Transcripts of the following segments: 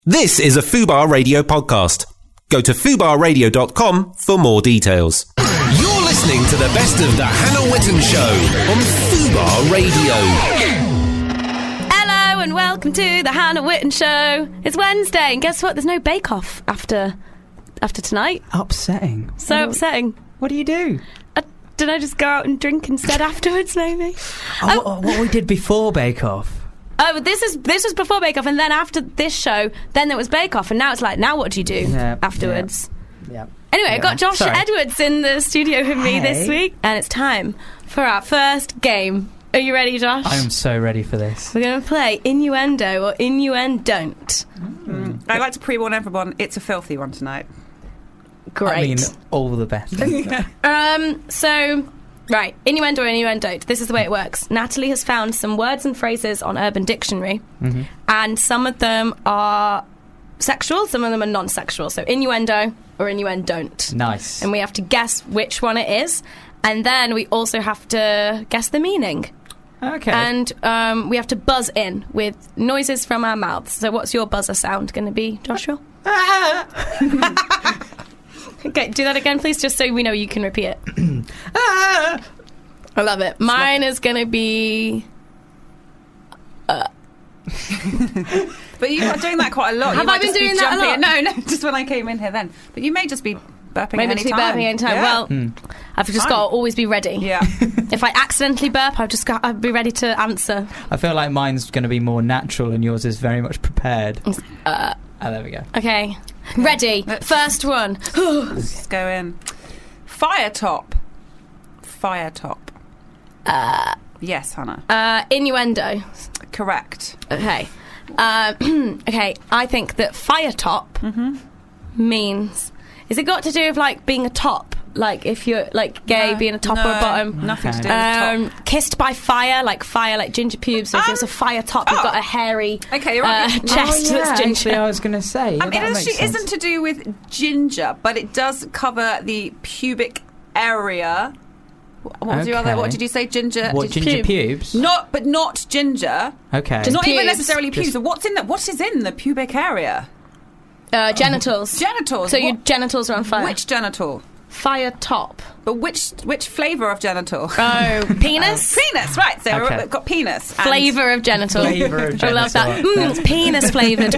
This is a Fubar Radio podcast. Go to fubarradio.com for more details. You're listening to the best of the Hannah Witten Show on Fubar Radio. Hello and welcome to the Hannah Witten Show. It's Wednesday and guess what? There's no Bake Off after tonight. Upsetting. So upsetting. What do you do? Did I just go out and drink instead afterwards, maybe? What we did before Bake Off. Oh, this was before Bake Off, and then after this show, then there was Bake Off, and now it's like, now what do you do afterwards? Yeah. Anyway, I got Josh Edwards in the studio with me this week, and it's time for our first game. Are you ready, Josh? I'm so ready for this. We're going to play Innuendo or Innuendon't. I'd like to pre-warn everyone, it's a filthy one tonight. Great. I mean, all the best. Right, innuendo or innuendon't. This is the way it works. Natalie has found some words and phrases on Urban Dictionary, and some of them are sexual, some of them are non-sexual. So innuendo or innuendon't. Nice. And we have to guess which one it is, and then we also have to guess the meaning. Okay. And we have to buzz in with noises from our mouths. So what's your buzzer sound going to be, Joshua? Okay, do that again, please, just so we know you can repeat it. I love it. Mine is going to be... But you are doing that quite a lot. Have I been doing that a lot? No, just when I came in here then. But you may just be burping Maybe any to be time. burping any time. Yeah. Well, I've just got to always be ready. Yeah. If I accidentally burp, I'll be ready to answer. I feel like mine's going to be more natural and yours is very much prepared. There we go. Okay. Ready. First one. Let's go in. Fire top. Yes, Hannah. Innuendo. Correct. Okay. Okay, I think that fire top means... Is it got to do with, like, being a top? Like, if you're, like, gay, being a top or a bottom? Nothing to do with top. Kissed by fire, like ginger pubes. So if it was a fire top, you've got a hairy you're right. chest that's ginger. Actually, I was going to say. It actually isn't to do with ginger, but it does cover the pubic area. What was your other? What did you say? Ginger. What, ginger pubes? But not ginger. Okay. Not even pubes. necessarily pubes. But what is in the pubic area? Genitals. Genitals. So your genitals are on fire. Which genital? Fire top. But which flavour of genital? Oh, penis? Penis, right. So Okay. we've got penis. And Flavour of genital. Flavour of I love that. genital. It's penis flavoured.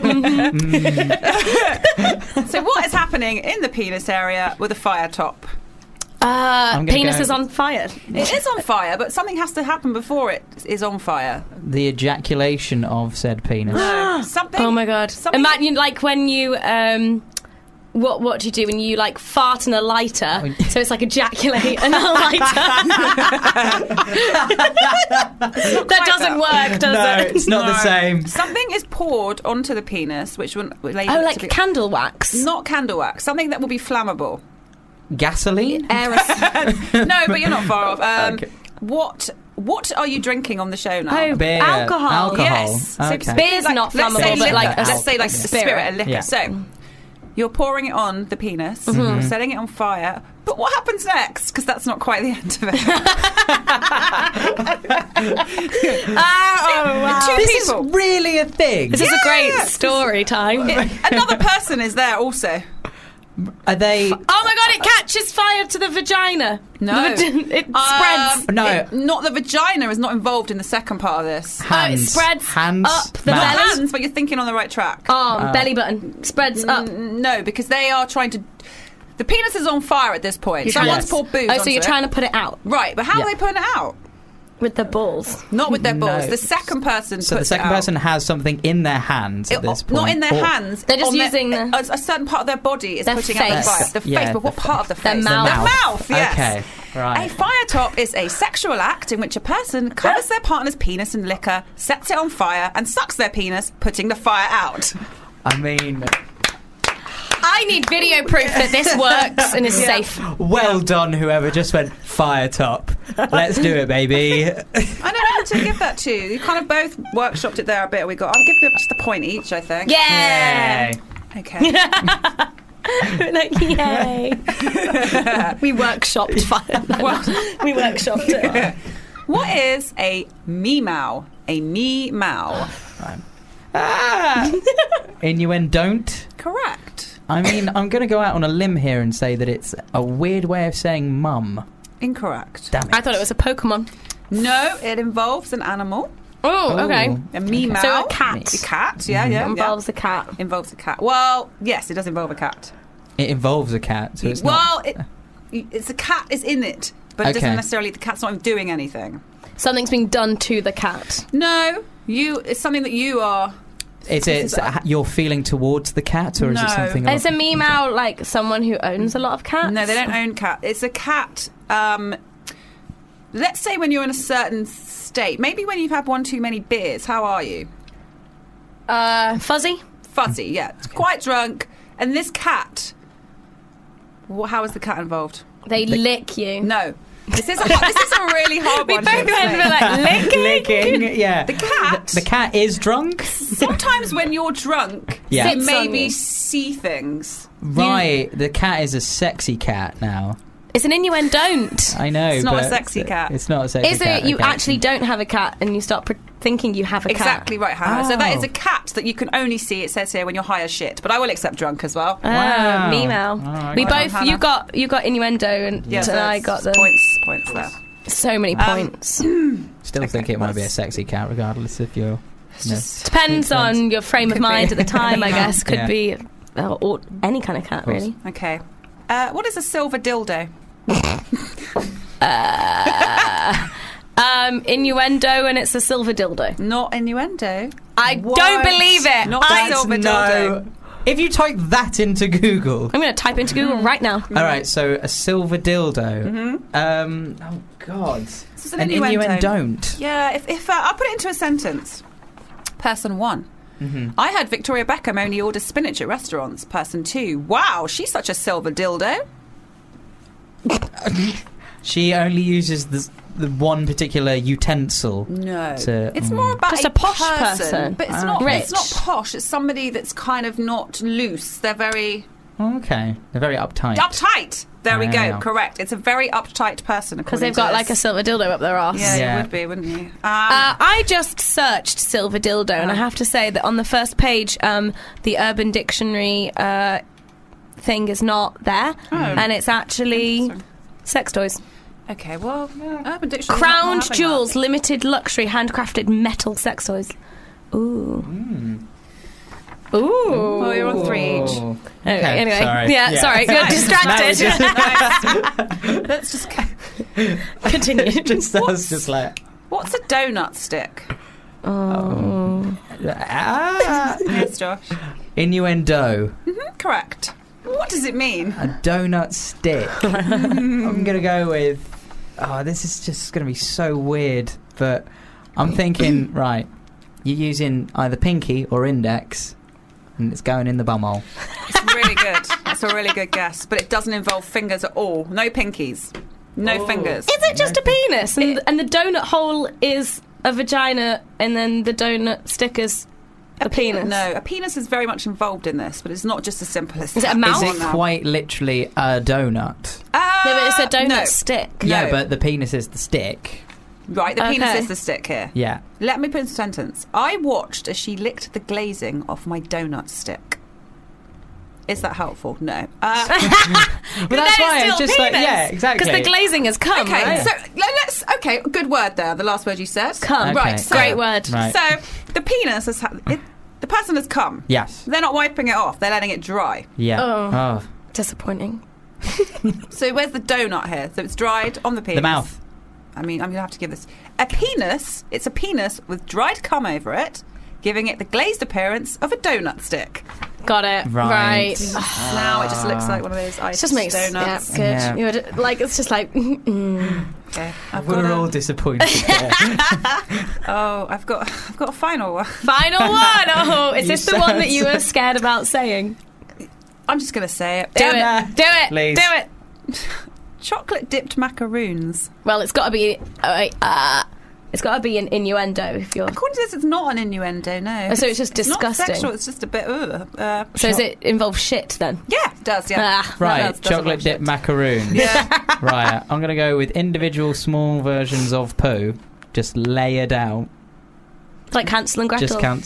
So what is happening in the penis area with a fire top? Penis is on fire. It is on fire, but something has to happen before it is on fire. The ejaculation of said penis. Something. Oh my god! Imagine like when you what do you do when you like fart in a lighter? So it's like ejaculate in a lighter. That doesn't work, does No, it? it's not the same. Something is poured onto the penis, which will Oh, like candle wax? Not candle wax. Something that will be flammable. Gasoline? Aerosol. No, but you're not far off. Okay. What are you drinking on the show now? Oh, Beer. alcohol. Yes. Okay. So Beer's not flammable, let's say but liquor. like let's say like spirit. a liquor. Yeah. So you're pouring it on the penis, setting it on fire. But what happens next? Because that's not quite the end of it. Oh wow! Two This people. is really a thing. This is a great story time. Another person is there also. Are they... Oh my god, it catches fire to the vagina. No. It spreads. No. Not the vagina is not involved in the second part of this. Hands. It spreads Hands. up the mouth. belly. Hands, but you're thinking on the right track. Arm, belly button. Spreads up. No, because they are trying to... The penis is on fire at this point. Someone's poured booze Oh, so you're onto trying it. to put it out Right, but how Yeah. are they putting it out? with the balls. Not with their balls. No. The second person So the puts second it out. person has something in their hands at this point. Not in their Or- hands. They're just on using their, the- a certain part of their body is Their putting out the face. fire. The face, Yeah, but what part of the face? mouth. The mouth, yes. Okay, right. A fire top is a sexual act in which a person covers their partner's penis in liquor, sets it on fire, and sucks their penis, putting the fire out. I mean, I need video proof that this works and is safe. well done, whoever just went fire top. Let's do it, baby. I don't know to give that to. You kind of both workshopped it there a bit. I'll give you just a point each, I think. Yeah. Yay. Okay. Like, yay. We workshopped fire. We workshopped it. What is a meow? A meow. Right. Innuendo-don't? Correct. I mean, I'm going to go out on a limb here and say that it's a weird way of saying mum. Incorrect. Damn it. I thought it was a Pokemon. No, it involves an animal. Oh, okay. A meow. So a cat. A cat, yeah. Involves a cat. Involves a cat. Well, yes, it does involve a cat. It involves a cat, so it's well, not... it's a cat is in it, but it doesn't necessarily. The cat's not doing anything. Something's being done to the cat. No, it's something that you are. You're feeling towards the cat, or is it something? Is a meow like someone who owns a lot of cats? No, they don't own cat. It's a cat. Let's say when you're in a certain state, maybe when you've had one too many beers. How are you? Fuzzy. Fuzzy, yeah. It's quite drunk, and this cat. How is the cat involved? They lick you. No. This is a really hard We one. both went and were like, Licking, yeah. The cat. The cat is drunk? Sometimes when you're drunk, Yeah. you Sits on maybe you. see things. Right, the cat is a sexy cat now. It's an innuendo-don't. I know, It's not a but sexy cat. It's not a sexy Is cat. it you okay. actually don't have a cat and you start thinking you have a cat? Exactly right, Hannah. So that Oh. is a cat that you can only see, it says here, when you're high as shit. But I will accept drunk as well. Wow. Meow. All right. We Well both. done, You got innuendo and Yeah, and I it's got the points there. so many points. Still think it might be a sexy cat, regardless if you're... Depends on your frame of Could mind be. at the time, I guess. Could Yeah. be or any kind of cat, really. Okay. What is a silver dildo? Innuendo, and it's a silver dildo. Not innuendo. I don't believe it. Not a silver dildo. If you type that into Google... I'm going to type into Google right now. All right, so a silver dildo. Oh, God. This is an innuendo. innuendo-don't. Yeah, if I'll put it into a sentence. Person 1. I heard Victoria Beckham only orders spinach at restaurants. Person 2. Wow, she's such a silver dildo. She only uses the one particular utensil. No. To- it's more about Just a posh person. But it's Ah, not okay. it's not posh. It's somebody that's kind of not loose. They're very Okay. They're very uptight. uptight. There we Wow. go. Correct. It's a very uptight person Because according they've got to like a this. silver dildo up their arse. Yeah, Yeah. you would be, wouldn't you? I just searched silver dildo, and I have to say that on the first page, the Urban Dictionary thing is not there, and it's actually sex toys. Okay, well, Urban Dictionary. Crowned jewels, limited luxury, handcrafted metal sex toys. Ooh. Ooh. Well, you're on 3 each. Oh. Okay, anyway, sorry. sorry, got distracted. Let's just. Continue. I was just like... What's a donut stick? Ah. Yes, Josh. Innuendo. Correct. What does it mean? A donut stick. I'm going to go with... Oh, this is just going to be so weird. But I'm thinking, right, you're using either pinky or index, and it's going in the bumhole. It's really good. That's a really good guess. But it doesn't involve fingers at all. No pinkies. No fingers. Is it just a penis? And the donut hole is a vagina, and then the donut stick is a penis? No, a penis is very much involved in this, but it's not just as simple as Is it a that. mouth? Is it quite literally a donut? No, but it's a donut no. stick. Yeah, No. but the penis is the stick. Right, the penis Okay. is the stick here. Yeah. Let me put in a sentence. I watched as she licked the glazing off my donut stick. Is that helpful? No. But that's why it's just like... Yeah, exactly. Because the glazing has come, Okay, right? so let's. Okay, good word there. The last word you said. Come. Okay. Right. So, Great word. Right. So the penis has. The person has come. Yes. They're not wiping it off. They're letting it dry. Yeah. Oh. Disappointing. So where's the donut here? So it's dried on the penis. The mouth. I mean, I'm going to have to give this a penis. It's a penis with dried cum over it, giving it the glazed appearance of a donut stick. Got it. Right. Now it just looks like one of those It ice just makes donuts. Yeah, good. Yeah. You're like it's just like Okay, We're all disappointed there. I've got a final one. final one. Oh, is You this the one that sound you so- were scared about saying? I'm just going to say it. Do Nah. it. Do it. Please. Do it. Chocolate dipped macaroons. Well, it's got to be. It's got to be an innuendo if you're. According to this, it's not an innuendo. No. Oh, so it's just It's not disgusting. sexual. It's just a bit. So does it involve shit then? Yeah, it does. Yeah. Ah. Right, That does chocolate involve dip shit. macaroon. Yeah. Right, I'm going to go with individual small versions of poo, just layered out. Like Hansel and Gretel. Just counts.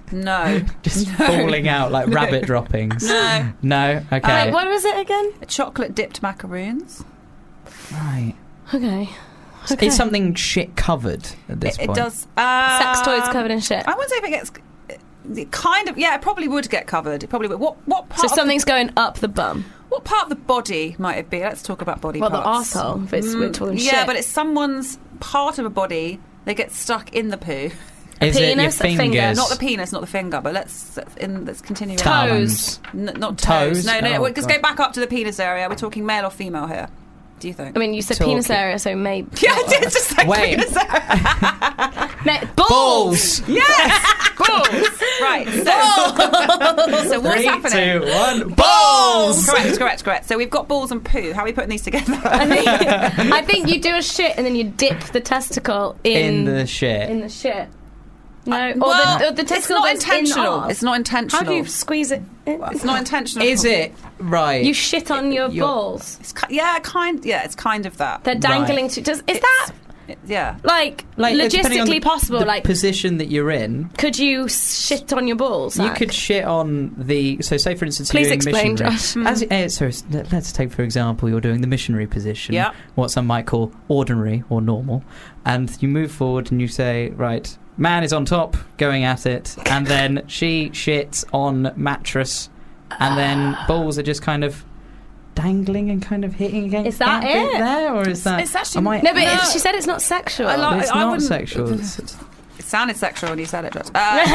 No. Just falling out like rabbit droppings. No? Okay. What was it again? Chocolate dipped macaroons. Right. Okay. It's something shit covered at this point. It does. Sex toys covered in shit. I wouldn't say if it gets... It kind of... Yeah, it probably would get covered. It probably would. What part So something's going up the bum. What part of the body might it be? Let's talk about body Well, parts. the arsehole, if it's we're talking shit. Yeah, but it's someone's part of a body that gets stuck in the poo. Is it your penis, a finger? fingers? Not the penis, not the finger, but let's continue. Toes. Not Toes? toes. No, Oh, let's go back up to the penis area. We're talking male or female here. Do you think? I mean, you said Talking. penis area, so maybe. Yeah, I did just say Wait. penis area. Balls! Yes! Balls! Right, so what's 3, happening? 2, 1. Balls! Correct. So we've got balls and poo. How are we putting these together? I think you do a shit and then you dip the testicle In the shit. In the shit. No, Well, or the it's testicle not goes in intentional. arse. It's not intentional. How do you squeeze it in? It's not intentional. Is it? Right. You shit on your You're- balls. It's it's kind of that. They're dangling Right. to... Is It's- that, yeah. like depending on logistically possible? the Like, position that you're in. could you shit on your balls? You Zach? could shit on the... So say, for instance, Please you're doing explain, missionary. Josh. Let's take, for example, you're doing the missionary position. Yeah. What some might call ordinary or normal. And you move forward and you say, right, man is on top, going at it. And then she shits on mattress. And then balls are just kind of dangling and kind of hitting against Is that bit it? there? Or is that... It's actually- am I- No, but No. she said it's not sexual. I like- It's I not wouldn't- sexual. It sounded sexual when you said it, Josh.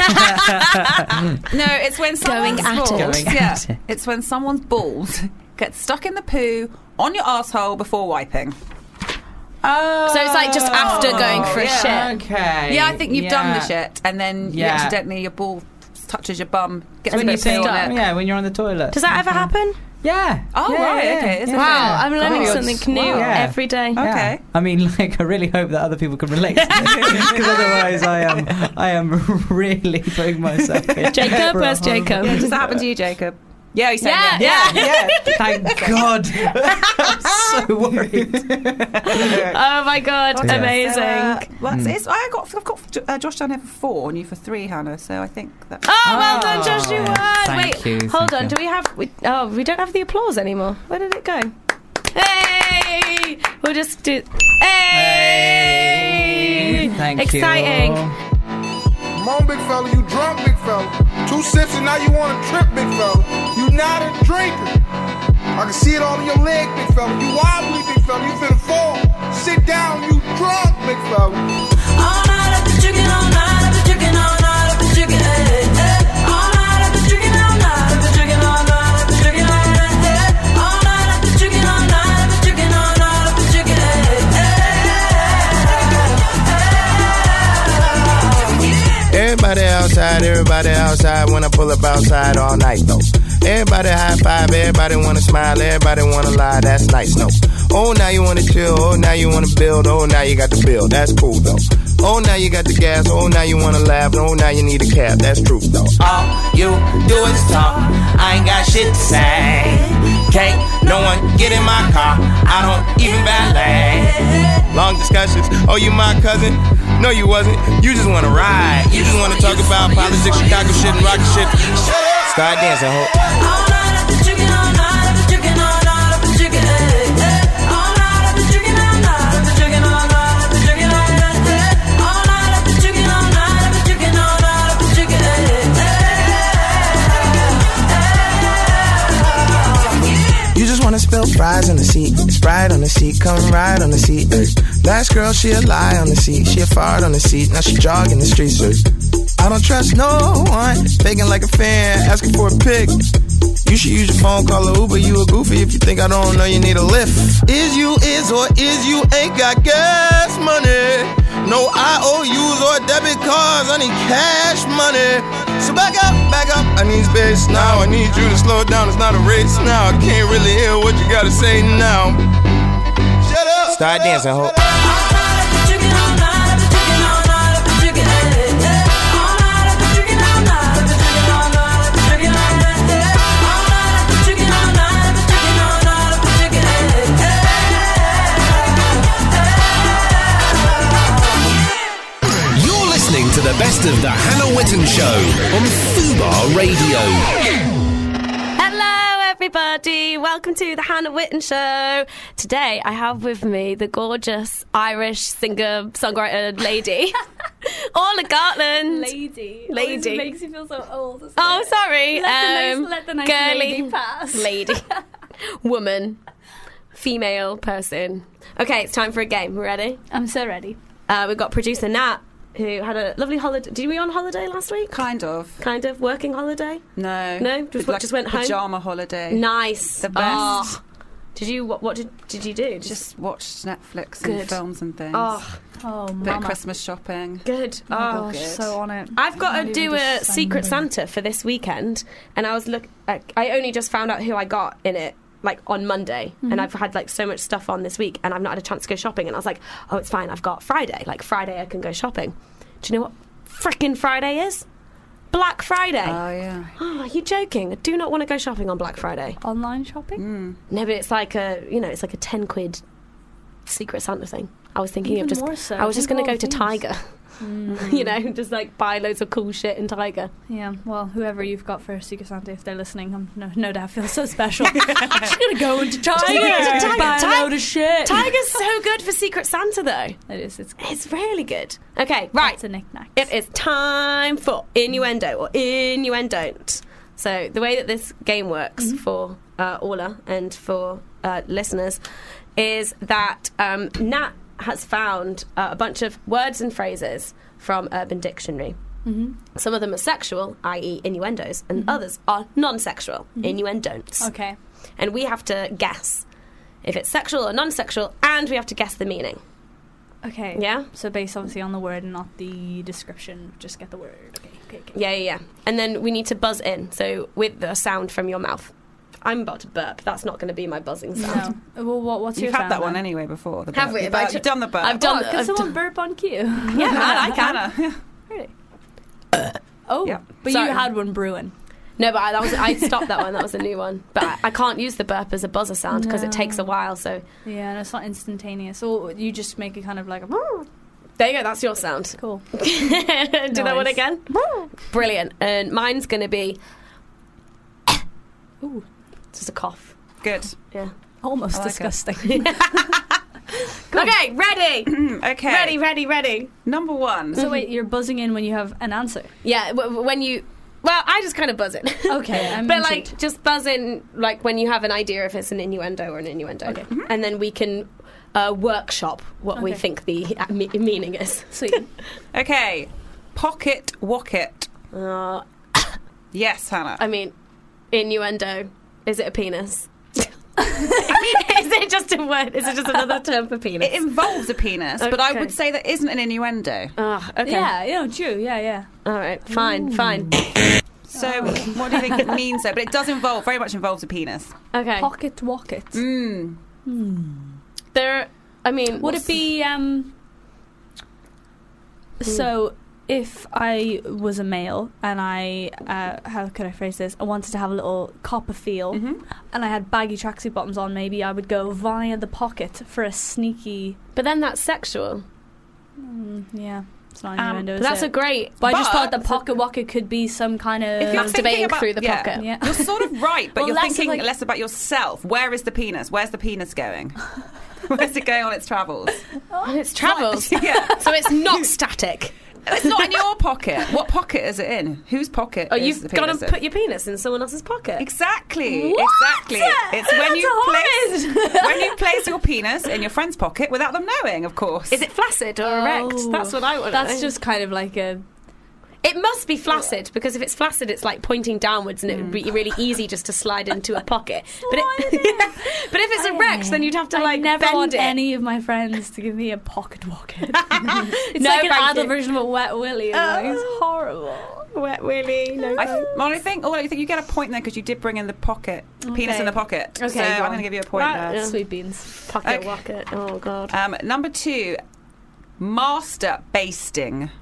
No, it's when Going someone's at it. balls. Going at Yeah, it. it's when someone's balls get stuck in the poo on your asshole before wiping. Oh, So it's like just after going for a shit. Okay. Yeah, I think you've done the Yeah. shit, and then you Yeah. accidentally your ball touches your bum, gets a When bit you of poo say- on it. Yeah, when you're on the toilet. Does that ever happen? Yeah. Oh, Yeah, right, yeah, okay, is it? yeah. Wow, I'm learning God. something new Wow. every day. Yeah. Okay. I mean, like, I really hope that other people can relate to this, because otherwise I am really putting myself in. Jacob, for a where's horrible- Jacob? Does that happen to you, Jacob? Yeah, he said Yeah. Yeah. Thank God. I'm so worried. Oh my god, Yeah. amazing. I've got Josh down here for 4 and you for 3, Hannah. So I think that. Oh, well done, Josh, you won. Thank Wait, you, hold thank on. you. Do we have... we don't have the applause anymore. Where did it go? Hey! We'll just do... Hey! Thank Exciting. you. Come on, big fella, you drunk, big fella. 2 sips and now you on a trip, big fella. You not a drinker. I can see it all in your leg, big fella. You wobbly, big fella. You finna fall. Sit down, you drunk, big fella. All night I've been drinking, all night I've been drinking, all night I've been drinking, all night I've been drinking, all night I've been drinking, all night I've been drinking, all night I've been drinking, all night I've been drinking, all night I've been drinking, Everybody outside when I pull up outside all night though. Everybody high five, everybody wanna smile, everybody wanna lie, that's nice, no. Oh, now you wanna chill, oh, now you wanna build, oh, now you got the bill, that's cool though. Oh, now you got the gas, oh, now you wanna laugh, oh, now you need a cab, that's true though. All you do is talk, I ain't got shit to say. Can't no one get in my car, I don't even valet. Long discussions, oh, you my cousin? No, you wasn't, you just wanna ride. You just wanna talk about politics, Chicago shit, and rocket shit. Start dancing, ho. all night I've been drinking, all night I've been drinking, all night I've been drinking, all night I've been drinking, all night I've been drinking, all night I've been drinking, all night I've been drinking, all night I've been drinking, all night I've been drinking, You just wanna spill fries on the seat, Sprite on the seat, come ride on the seat. Last girl, she a lie on the seat, she a fart on the seat, now she jogging the streets. I don't trust no one, faking like a fan, asking for a pic. You should use your phone, call a Uber, you a goofy if you think I don't know you need a lift. Is you or is you ain't got gas money? No IOUs or debit cards, I need cash money. So back up, I need space now. I need you to slow down, it's not a race now. I can't really hear what you gotta say now. Shut up. Start dancing, ho. You're listening to the best best of the Hannah Witten Show on Fubar Radio. Hello, everybody. Welcome to the Hannah Witten Show. Today, I have with me the gorgeous Irish singer, songwriter lady, Orla Gartland. Lady. Lady. Always makes you feel so old. doesn't Oh, it? sorry. Let the nice girly lady pass. lady, woman, female person. Okay, it's time for a game. Ready? I'm so ready. We've got producer Nat, who had a lovely holiday. Did we on holiday last week? Kind of. Kind of working holiday. No. No? Just went home? Pajama holiday. Nice. The best. Oh. Did you? What did you do? Just watched Netflix Good. and films and things. Oh, Oh, Bit of mama. Christmas shopping. good. Oh, Oh, gosh, good. so on it. I've got to Not do even a December. Secret Santa for this weekend, and I was I only just found out who I got in it like on Monday, and I've had like so much stuff on this week, and I've not had a chance to go shopping. And I was like, oh, it's fine. I've got Friday. Like Friday, I can go shopping. Do you know what frickin' Friday is? Black Friday. Oh, yeah. Oh, are you joking? I do not want to go shopping on Black Friday. Online shopping? Mm. No, but it's like it's like a 10 quid Secret Santa thing. I was thinking Even of just, more so. I was just Think going to of go to all things. Tiger. You know, just like buy loads of cool shit in Tiger. Yeah, well, whoever you've got for Secret Santa, if they're listening, no doubt feel so special. I'm just going to go into Tiger and buy a load of shit. Tiger's so good for Secret Santa, though. It is. It's really good. Okay, right. It's a knick-knack. It is time for innuendo or innuendon't. So the way that this game works for Orla and for listeners is that Nat has found a bunch of words and phrases from Urban Dictionary. Some of them are sexual, i.e. innuendos, and others are non-sexual, innuendon'ts. Okay. And we have to guess if it's sexual or non-sexual, and we have to guess the meaning. Okay. Yeah? So based obviously on the word and not the description. Just get the word. Okay. Yeah. And then we need to buzz in, so with the sound from your mouth. I'm about to burp. That's not going to be my buzzing sound. No. Well, what's You've your had sound that one then? anyway before. The Have burp. we? You've, Have I you've done the burp. I've done. Can someone burp on cue? Yeah, I can. Hannah. Really? Oh, Yeah. but Sorry. you had one brewing. No, but I stopped that one. That was a new one. But I can't use the burp as a buzzer sound because it takes a while. So Yeah, and it's not instantaneous. So you just make it kind of like a... there you go. That's your sound. Cool. Do that one again. Brilliant. And mine's going to be Ooh, just a cough. Good. Yeah. almost I like it. disgusting. Okay, ready. Okay. Ready. Number one. So wait, you're buzzing in when you have an answer. Yeah, when you... Well, I just kind of buzz it. Okay, I'm But, intrigued. like, just buzz in, like, when you have an idea if it's an innuendo or an innuendo. Okay. And then we can workshop what we Okay. think the meaning is. Sweet. Okay. Pocket wocket. Uh, Yes, Hannah. I mean, innuendo. Is it a penis? Is it just a word? Is it just another term for penis? It involves a penis, but I Okay. would say that isn't an innuendo. Okay. Yeah, true. Yeah. All right. Fine. So what do you think it means though? But it does very much involves a penis. Okay. Pocket wocket. Mm. There. I mean, Would it be so if I was a male and I how could I phrase this? I wanted to have a little copper feel and I had baggy tracksuit bottoms on, maybe I would go via the pocket for a sneaky But then that's sexual. yeah. It's not innuendo, is That's it? a great. But I just but- thought the pocket wocket could be some kind of If you're thinking masturbating about- through the yeah. pocket. yeah. You're sort of right, but Well, you're less of, thinking like- less about yourself. Where is the penis? Where's the penis going? Where's it going on its travels? And it's travels. Yeah. So it's not static. It's not in your pocket. What pocket is it in? Whose pocket Oh, is you've the got penis to in? put your penis in someone else's pocket. Exactly. What? Exactly. It's when That's you place when you place your penis in your friend's pocket without them knowing, of course. Is it flaccid or erect? That's what I want to know. That's just kind of like a It must be flaccid, because if it's flaccid, it's like pointing downwards, and it would be really easy just to slide into a pocket. But but if it's erect, then you'd have to I like never bend want it. any of my friends to give me a pocket wocket. It's No, like an thank adult you. version of a wet willy. Like, it's horrible. Wet willy. No. I think you get a point there because you did bring in the pocket, penis in the pocket. Okay, so go I'm on. going to give you a point Right, there. yeah. Sweet beans. Pocket Okay. rocket. Oh god. Number 2, master basting.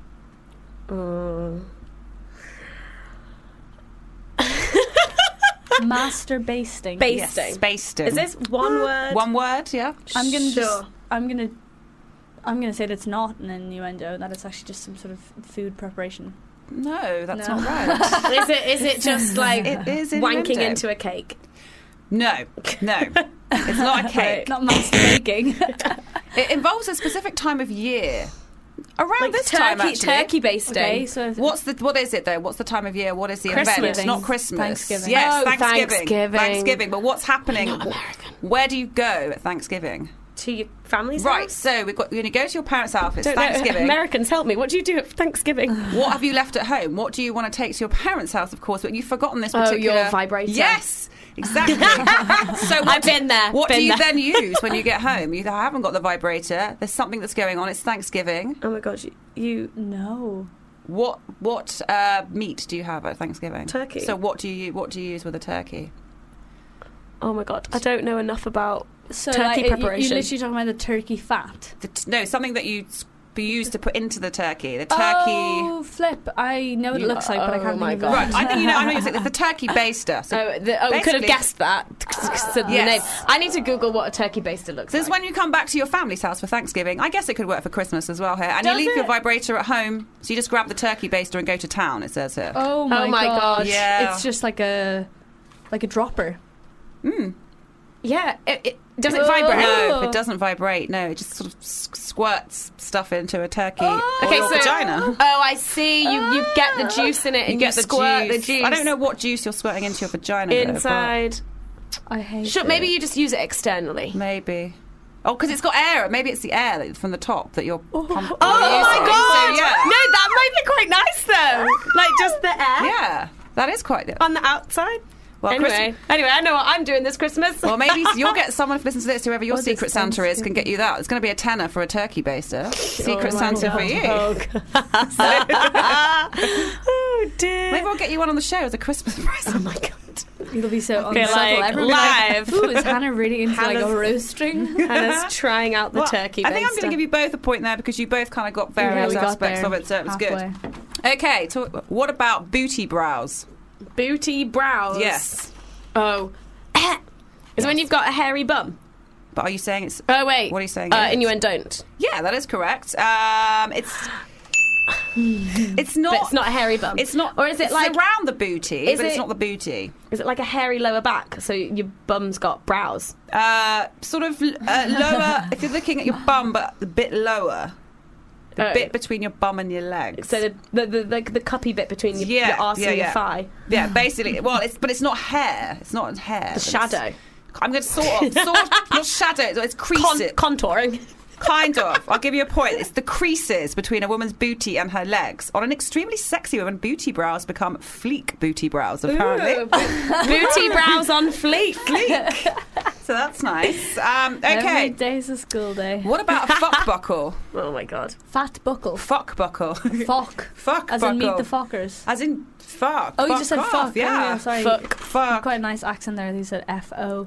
Master basting. Basting. Yes, basting. Is this one word? One word? Yeah. I'm gonna Sure. I'm gonna I'm going to say that it's not an innuendo, that it's actually just some sort of food preparation. No, that's No. not right. Is it just like It is wanking innuendo. into a cake? No. It's not a cake. Not masturbating. It involves a specific time of year. Around Like this time, actually. turkey basting. Okay, so What is it though? What's the time of year? What is the Christmas. event? It's not Christmas. Thanksgiving. Yes, Oh, Thanksgiving. Thanksgiving. Thanksgiving. But what's happening? Not American. Where do you go at Thanksgiving? To your family's Right. house? So we're going to go to your parents' house. It's Don't know. Thanksgiving. Americans, help me. What do you do at Thanksgiving? What have you left at home? What do you want to take to your parents' house? Of course, but you've forgotten this Oh, particular. your vibrator. Yes, exactly. So I've been there. What been do you there. then use when you get home? You haven't got the vibrator. There's something that's going on. It's Thanksgiving. Oh my god, you no. What meat do you have at Thanksgiving? Turkey. So what do you use with a turkey? Oh my god, I don't know enough about So turkey like, preparation. You're literally talking about the turkey fat. No, something that you use to put into the turkey. The turkey. Oh, flip. I know what it looks like, but I Oh can't my think of God. Right, I think you know. I know you're saying it's the turkey baster. So we could have basically- guessed that. So the Yes. name. I need to Google what a turkey baster looks this is like. when you come back to your family's house for Thanksgiving. I guess it could work for Christmas as well here. And Does you leave your it? vibrator at home, so you just grab the turkey baster and go to town. It says here. Oh my God. Yeah. It's just like a dropper. Yeah, does it Oh. vibrate? No, it doesn't vibrate. No, it just sort of squirts stuff into a turkey or Okay, your so vagina. oh, I see. You get the juice in it, and You get the squirt juice. the juice. I don't know what juice you're squirting into your vagina. though, but inside. I hate Sure, it. maybe you just use it externally. maybe. Oh, because it's got air. Maybe it's the air from the top that you're pumping. Oh my god! So, yeah. No, that might be quite nice though. Like just the air Yeah, that is quite. on the outside. Well, Anyway, I know what I'm doing this Christmas. Well, maybe you'll get someone to listen to this. Whoever your What Secret is Santa is can get you that. It's going to be a tenner for a turkey baster. Secret Santa for you. Oh, oh dear. Maybe I'll get you one on the show as a Christmas present. Oh my god. It'll be so Okay, unsubtle. like, Everybody live. Ooh, is Hannah really into like a Hannah's- roasting? Hannah's trying out the Well, turkey I think I'm baster. going to give you both a point there because you both kind of got various we got aspects there of it, so it was halfway. good. Okay, so what about booty brows? booty brows. Yes. Oh. Is when you've got a hairy bum. But are you saying it's... Oh wait. What are you saying? Innuendo. Yeah, that is correct. It's not... But it's not a hairy bum. It's not... Or is it it's like? around the booty, Is but it's it- not the booty. Is it like a hairy lower back? So your bum's got brows. Sort of lower... if you're looking at your bum, but a bit lower. The Oh. bit between your bum and your legs. So the cuppy bit between your arse and your thigh. Yeah, basically. Well, it's not hair. It's not hair. The shadow. I'm going to sort of not shadow. It's creases. Contouring. Kind of. I'll give you a point. It's the creases between a woman's booty and her legs. On an extremely sexy woman, booty brows become fleek booty brows, apparently. Booty brows on fleek. So that's nice. Every Okay. day's a school day. What about a fuck buckle? Oh my god. Fat buckle. Fuck buckle. Fuck. Fuck As buckle. in meet the fuckers. As in fuck. Oh, you Fuck just said off, fuck. Yeah. Oh, yeah, sorry. Fuck. Fuck. Quite a nice accent there. You said F-O.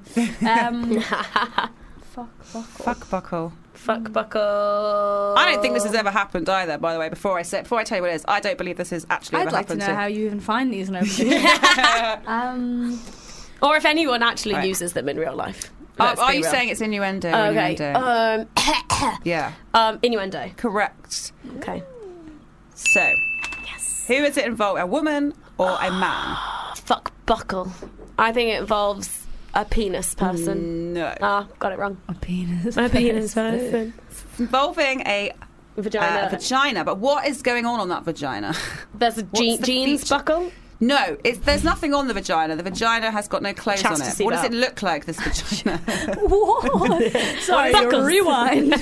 Fuck buckle. Fuck buckle. Fuck buckle. I don't think this has ever happened either, by the way. Before I tell you what it is, I don't believe this has actually I'd ever like to happened. know how you even find these in Urban Dictionary. Or if anyone actually Right. uses them in real life. Are Let's be you real. saying it's innuendo? or Okay. Innuendo? Yeah. Innuendo. Correct. Okay. So, who is it involved? A woman or a man? Fuck buckle. I think it involves a penis person. No. Got it wrong. A penis. A penis person. Involving a Vagina. vagina. But what is going on that vagina? There's a What's the jeans feature? buckle. No, there's nothing on the vagina. The vagina has got no clothes on it. Chastity What does belt. it look like, this vagina? What? Sorry, Buckles. rewind.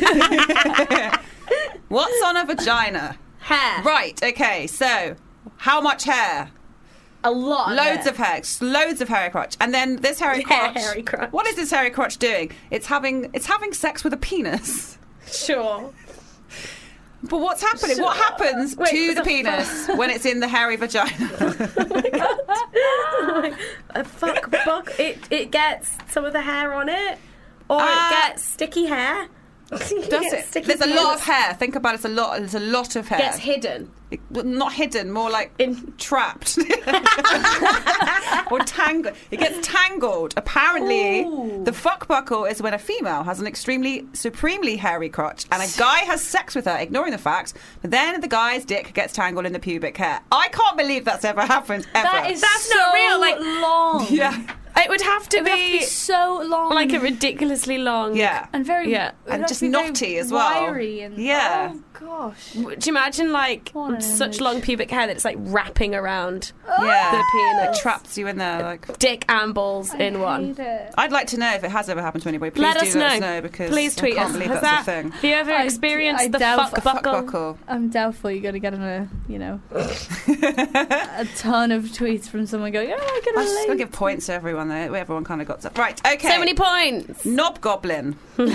What's on a vagina? Hair. Right, okay, so how much hair? A lot. Loads of hair. Loads of hairy crotch. And then this hairy Yeah, crotch. hairy crotch. What is this hairy crotch doing? It's having sex with a penis. Sure. But what's happening? Sure. What happens Wait, to is the it penis when it's in the hairy vagina? A fuck buck. It gets some of the hair on it, or it gets sticky hair. Does it? There's a lot of hair. Think about it. There's a lot of hair. Gets hidden. Not hidden, more like trapped. Or tangled. It gets tangled. Apparently, the fuck buckle is when a female has an extremely, supremely hairy crotch and a guy has sex with her, ignoring the facts, but then the guy's dick gets tangled in the pubic hair. I can't believe that's ever happened, ever. That's not real. Like, long. Yeah. It would have to be so long. like a ridiculously long. Yeah. And very... Yeah. And just knotty as well. Wiry and, yeah. Oh, gosh. Do you imagine, like, What an such image. long pubic hair that it's, like, wrapping around Yeah. the penis? It traps you in there, like... Dick and balls in one. I'd like to know if it has ever happened to anybody. Please Let do us let know. us know, because Please tweet I can't us. believe Has that's that, a thing. Have you ever experienced I the doubt- fuck Fuck buckle? buckle. I'm doubtful you're going to get a ton of tweets from someone going, oh, I can I'm just going to relate. give points to everyone, though. Everyone kind of got stuff. Right, okay. So many points. Knob goblin.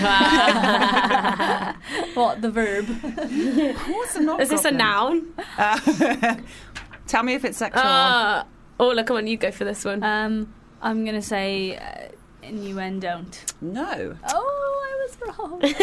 What, the verb? What's a knob Is this a goblin? noun? Tell me if it's sexual. Oh, look, come on, you go for this one. I'm going to say innuendo. No. Oh, I was wrong. Is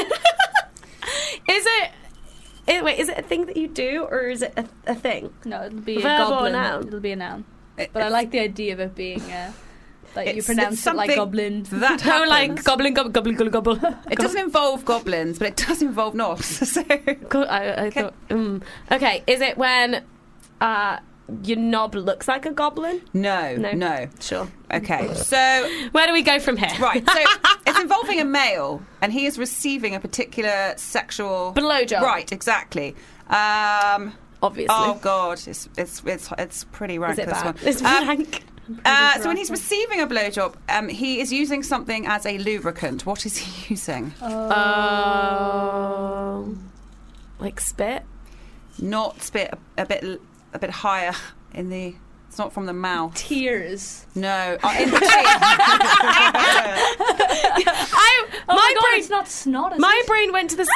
it a thing that you do, or is it a thing? No, it'll be Verb a or goblin. noun? It'll be a noun. It- But I like the idea of it being like you It's pronounce it like something goblin. That Oh, happens. like goblin, gobble. It doesn't involve goblins, but it does involve knobs. So. Cool, I thought. Okay, is it when your knob looks like a goblin? No. Sure. Okay, so Where do we go from here? right, so it's involving a male, and he is receiving a particular sexual Blowjob. Right, exactly. Obviously. Oh God, it's pretty rank. Is it this bad? one. It's rank. So when he's receiving a blowjob, he is using something as a lubricant. What is he using? Like spit? Not spit. A bit higher in the. It's not from the mouth. Tears. No, in between. Oh my God, brain, it's not snot, is my it? brain went to the.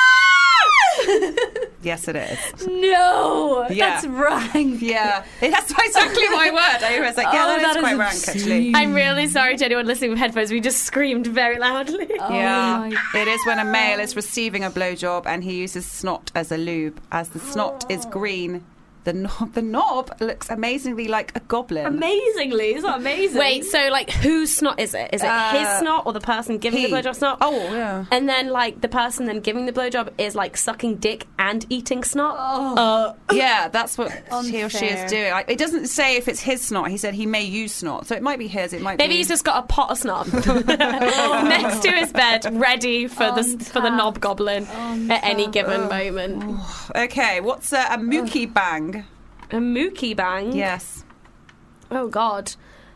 Yes, it is. No, Yeah. that's rank. Yeah, that's exactly my word. I was like, yeah, that is quite rank, actually. I'm really sorry to anyone listening with headphones. We just screamed very loudly. Yeah, my it is when a male is receiving a blowjob and he uses snot as a lube. As the snot is green, the knob looks amazingly like a goblin. Amazingly, it's not amazing. Wait, so like whose snot is it? Is it his snot or the person giving he. the blowjob snot? Oh, yeah. And then like the person then giving the blowjob is like sucking dick and eating snot. Yeah, that's what he or she Unfair. is doing. It doesn't say if it's his snot. He said he may use snot, so it might be his. It might Maybe be. he's just got a pot of snot next to his bed, ready for the knob goblin at any given moment. Okay, what's a mookie bang? A mookie bang. Yes. Oh God.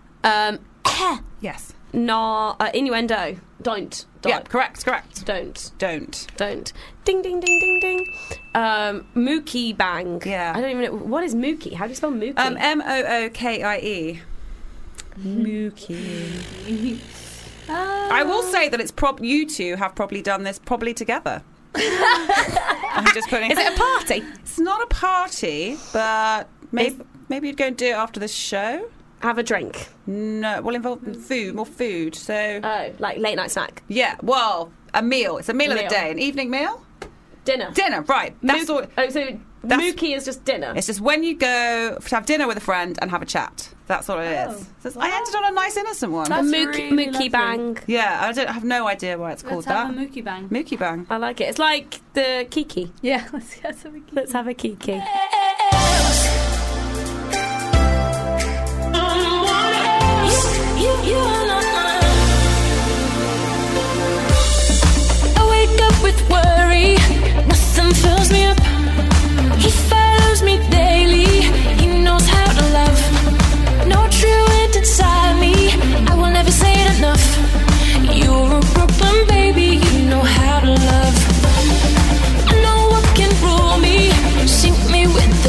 Yes. No, innuendo. Don't. Yeah, correct. Don't. Don't. Ding, ding, ding, ding, ding. Mookie bang. Yeah. I don't even know. What is mookie? How do you spell mookie? Mookie. Mookie. I will say that it's you two have probably done this probably together. I'm just putting. Is it a party? It's not a party, but maybe you'd go and do it after the show. Have a drink. No, will involve more food. So Oh, like late night snack. yeah, well, a meal. It's a meal of the Meal. day, an evening meal. Dinner. Dinner, right? That's all. So mookie is just dinner. It's just when you go to have dinner with a friend and have a chat. That's all it is. So I ended on a nice innocent one. A That's mookie, really mookie lovely. bang. Yeah, I have no idea why it's called Let's have that. a mookie bang. Mookie bang. I like it. It's like the kiki. Yeah, let's get some mookie. Let's have a kiki. I wake up with worry, nothing fills me up. He follows me daily, he knows how to love. No truth inside me, I will never say it enough. You're a Brooklyn baby, you know how to love. I know what can rule me, sink me with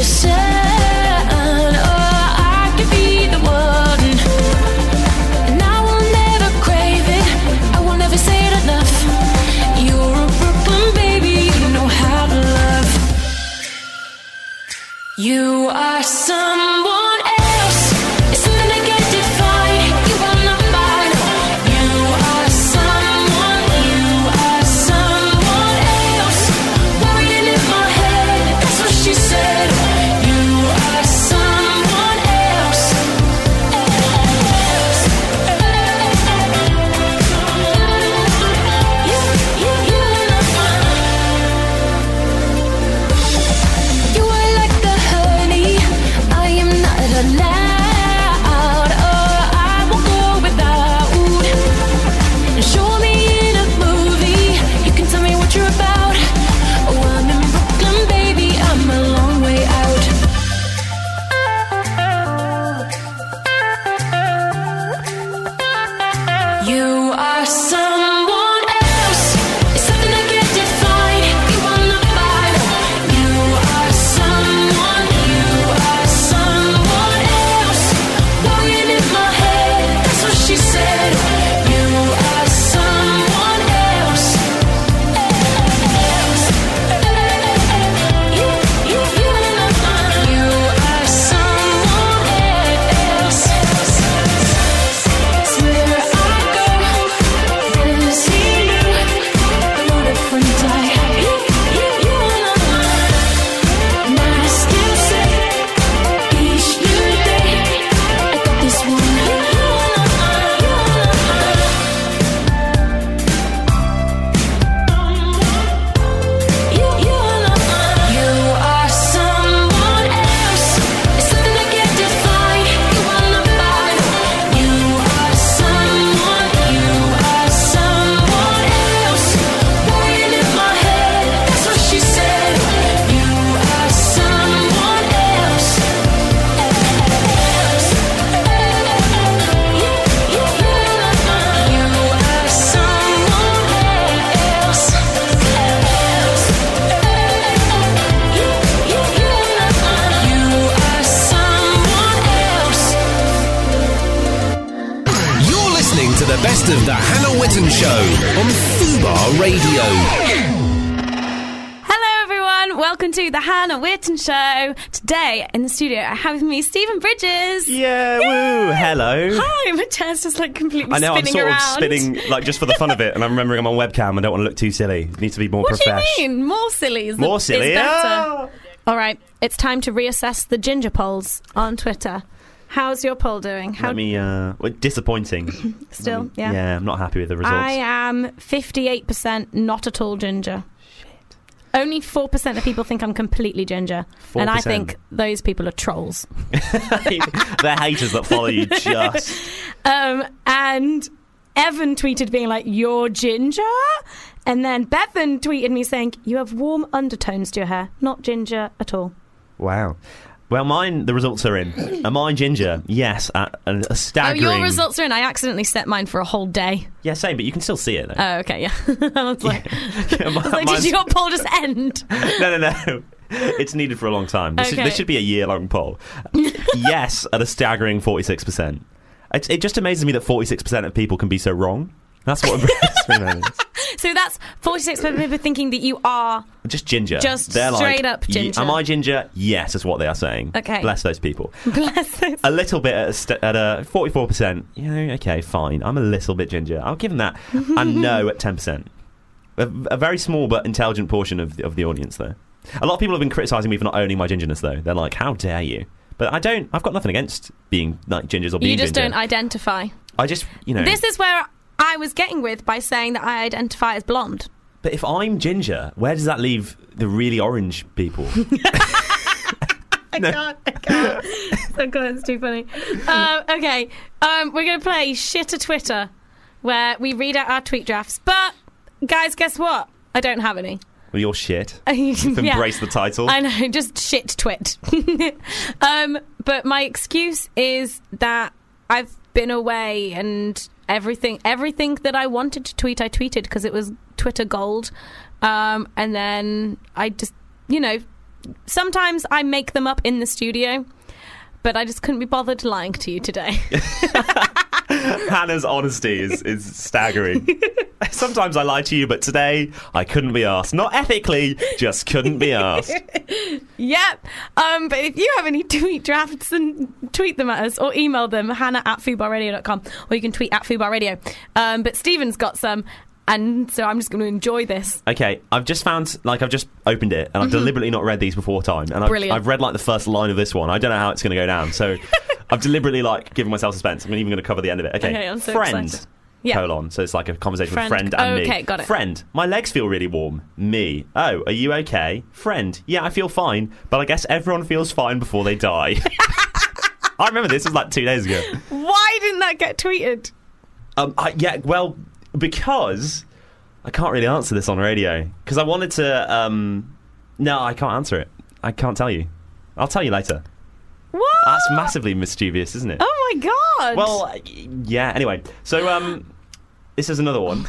are someone else. It's something I can't define. You are not mine. You are someone else. Walking in my head, that's what she said. You are someone else. You are not mine. You are someone else. Where I go, there's you. No different day. You are not mine. And I still say each new day I got this one. You are not mine. You are not mine. You are someone else. It's something I can't define. You are not mine. You are someone else. Walking in my head, that's what she said. You are someone else. You are You're listening to the best of the Hannah Witten Show on Fubar Radio. Hello, everyone. Welcome to the Hannah Witten Show. Today in the studio, I have with me Stephen Bridges. Yeah, woo, hello. Hi, my chair's just like completely I know, I'm spinning sort around. of spinning, like, just for the fun of it, and I'm remembering I'm on webcam, I don't want to look too silly. It needs to be more What do you profesh. mean? More silly is More silly, is better. yeah. All right, it's time to reassess the ginger polls on Twitter. How's your poll doing? Let me, well, disappointing. Still, yeah. Yeah, I'm not happy with the results. I am 58% not at all ginger. Shit. Only 4% of people think I'm completely ginger. 4%. And I think those people are trolls. They're haters that follow you just. And Evan tweeted being like, "You're ginger?" And then Bethan tweeted me saying, "You have warm undertones to your hair, not ginger at all." Wow. Well, the results are in. Am I ginger? Yes, at a staggering... Oh, your results are in. I accidentally set mine for a whole day. Yeah, same, but you can still see it, though. Oh, okay, yeah. I was like, Mine's- did your poll just end? No. It's needed for a long time. This Okay. should be a year-long poll. Yes, at a staggering 46%. It just amazes me that 46% of people can be so wrong. That's what impresses me most. So that's 46% of people thinking that you are... Just ginger. Just They're straight like, up ginger. Am I ginger? Yes, is what they are saying. Okay. Bless those people. Bless those. A little bit at a 44%. Yeah, okay, fine. I'm a little bit ginger. I'll give them that. And no at 10%. A very small but intelligent portion of the audience, though. A lot of people have been criticising me for not owning my gingerness, though. They're like, how dare you? But I've got nothing against being like gingers or being You just ginger. don't identify. I just, This is where I was getting with by saying that I identify as blonde. But if I'm ginger, where does that leave the really orange people? I can't. Oh God, it's too funny. Okay, we're going to play Shitter Twitter, where we read out our tweet drafts. But, guys, guess what? I don't have any. Well, you're shit. You've embraced the title. I know, just shit twit. But my excuse is that I've been away and everything that I wanted to tweet, I tweeted because it was Twitter gold. And then I just, sometimes I make them up in the studio, but I just couldn't be bothered lying to you today. Hannah's honesty is staggering. Sometimes I lie to you, but today I couldn't be asked. Not ethically, just couldn't be asked. Yep. But if you have any tweet drafts, then tweet them at us or email them, hannah@fubarradio.com, or you can tweet at fubarradio. But Stephen's got some, and so I'm just going to enjoy this. Okay, I've just opened it, and I've deliberately not read these before time. And Brilliant. I've read the first line of this one. I don't know how it's going to go down, so I've deliberately given myself suspense. I'm even going to cover the end of it. Okay, I'm so friend. excited. Yeah. Colon. So it's like a conversation Friend. with friend and me. Okay, got it. Friend, my legs feel really warm. Me. Oh, are you okay? Friend, yeah, I feel fine, but I guess everyone feels fine before they die. I remember this was 2 days ago. Why didn't that get tweeted? Because I can't really answer this on radio. Because I wanted to. No, I can't answer it. I can't tell you. I'll tell you later. What? That's massively mischievous, isn't it? Oh my God. Well, yeah. Anyway, so This is another one.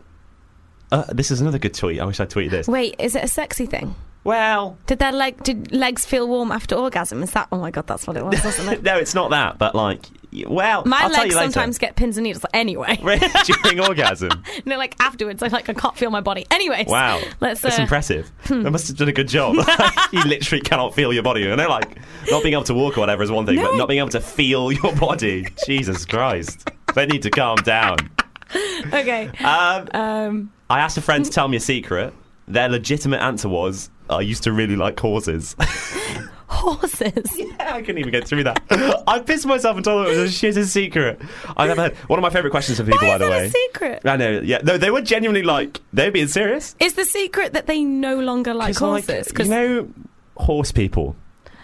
This is another good tweet. I wish I tweeted this. Wait, is it a sexy thing? Well, did legs feel warm after orgasm? Is that? Oh my god, that's what it was, wasn't it? No, it's not that. But like, well, my I'll tell legs you later. sometimes get pins and needles. Anyway, during orgasm. No, like afterwards, I can't feel my body. Anyways, wow, that's impressive. They must have done a good job. You literally cannot feel your body. You know, like not being able to walk or whatever is one thing, but not being able to feel your body. Jesus Christ, they need to calm down. Okay. I asked a friend to tell me a secret. Their legitimate answer was, I used to really like horses. Horses? Yeah, I couldn't even get through that. I pissed myself and told them it was the shittest secret I've ever heard. One of my favourite questions for people, by the way. Why is that a secret? I know, yeah. No, they were genuinely like, they were being serious. Is the secret that they no longer like horses? Like, you know, horse people.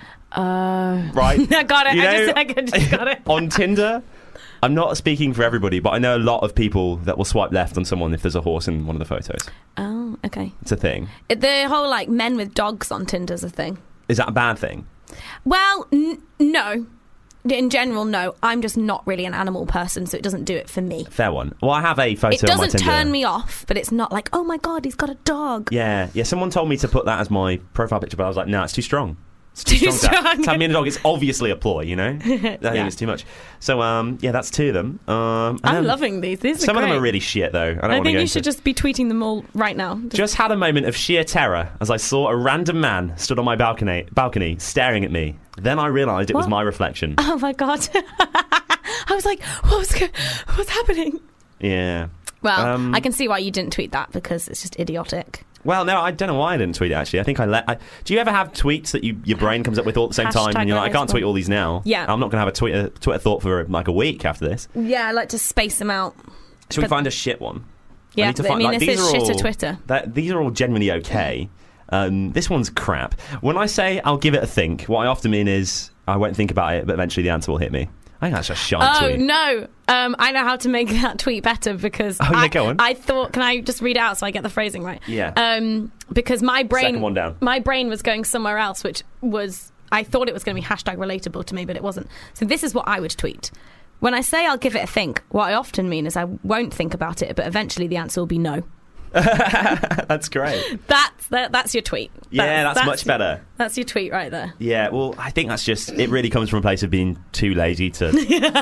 Right? I got it. You know, I just got it. On Tinder, I'm not speaking for everybody, but I know a lot of people that will swipe left on someone if there's a horse in one of the photos. Oh, okay. It's a thing. The whole, like, men with dogs on Tinder's a thing. Is that a bad thing? Well, no. In general, no. I'm just not really an animal person, so it doesn't do it for me. Fair one. Well, I have a photo it on my Tinder. It doesn't turn me off, but it's not like, oh my god, he's got a dog. Yeah. Someone told me to put that as my profile picture, but I was like, no, it's too strong. It's too strong. To have me and a dog, it's obviously a ploy, you know? I think it's too much. So, yeah, that's two of them. I'm loving these. These are some great. of them are really shit, though. I think you should just be tweeting them all right now. Just had a moment of sheer terror as I saw a random man stood on my balcony staring at me. Then I realised it was my reflection. Oh, my God. I was like, what's happening? Yeah. Well, I can see why you didn't tweet that, because it's just idiotic. Well, no, I don't know why I didn't tweet it, actually. I think do you ever have tweets that your brain comes up with all at the same time and you're like, I can't tweet all these now? Yeah. I'm not going to have a Twitter thought for like a week after this. Yeah, I like to space them out. Should we find a shit one? Yeah, this is shit to Twitter. These are all genuinely okay. This one's crap. When I say I'll give it a think, what I often mean is I won't think about it, but eventually the answer will hit me. I think that's a shite tweet. Oh, no. I know how to make that tweet better, because go on. I thought, can I just read it out so I get the phrasing right? Yeah. Because my brain... Second one down. My brain was going somewhere else, which was... I thought it was going to be hashtag relatable to me, but it wasn't. So this is what I would tweet. When I say I'll give it a think, what I often mean is I won't think about it, but eventually the answer will be no. That's great. That's your tweet. That's much better. That's your tweet right there. Yeah, well, I think that's just... It really comes from a place of being too lazy to...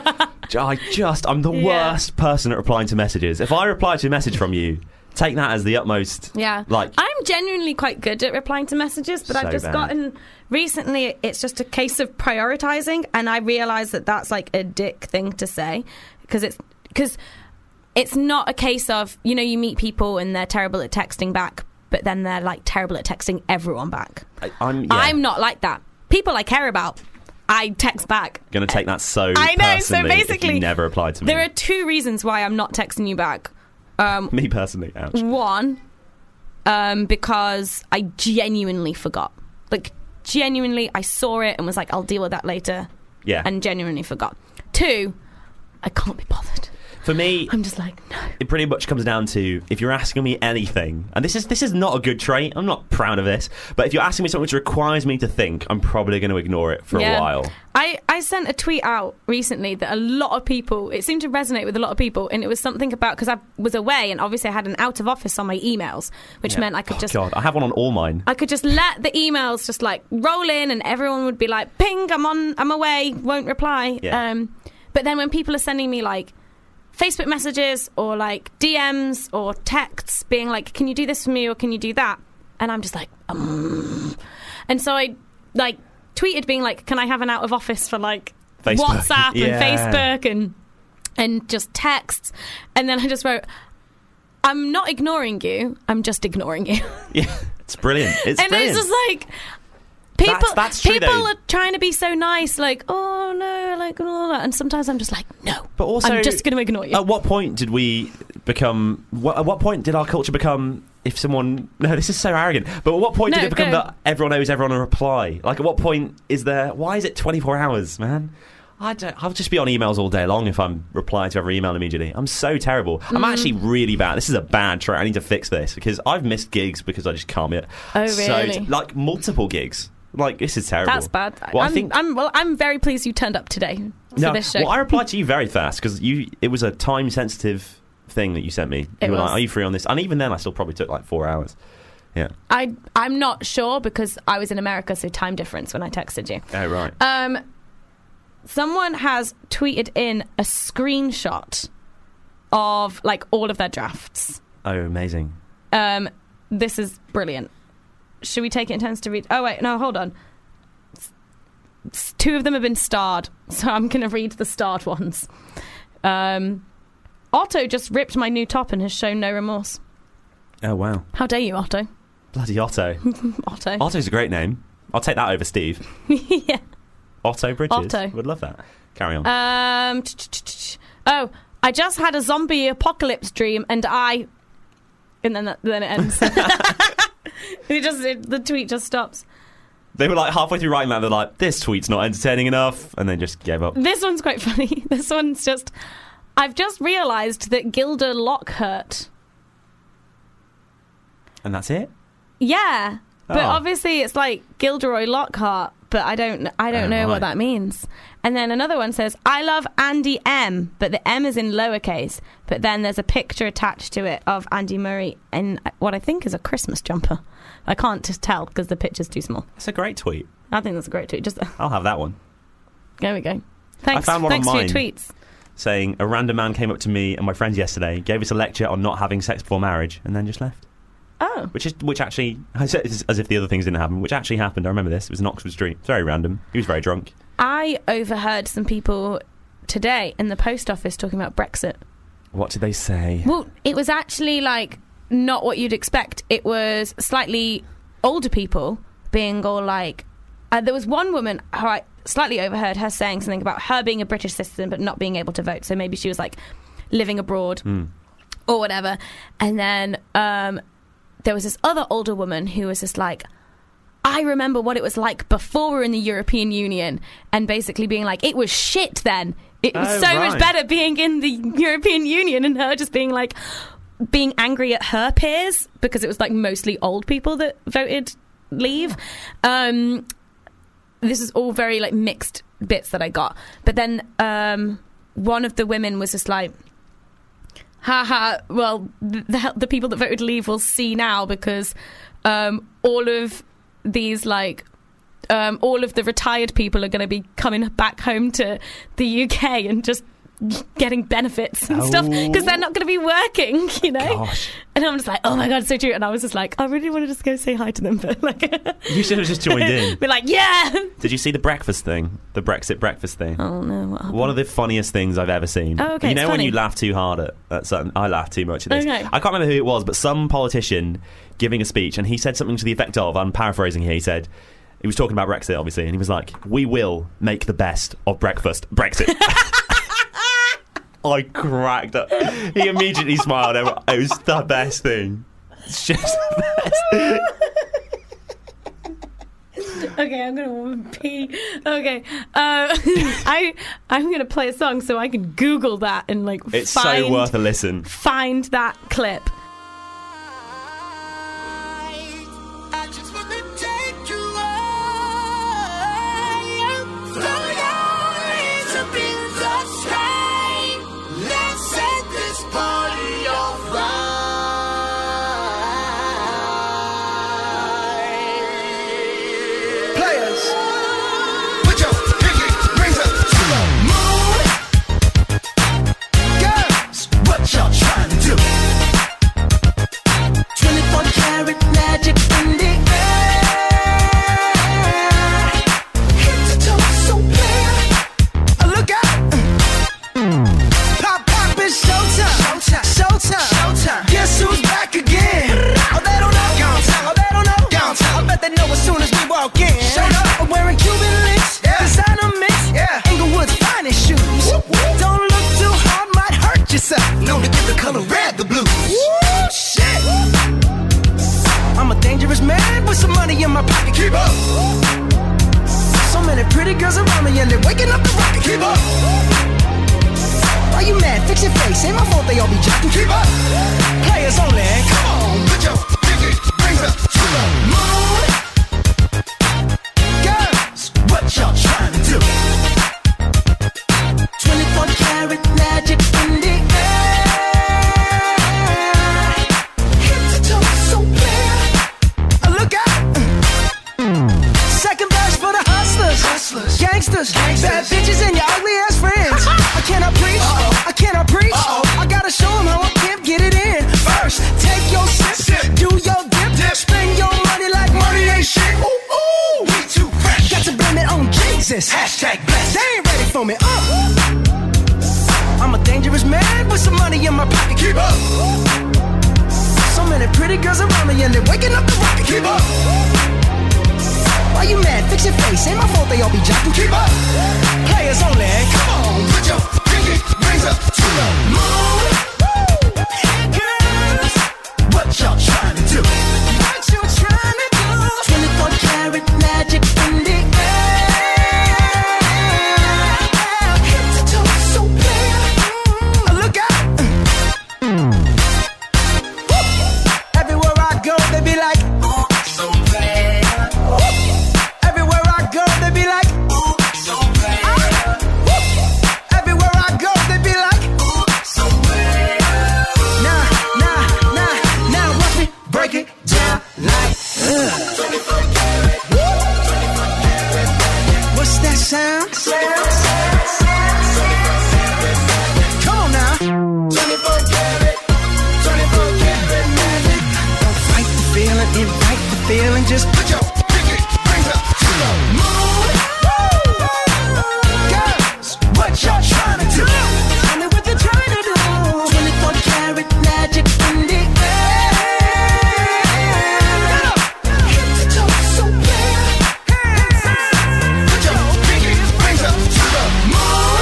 I'm the worst person at replying to messages. If I reply to a message from you, take that as the utmost... Yeah. Like, I'm genuinely quite good at replying to messages, but I've just gotten... Recently, it's just a case of prioritising, and I realise that that's like a dick thing to say, because it's not a case of, you know, you meet people and they're terrible at texting back, but then they're like terrible at texting everyone back. I'm not like that. People I care about, I text back. Going to take that so I know, personally so basically, if you never replied to me. There are two reasons why I'm not texting you back. Me personally, ouch. One, because I genuinely forgot. Like, genuinely, I saw it and was like, I'll deal with that later. Yeah. And genuinely forgot. Two, I can't be bothered. For me, I'm just like, no. It pretty much comes down to, if you're asking me anything, and this is not a good trait, I'm not proud of this, but if you're asking me something which requires me to think, I'm probably going to ignore it for a while. I sent a tweet out recently that a lot of people, it seemed to resonate with a lot of people, and it was something about, because I was away and obviously I had an out of office on my emails, which meant I could God, I have one on all mine. I could just let the emails just like roll in, and everyone would be like, ping, I'm away, won't reply. Yeah. But then when people are sending me like Facebook messages or like DMs or texts being like, can you do this for me or can you do that? And I'm just like, And so I like tweeted being like, can I have an out of office for like Facebook. WhatsApp and Facebook and just texts? And then I just wrote, I'm not ignoring you, I'm just ignoring you. Yeah, it's brilliant. It's brilliant. It's just like... That's true, people though. are trying to be so nice, like, oh no, like, all that. And sometimes I'm just like, no. But also, I'm just going to ignore you. At what point did we become? At what point did our culture become? If someone, no, this is so arrogant. But at what point did it become that everyone owes everyone a reply? Like, at what point is there? Why is it 24 hours, man? I'll just be on emails all day long if I'm replying to every email immediately. I'm so terrible. I'm actually really bad. This is a bad trait. I need to fix this because I've missed gigs because I just can't be it. Oh, really? So, like, multiple gigs. Like, this is terrible. That's bad. Well, I'm very pleased you turned up today for this show. Well, I replied to you very fast because it was a time-sensitive thing that you sent me. It You were was. like, are you free on this? And even then, I still probably took like 4 hours. Yeah. I'm not sure because I was in America, so time difference when I texted you. Oh, right. Someone has tweeted in a screenshot of like all of their drafts. Oh, amazing. This is brilliant. Should we take it in turns to read? Oh wait, no, hold on. 2 of them have been starred, so I'm going to read the starred ones. Otto just ripped my new top and has shown no remorse. Oh, wow. How dare you, Otto? Bloody Otto. Otto. Otto's a great name. I'll take that over Steve. Yeah. Otto Bridges. Otto. Would love that. Carry on. Oh, I just had a zombie apocalypse dream, and then it ends. The tweet just stops. They were like halfway through writing that, they're like, this tweet's not entertaining enough, and then just gave up. This one's quite funny. This one's just, I've just realised that Gilda Lockhart. And that's it? Yeah, but Oh. obviously it's like Gilderoy Lockhart, but I don't know right. what that means. And then another one says, I love Andy M, but the M is in lowercase. But then there's a picture attached to it of Andy Murray in what I think is a Christmas jumper. I can't just tell because the picture's too small. It's a great tweet. I think that's a great tweet. Just I'll have that one. there we go. Thanks. I found one Thanks on for mine. your tweets. Saying, a random man came up to me and my friends yesterday, gave us a lecture on not having sex before marriage, and then just left. Oh, Which actually, I said this as if the other things didn't happen, which actually happened. I remember this. It was in Oxford Street. It's very random. He was very drunk. I overheard some people today in the post office talking about Brexit. What did they say? Well, it was actually like not what you'd expect. It was slightly older people being all like, there was one woman who I slightly overheard her saying something about her being a British citizen but not being able to vote. So maybe she was like living abroad or whatever. And then there was this other older woman who was just like, I remember what it was like before we were in the European Union, and basically being like, it was shit then. It was so much right. better being in the European Union, and her just being like, being angry at her peers because it was like mostly old people that voted leave. This is all very like mixed bits that I got. But then one of the women was just like, haha, well, the people that voted leave will see now because all of these like all of the retired people are going to be coming back home to the UK and just getting benefits and stuff because they're not going to be working, you know. Gosh. And I'm just like, oh my god, it's so true. And I was just like, I really want to just go say hi to them, but like, You should have just joined in. be like, yeah. Did you see the breakfast thing? The Brexit breakfast thing? Oh no, what happened? One of the funniest things I've ever seen. Oh, okay, you it's know when funny. you laugh too hard at something? I laugh too much at this. Okay. I can't remember who it was, but some politician giving a speech, and he said something to the effect of, I'm paraphrasing here, he said, he was talking about Brexit, obviously, and he was like, we will make the best of Brexit. I cracked up. He immediately smiled. It was the best thing. It's just the best. Okay, I'm gonna pee. Okay, I'm gonna play a song so I can Google that and like It's so worth a listen. find that clip. I just wanna take you higher. Throw your hands up in the sky. Let's set this party on fire. Players, put your pinky rings up to the moon. Girls, what y'all trying to do? 24 karat magic in the air. Head to toe, so clear. Look out! Pop, pop, it's showtime. Showtime. Showtime. Guess who's back again? Oh, they don't know. Oh, they don't know. I bet they know as soon as we walk in. Shut up. I'm wearing Cuban links. Yeah. Designer mix. Yeah. Inglewood's finest shoes. Whoop, whoop. Don't look too hard, might hurt yourself. Known to give the color red the blues. Woo, shit. I'm a dangerous man with some money in my pocket. Keep up. So many pretty girls around me and they're waking up the rocket. Keep up. Why you mad? Fix your face. Ain't my fault they all be jocking. Keep up. Players only. Come on, put your pinky rings up to the moon. Girls, what y'all trying to do? 24 karat magic in the air. in my pocket. Keep up. So many pretty girls around me and they're waking up the rocket. Keep up. Why you mad? Fix your face. Ain't my fault they all be jocking. Keep up. Players only. Come on, put your pinky rings up to the moon. Girls, what y'all trying to do? What you trying to do? 24 karat magic in the air. Head to toe, so clear. Look out. Everywhere I go, they be like, ooh, so bad. Everywhere I go, they be like, ooh, so bad. Everywhere I go, they be like, ooh, so bad. Now, watch me break it down like, 24 karat. What's that sound? Come on now. 24 karat, 24 karat magic. Don't fight the feeling, invite the feeling. Just put your pinky rings up to the moon. Girls, what y'all trying to do? Tell me what you're trying to do. 24 karat magic in the air. Head to toe, so clear. Put your pinky rings up to the moon.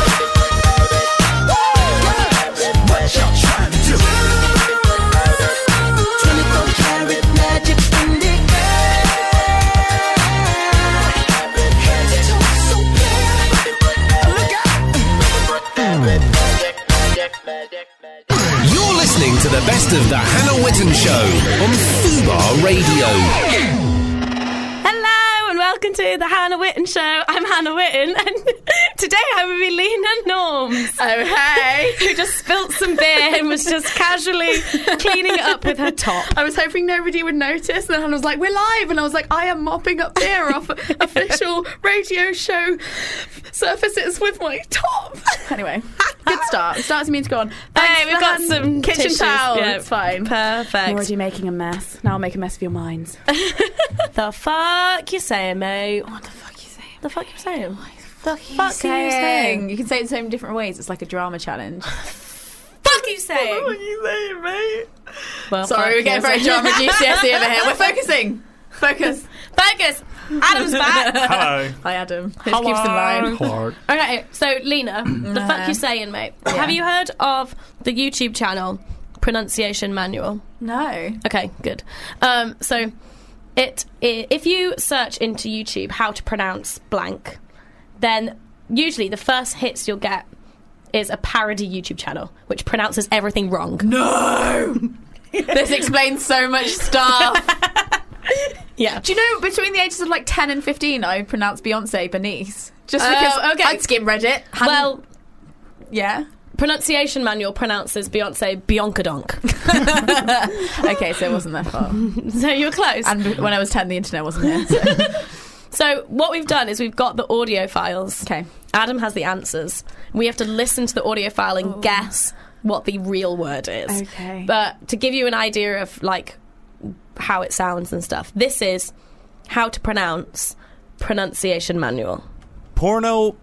Girls, what y'all trying to do? 24 karat magic in the air. Head to toe, so clear. Look out. You're listening to the best of the Hannah Witten Show on Fubar Radio. Hello and welcome to the Hannah Witten Show. I'm Hannah Witten and today I'm with Lena Norms. Oh, hey. Who just spilt some beer and was just casually cleaning it up with her top. I was hoping nobody would notice, and then Hannah was like, we're live, and I was like, I am mopping up beer off official radio show surfaces with my top. Anyway, good start. Starts me to go on. Hey, we've got some kitchen tissues. towels. Yeah, It's fine. Perfect. I'm already making a mess. Now I'll make a mess of your minds. The fuck you saying, mate? What the fuck you saying? The fuck you saying? The fuck are you saying? You can say it in so many different ways. It's like a drama challenge. Fuck you saying? What are you saying, mate? Well, Sorry, we're getting very drama GCSE over here. We're focusing. Focus. Focus. Adam's back. Hello. Hi, Adam. This keeps in line. Hello. Okay, so Lena, the fuck you saying, mate? Have you heard of the YouTube channel Pronunciation Manual? No. Okay, good. So if you search into YouTube how to pronounce blank, then usually the first hits you'll get is a parody YouTube channel which pronounces everything wrong. No! This explains so much stuff. Yeah. Do you know, between the ages of like 10 and 15, I pronounced Beyonce Bernice. Just because okay. I'd skim Reddit. Well, yeah. Pronunciation Manual pronounces Beyonce Bionkadonk. Okay, so it wasn't that far. So you were close. And when I was 10, the internet wasn't here. So. So what we've done is we've got the audio files. Okay. Adam has the answers. We have to listen to the audio file and guess what the real word is. Okay. But to give you an idea of like how it sounds and stuff, this is how to pronounce Pronunciation Manual. Porn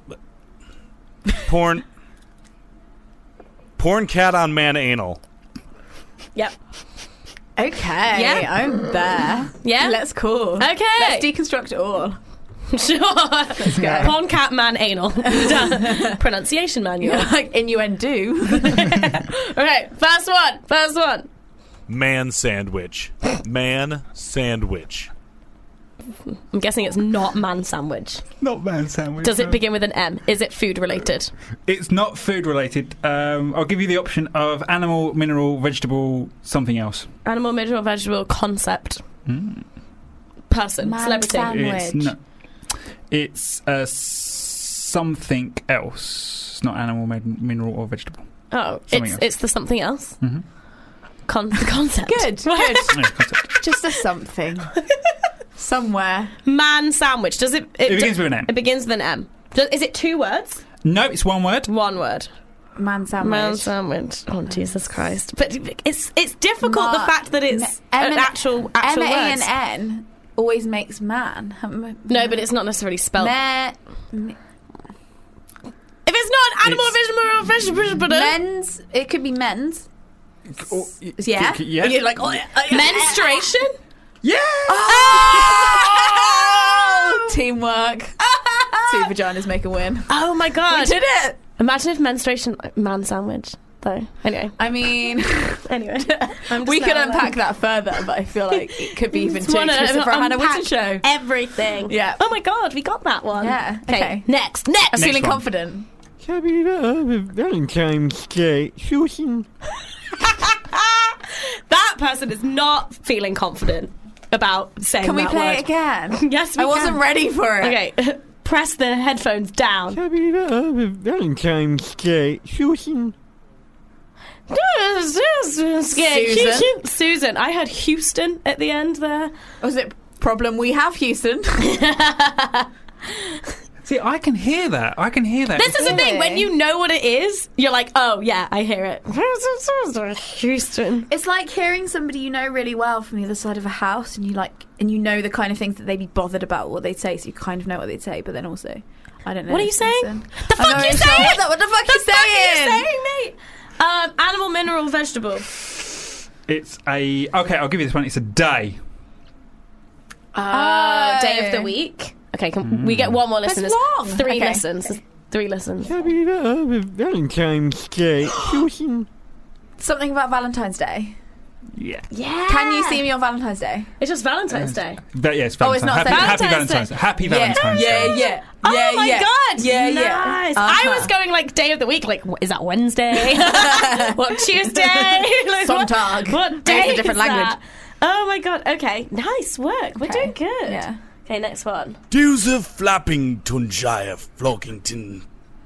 cat on man anal. Yep. Okay. Yeah. I'm there. Yeah? Let's cool. Okay. Let's deconstruct it all. Sure. Let's go. Porn cat man anal. Done. Pronunciation Manual. Like innuendo. Okay, first one. Man sandwich. Man sandwich. I'm guessing it's not man sandwich. Not man sandwich. Does it begin with an M? Is it food related? It's not food related. I'll give you the option of animal, mineral, vegetable, something else. Animal, mineral, vegetable, concept. Person, Man celebrity. sandwich. It's something else. It's not animal, mineral, or vegetable. Oh, Something else. it's the something else. Mm-hmm. The concept. Good. Yeah, concept. Just a something. Somewhere. Man sandwich. Does it? It begins with an M. It begins with an M. Is it two words? No, it's one word. One word. Man sandwich. Man sandwich. Oh Jesus Christ! But it's difficult. The fact that it's an actual words. M-A-N-N always makes man. No, but it's not necessarily spelled. Me- If it's not animal, vegetable, men's, it could be men's. Yeah. Yeah. You're like, Menstruation? Yeah. Oh! Teamwork. 2 vaginas make a win. Oh my god. We did it. Imagine if menstruation man sandwich though. Anyway. I mean, Anyway. we could unpack that further, but I feel like it could be even too wanna exclusive for a Hannah unpack Witten show. Everything. Yeah. Oh my god, we got that one. Yeah. Okay. Okay. Next. I'm feeling one. confident. Valentine's Day, Susan. That person is not feeling confident about saying Can we that play word. it again? Yes, we I wasn't can. ready for it. Okay. Press the headphones down. Valentine's Day, Susan. Susan. I heard Houston at the end there. Was it problem we have, Houston? See, I can hear that. This is the thing. When you know what it is, you're like, oh, yeah, I hear it. Houston. It's like hearing somebody you know really well from the other side of a house, and you know the kind of things that they'd be bothered about what they'd say, so you kind of know what they'd say, but then also, I don't know. What are you saying? Listen. The fuck I'm you not saying? really sure. What the fuck you saying? mate? Animal, mineral, vegetable. It's a... Okay, I'll give you this one. It's a day. Day of the week. Okay, can we get one more listen? That's long. 3 Okay. listens. 3 listens. Valentine's Day, Susan. Something about Valentine's Day. Yeah. Yeah. Can you see me on Valentine's Day? It's just Valentine's Day. Yes, Oh, it's Valentine's. not Happy Valentine's Valentine's Day. Day. Happy Valentine's Day. Yeah. Oh my god! Yeah. Nice. I was going like day of the week. Like, is that Wednesday? What Tuesday? Like, Sonntag. What day? It's a different is language. that? Oh my god! Okay, nice work. We're doing good. Yeah. Okay, next one. Duse flapping tunjaya Flockington.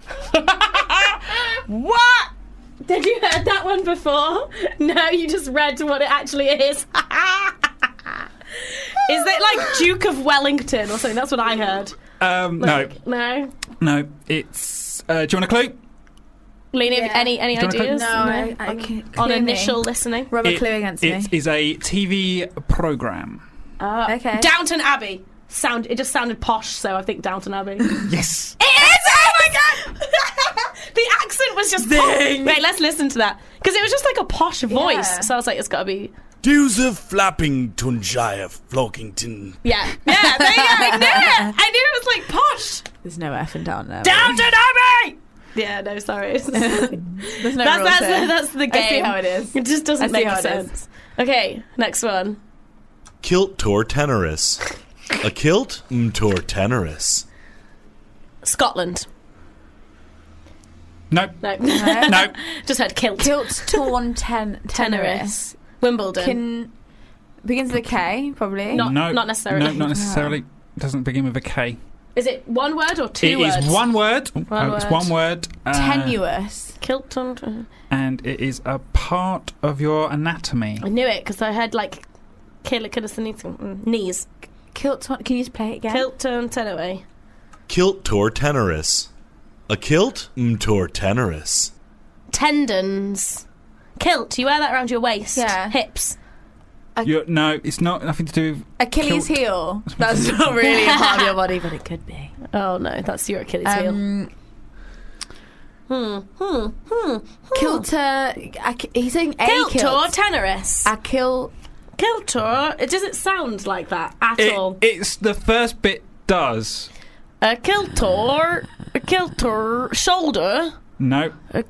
What? Did you heard that one before? No, you just read what it actually is. Is it like Duke of Wellington or something? That's what I heard. No. No. It's... do you want a clue? Lena, Yeah. any Do you wanna ideas? No, I can't. On Clue me. initial listening. Rub a clue against me. It is a TV program. Okay. Downton Abbey. It just sounded posh, so I think Downton Abbey. Yes. It is! Oh my god! The accent was just Zing. Wait, let's listen to that. Because it was just like a posh voice. Yeah. So I was like, it's got to be... Duse flapping tunjaya Flockington. Yeah. Yeah, there you go. I knew it! I knew it was like posh. There's no F and down there. Downton Abbey! Yeah, no, sorry. There's no rules here. That's the game. I see how it is. It just doesn't I see make how it sense. Okay, next one. Kilt tor tenorus. A kilt tor tenorus. Scotland. Nope. No. Nope. Just heard kilt. Kilt torn tenorus. Wimbledon. Begins with a K, probably. Not necessarily. No, not necessarily. Doesn't begin with a K. Is it one word or two It words? is one word. One It's word. one word. Tenuous. Kilt on... And it is a part of your anatomy. I knew it because I heard like knees. Kilt torn. Can you just play it again? Kilt on tenaway. Kilt tor tenorus. A kilt tor tenorus. Tendons. Kilt. You wear that around your waist. Yeah. Hips. No, it's not nothing to do with Achilles kilt. heel. That's not really a part of your body, but it could be. Oh no, that's your Achilles heel. Kilter. He's saying a Kilt or kilt. tenorus. A kilt. Kiltor. It doesn't sound like that at all. It's the first bit does. A kiltor. A kiltor. Shoulder. No.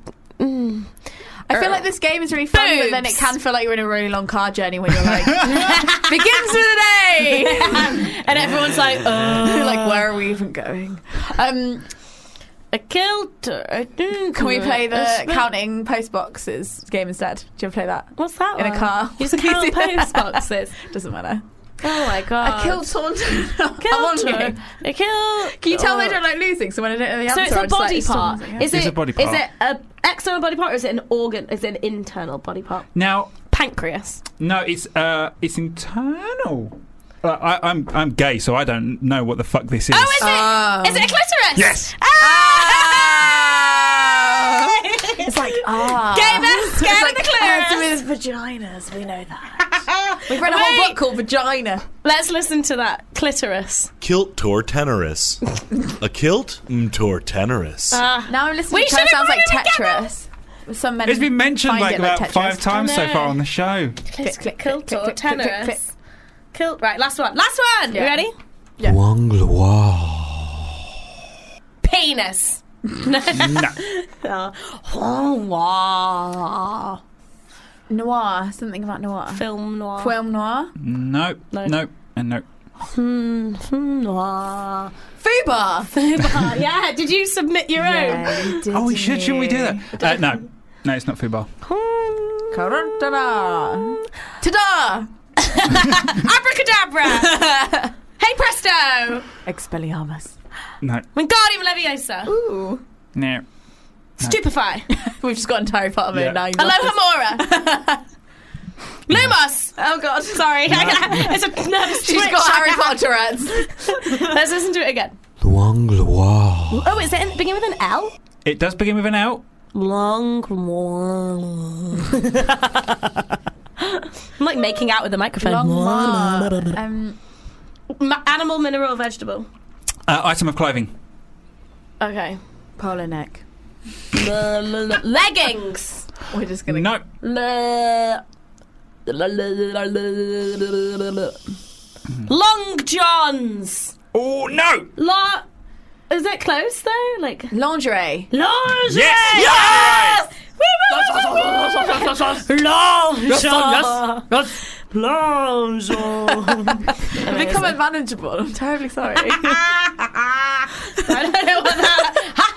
I feel like this game is really fun, but then it Boobs. can feel like you're in a really long car journey when you're like, begins with an A! And everyone's like, like, where are we even going? A kilter. Can we play the counting post boxes game instead? Do you ever play that? What's that In one? a car. You just count post boxes. Doesn't matter. Oh my god. A kilt torn. Kilter. A kilt. Can you tell they don't like losing? So when I don't know the answer, So it's a I'm just body like, part. something. Is It's it a body part. Is it an external body part or is it an organ? Is it an internal body part? Now, Pancreas. no, it's internal. I'm gay, so I don't know what the fuck this is. Oh, is it a clitoris? Yes. It's like, Gay men scared of the clitoris. with vaginas, we know that. We've read a whole book called Vagina. Let's listen to that. Clitoris. Kilt tor tenorus. A kilt tor tenorus. Now I'm listening. We It kind of should have sounds like put it together. Tetris. Some men It's been mentioned find like it about Tetris. 5 times so know. far on the show. Kilt or click, click, tenorous? click. Kilt. Right, last one. Last one. Yeah. You ready? Yeah. Penis. No. Oh, wow. Noir. Something about noir. Film noir. Film noir. No. No. No. And no. Noir. Fubar. Yeah, did you submit your own? Yeah, you did, Oh, we didn't shouldn't we do you? that? No. No, it's not Fubar. Ta-da! Ta-da! Abracadabra. Hey presto. Expelliarmus. No. Wingardium Leviosa. Ooh. No. Stupefy. We've just got an entire part of Yeah. it now. you've Aloha lost Mora. Lumos. Oh god, sorry. It's a nervous us. She's twitch. got Harry Potter Tourette's. Let's listen to it again. Luang Lua. Oh, is it begin with an L? It does begin with an L. Long. I'm like making out with the microphone. Animal, mineral, vegetable. Item of clothing. Okay. Polar neck. Leggings. We're just gonna. No. Long johns. Oh, no. Is it close though? Like Lingerie. lingerie. Yes! I've become unmanageable. I'm terribly sorry. I don't know what that.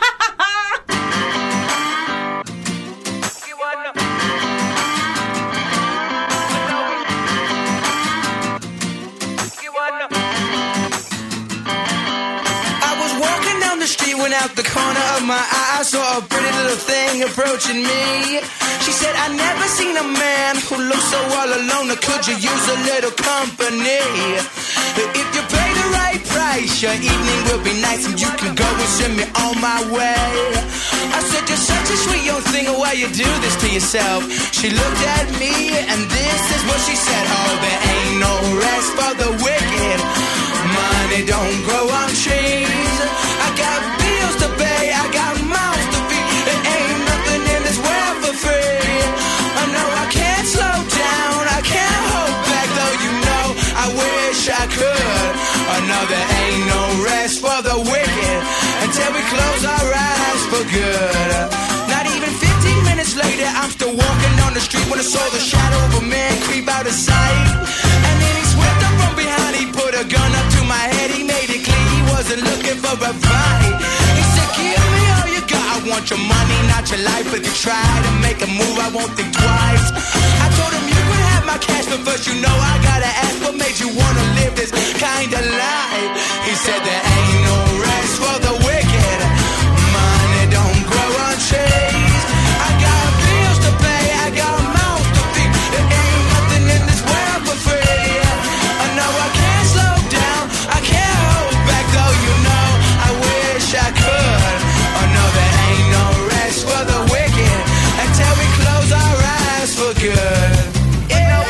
I was walking down the street when out the corner of my eye I saw a pretty little thing approaching me. She said, I never seen a man who looks so all alone. Could you use a little company? If you pay the right price, your evening will be nice and you can go and send me on my way. I said, you're such a sweet young thing, why you do this to yourself? She looked at me and this is what she said. Oh, there ain't no rest for the wicked. Money don't grow on trees. I got bills to pay, I got mouths to feed. There ain't nothing in this world for free. I know I can't slow down, I can't hold back, though you know I wish I could. I know there ain't no rest for the wicked until we close our eyes for good. Not even 15 minutes later, I'm still walking down the street when I saw the shadow of a man creep out of sight. And then he swept up from behind, he put a gun up to my head, he made it clear he wasn't looking for a fight. He said, give me all you got, I want your money, not your life. If you try to make a move, I won't think twice. I told him you could have my cash, but first you know I gotta ask, what made you wanna live this kind of life? He said there ain't no rest for the wicked. Money don't grow on trees. I got bills to pay, I got mouths to feed. There ain't nothing in this world for free. I know I can't slow down, I can't hold back, though you know I wish I could. Oh no, there ain't no rest for the wicked until we close our eyes for good. Yeah.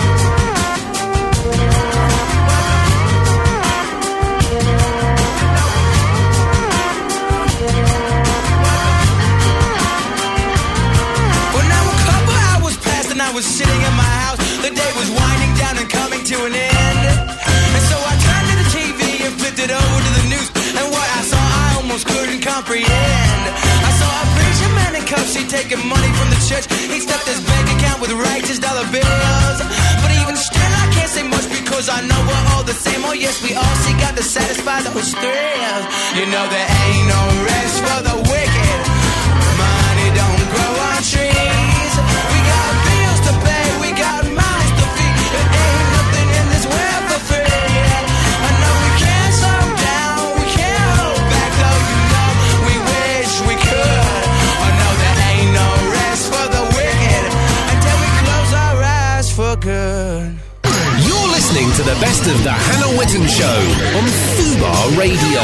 Well, now a couple hours passed and I was sitting in my house. The day was winding down and coming to an end. And so I turned to the TV and flipped it over to the news. And what I saw, I almost couldn't comprehend. I saw a preacher man in cuffs, he taking money from the church. He stuffed his bank account with righteous dollar bills. But even still, I can't say much because I know we're all the same. Oh yes, we all seek out to satisfy those thrills. You know there ain't no rest for the wicked. Money don't grow on trees. We got bills to pay, we got mouths to feed. There ain't nothing in this world for free. I know we can't slow down, we can't hold back, though you know we wish we could. I know there ain't no rest for the wicked until we close our eyes for good. You're listening to the best of the Hannah Witten Show on Fubar Radio.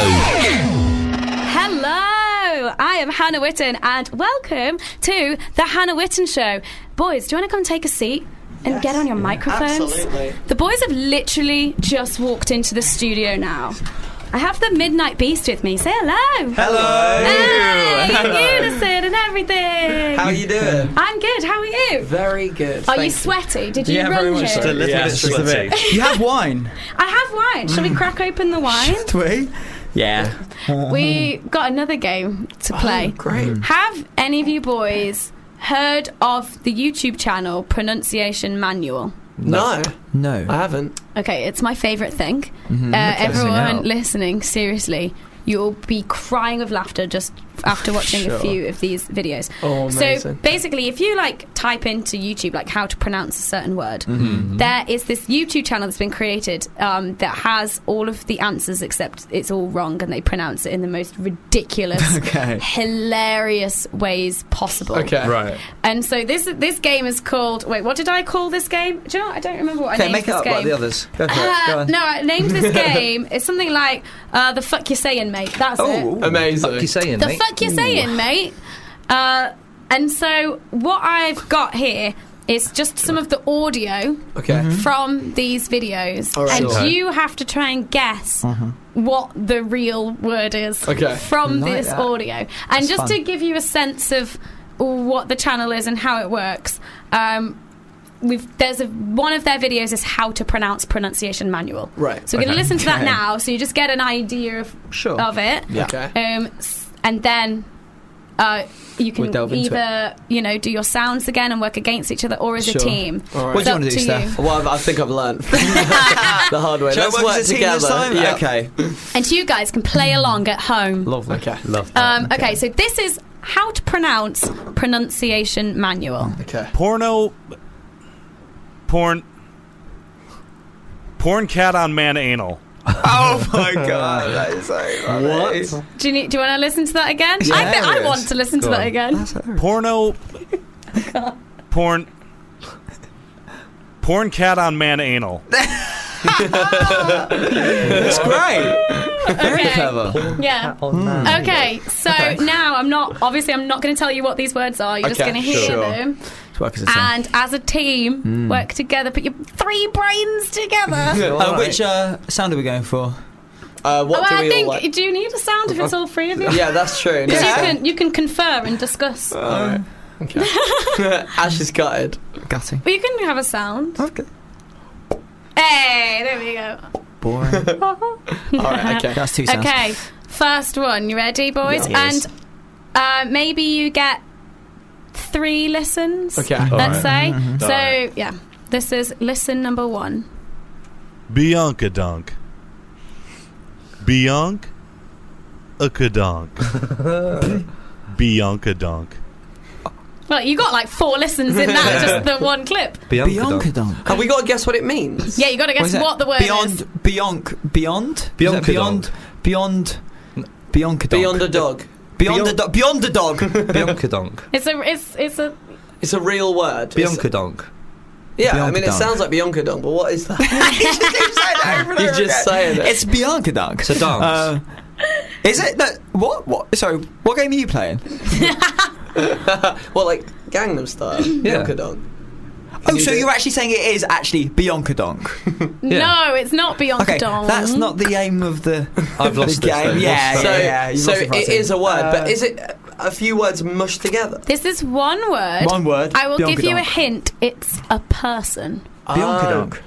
Hello, I am Hannah Witten, and welcome to the Hannah Witten Show. Boys, do you want to come take a seat and get on your microphones? Absolutely. The boys have literally just walked into the studio now. I have the Midnight Beast with me. Say hello. Hello. Hey, unison and everything. How are you doing? I'm good. How are you? Very good. Are you sweaty? Did you run very much here? so. Just a little bit sweaty. You have wine. I have wine. Shall we crack open the wine? Should we? Yeah. We got another game to play. Great. Have any of you boys heard of the YouTube channel Pronunciation Manual? No. No. I haven't. Okay, it's my favourite thing. Mm-hmm. Everyone out. listening, seriously, you'll be crying of laughter just after watching a few of these videos. Oh, So amazing. basically, if you like type into YouTube like how to pronounce a certain word, Mm-hmm. there is this YouTube channel that's been created that has all of the answers except it's all wrong and they pronounce it in the most ridiculous, Okay. hilarious ways possible. Okay. Right. And so this game is called. Wait, what did I call this game? Do you know what? I don't remember what I Okay, named make it this up game. like the others. Go for it. Go on. No, I named this game. It's something like the fuck you saying, mate. That's it. Amazing. What you saying, The mate? fuck you saying, mate. And so what I've got here is just some of the audio Okay. from these videos, All right. and Okay. you have to try and guess what the real word is Okay. from Like this that. audio. And That's just fun. to give you a sense of what the channel is and how it works, one of their videos is how to pronounce Pronunciation Manual. Right. So we're going to Okay. listen to that Okay. now, so you just get an idea of it. Yeah. Okay. And then you We'll can delve into either do your sounds again and work against each other, or as a Sure. team. All right. What do you It's want to do, up Steph? Well, I think I've learned the hard way. Shall Let's we work work as a team together. this time? Yeah. Okay. And you guys can play along at home. Lovely. Okay. Love that. Okay, so this is how to pronounce Pronunciation Manual. Okay. Porn cat on man anal. Oh my god, that is so funny. What? Do you want to listen to that again? Yeah, I think I hilarious. want to listen to Go that on. again. Porn cat on man anal. That's great. Very Okay. clever. Yeah. Mm. Okay, so now I'm not going to tell you what these words are. You're just Okay, going to hear sure. them. Let's work as a team. And as a team, work together. Put your three brains together. Which sound are we going for? What do I we think. all like? Do you need a sound if it's all three of you? Yeah, that's true. Because you can confer and discuss. Okay. Ash is gutted. Gutting. But you can have a sound. Okay. Hey, there we go. Boring. All right. Okay. That's two sounds. Okay, first one. You ready, boys? Yes. And maybe you get 3 listens. Okay. Let's say. All So right. yeah, this is listen number 1. Bianca dunk. Bianca dunk. Bianca dunk. Well, you got like 4 listens in that, just the one clip. Bianca Dunk. Have we got to guess what it means? Yeah, you got to guess what the word is. Beyond. Bianca Beyond. Bianca Dunk. Beyond a dog. Beyond a dog. Beyond a dog. Bianca Donk. It's a. It's a real word. Bianca Donk. Yeah, I Bianca mean, it Dunk. sounds like Bianca Dunk, but what is that? You're You're just saying it. It's Bianca Dunk. It's a dance. Is it? No, what? Sorry, what game are you playing? What, like Gangnam Style? Bianca Dunk. Oh, so you're actually saying it is actually Bianca Dunk? No, it's not Bianca Okay, Dong. that's not the aim of the I've lost the this, game. though. Yeah, Lost yeah, that. yeah. You've So lost it for it us, is a word, but Uh, is it a few words mushed together? This is one word. One word. I will Bianca give you a Dunk. hint. It's a person. Bianca Dunk.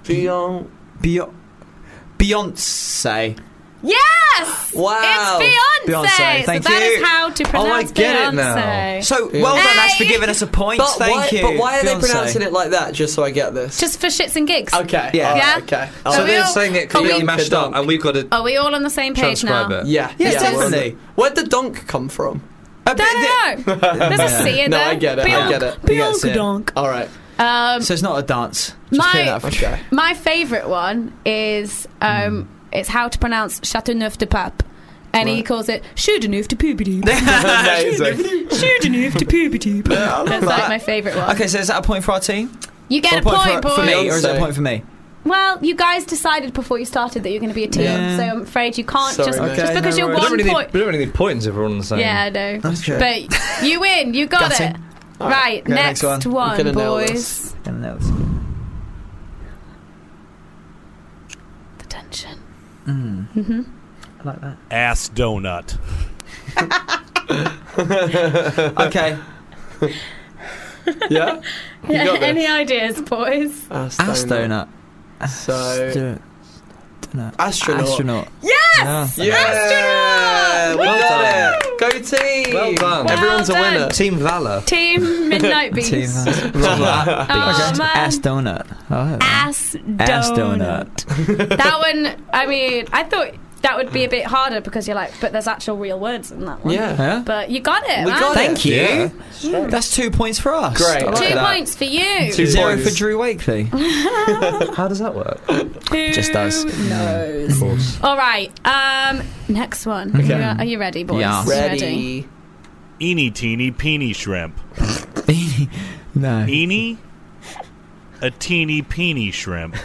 Beyonce. Yes! Wow. It's Beyonce. Beyonce, thank so that you. is how to pronounce get it now. Beyonce. So well done, Ash, for giving us a point. But Thank why, you. But why are they Beyonce. pronouncing it like that? Just so I get this. Just for shits and gigs. Okay. Yeah. all right, Yeah? Okay. So So we they're all- saying it are completely we- mashed up, and we've got to Are we all on the same page transcribe now? it. Yeah. Yeah, yeah, definitely. Where'd the donk come from? A bit- Don't know. There's a C in No, there. I get it. I get it. Bianca Donk. All right. So it's not a dance. Just clear that for Okay. My favourite one is it's how to pronounce Châteauneuf-du-Pape. And he calls it Châteauneuf-du-Poopity. Amazing. Châteauneuf-du-Poopity. That's like my favourite one. Okay, so is that a point for our team? You get Or a point, for boys. me, or is that a point for me? Well, you guys decided before you started that you're going to be a team, Yeah. so I'm afraid you can't Sorry, just mate. just Okay, because no you're worries. one point. We don't really need points if we're all on the same. Yeah, I know. Okay. But you win. You got Gutting. it. Right, Okay, next next one. one, I'm gonna nail boys. this. Gonna nail this. The tension. Mm. Mm-hmm. I like that. Ass donut. Okay. Yeah? You got this. Any ideas, boys? Ass donut. So. Astronaut. Astronaut. Yes! Yeah! We got it! Go team! Well done. Everyone's a Well done. winner. Team Valor. Team Midnight Beast. Love that. Oh, man. Ass donut. Oh. Ass Ass donut. donut. That one, I mean, I thought that would be a bit harder because you're like, but there's actual real words in that one. Yeah. But you got it, We man. got it. Thank you. Yeah. That's 2 points for us. Great. I like 2 that. points for you. 2 0 points. for Drew Wakely. How does that work? Who Just does. knows? Of course. All right. Next one. Okay. Are you ready, boys? Yeah. You Ready. Eeny teeny peeny shrimp. No. Eeny? A teeny peeny shrimp.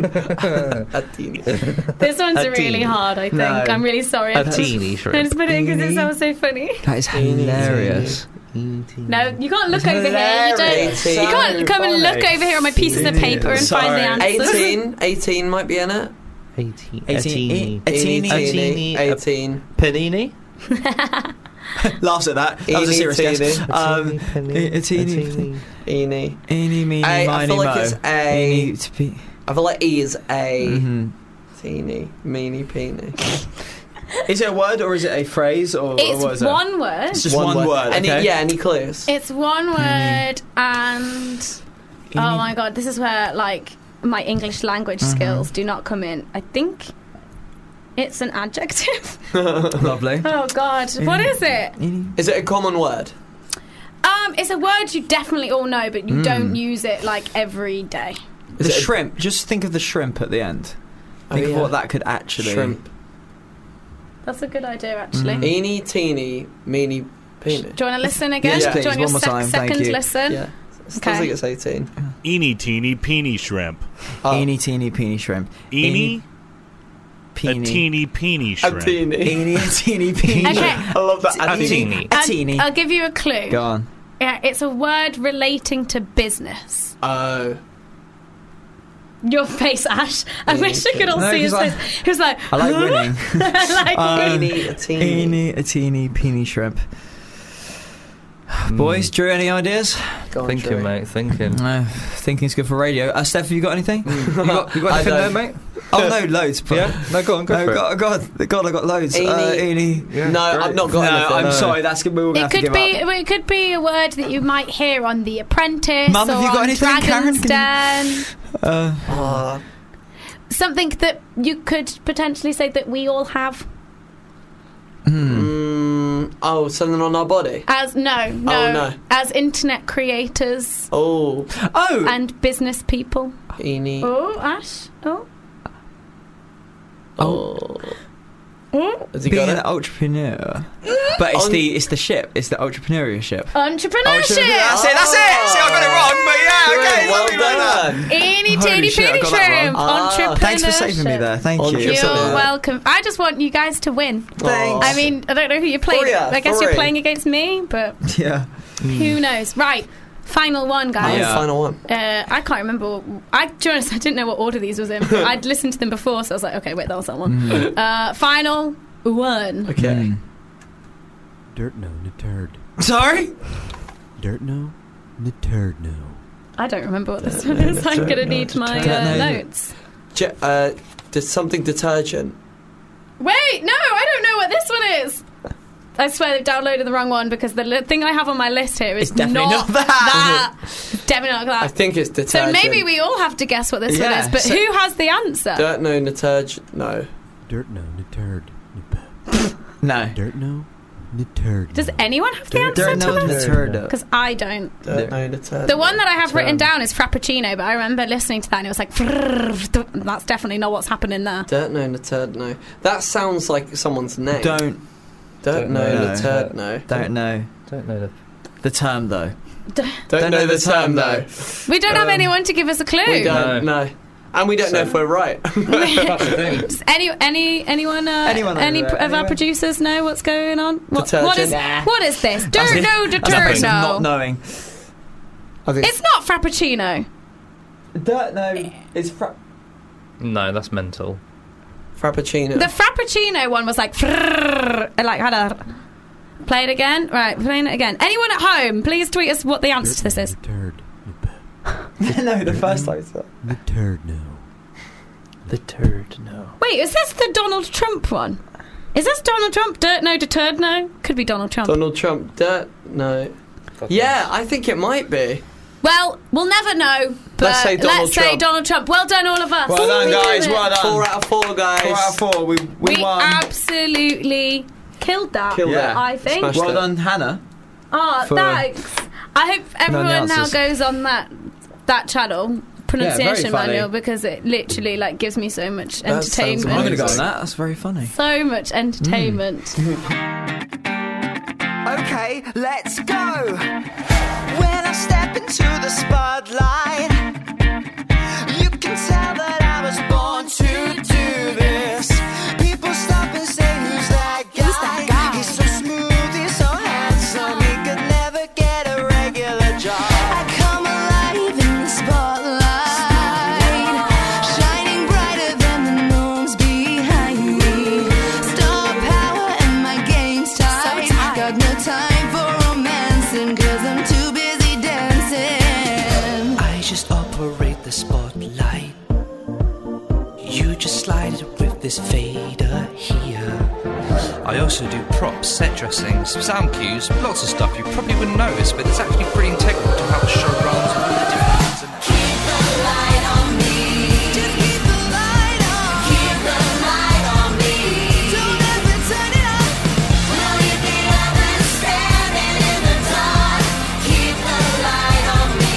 A teeny. This one's A really teeny. hard, I think. No. I'm really sorry. A teeny I shrimp. just put it because it sounds so funny. That is hilarious. No, you can't look over here. You hilarious. don't. You can't come and look over here on my pieces of paper and find the answers. 18 might be in it. 18. 18. A Teeny. 18. Panini? Laughs at that. That was a serious Eeny, guess. teeny. A teeny. Eeny. Eeny, meeny, I miny, feel like mo. it's A. Eeny, t- I feel like E is A. Mhm. Teeny. Meeny. Peeny. Is it a word or is it a phrase or what is It's it? one word. It's just one word. Any, Okay. yeah, any clues? It's one word, and oh my god, this is where like my English language skills do not come in. I think it's an adjective. Lovely. Oh god, what is it? Is it a common word? It's a word you definitely all know, but you don't use it like every day. The shrimp. Just think of the shrimp at the end. Think of what that could actually. Shrimp. That's a good idea, actually. Eeny, teeny, meeny, peeny. Do you want to listen again? Yes, please. Do you want One more time. Thank second you. listen? Yeah. Sounds Okay. like it's 18. Eeny teeny peeny shrimp. Eeny, teeny, peeny shrimp. Eeny? A Peeny. teeny peeny A shrimp. teeny. Eeny, a teeny, peeny. Okay. I love that. A teeny. A teeny. I'll give you a clue. Go on. Yeah, it's a word relating to business. Oh. Your face, Ash. I wish I could all No, see his 'cause face. He was like, I like winning. I like Eeny, a teeny. Eeny, a teeny, peeny shrimp. Boys, Drew, any ideas? Go on, Thinking, Drew. mate, thinking. No, thinking's good for radio. Steph, have you got anything? you got I anything there, don't. mate? Oh no, loads. But Yeah? No, go on, go no, for it. God, I got loads. Eeny. Eeny. No, I've not got No, anything. I'm sorry. That's good. We're all gonna It have to could give be. up. It could be a word that you might hear on The Apprentice Mum, or have you got on anything, Karen? Dragon's Den. Oh. Something that you could potentially say that we all have. Oh, something on our body? As no, as internet creators Oh. Oh. and business people. Eeny. Oh, Ash. Oh. Oh. Has he Being got an it? entrepreneur, but it's On- the ship. It's the entrepreneurship. Entrepreneurship. That's it. See, I got it wrong, but yeah, okay. Well something like that. done. Eeny, Holy teeny, shit, I peeny, got that shrimp. wrong. Entrepreneurship. Thanks for saving me there. Thank you. Entrepreneur. You're welcome. I just want you guys to win. Thanks. I mean, I don't know who you're playing. For ya, I guess for you're ya. playing against me, but Yeah. who knows? Right. Final one, guys. Yeah. Final one. I can't remember. To be honest, I didn't know what order these was in. I'd listened to them before, so I was like, okay, wait, that was that one. Final one. Okay. Dirt no, n turd. Sorry. Dirt no, n turd no. I don't remember what this one is. I'm going to need my notes. Something detergent. Wait, no, I don't know what this one is. I swear they've downloaded the wrong one because the thing I have on my list here is It's definitely not that. Definitely not that. I think it's So detergent. maybe we all have to guess what this one Yeah, is. But so- who has the answer? Dirt no, detergent. No. Dirt no, n turd. No. Dirt no, n turd. Does anyone have the answer Dirt no, to this? turd. Because I don't. Dirt no, detergent. The one that I have written down is Frappuccino, but I remember listening to that and it was like, that's definitely not what's happening there. Dirt no, detergent. No. That sounds like someone's name. Don't Dirt no, know. detergent. No. don't know Don't know the term though. Don't know the term though. We don't have anyone to give us a clue. We don't. No. And we don't know if we're right. Does anyone Anyone any over there? of our Anyone? producers know what's going on? What is Detergent. what is this? Dirt no, That's dirt not no. knowing. It's not Frappuccino. Dirt no is No, that's mental. Frappuccino. The Frappuccino one was like, had a... Play it again? Right, playing it again. Anyone at home, please tweet us what the answer to this is. No, the first time it's The turd, no. The turd, no. Wait, is this the Donald Trump one? Is this Donald Trump? Dirt no to turd no? Could be Donald Trump. Donald Trump, dirt, no. Yeah, I think it might be. Well, we'll never know. But Let's say Donald Trump. Well done, all of us. Well done, guys. Well done. 4 out of 4, guys. 4 out of 4. We won. Absolutely killed that. I think. Smashed well it. done, Hannah. Oh, for- thanks. I hope everyone now answers. goes on that channel. Pronunciation funny. manual, because it literally gives me so much That sounds entertainment. I'm going to go on that. That's very funny. So much entertainment. Okay, let's go. When I step into the spotlight, you can tell that I was born to do this. People stop and say, who's that guy? He's so smooth, he's so handsome, he could never get a regular job. I come alive in the spotlight, shining brighter than the moons behind me. Star power and my game's tight. Got no time for romancing, 'cause I'm too busy dancing. I just operate the spotlight. You just slide it with this fader here. I also do props, set dressings, sound cues, lots of stuff you probably wouldn't notice, but it's actually pretty integral to how the show runs and all the different things. Keep the light on me. Just keep the light on. Keep the light on me. Don't ever turn it off. We'll leave the others standing in the dark. Keep the light on me.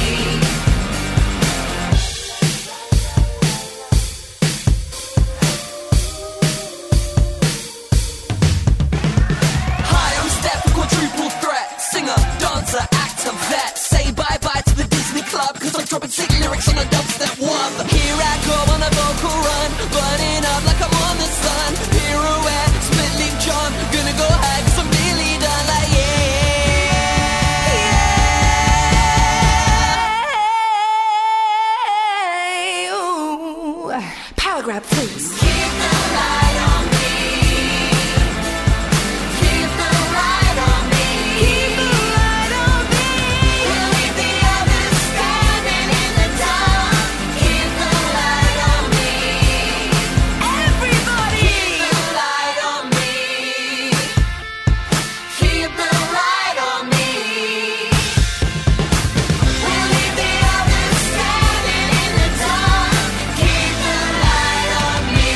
Hi, I'm Steph, quadruple threat. Singer, dancer, actor, vet. Say bye-bye to the Disney Club, 'cause I'm dropping sick lyrics on a dubstep one. Here I go on a vocal run, burning up like I'm on the sun. Pirouette, split link John, gonna go high 'cause I'm really done like yeah. Ooh. Power grab, please. Keep the light on me. Keep the light on me. Keep the light on me. We'll leave the others standing in the dark. Keep the light on me. Everybody. Keep the light on me. Keep the light on me. We'll leave the others standing in the dark. Keep the light on me.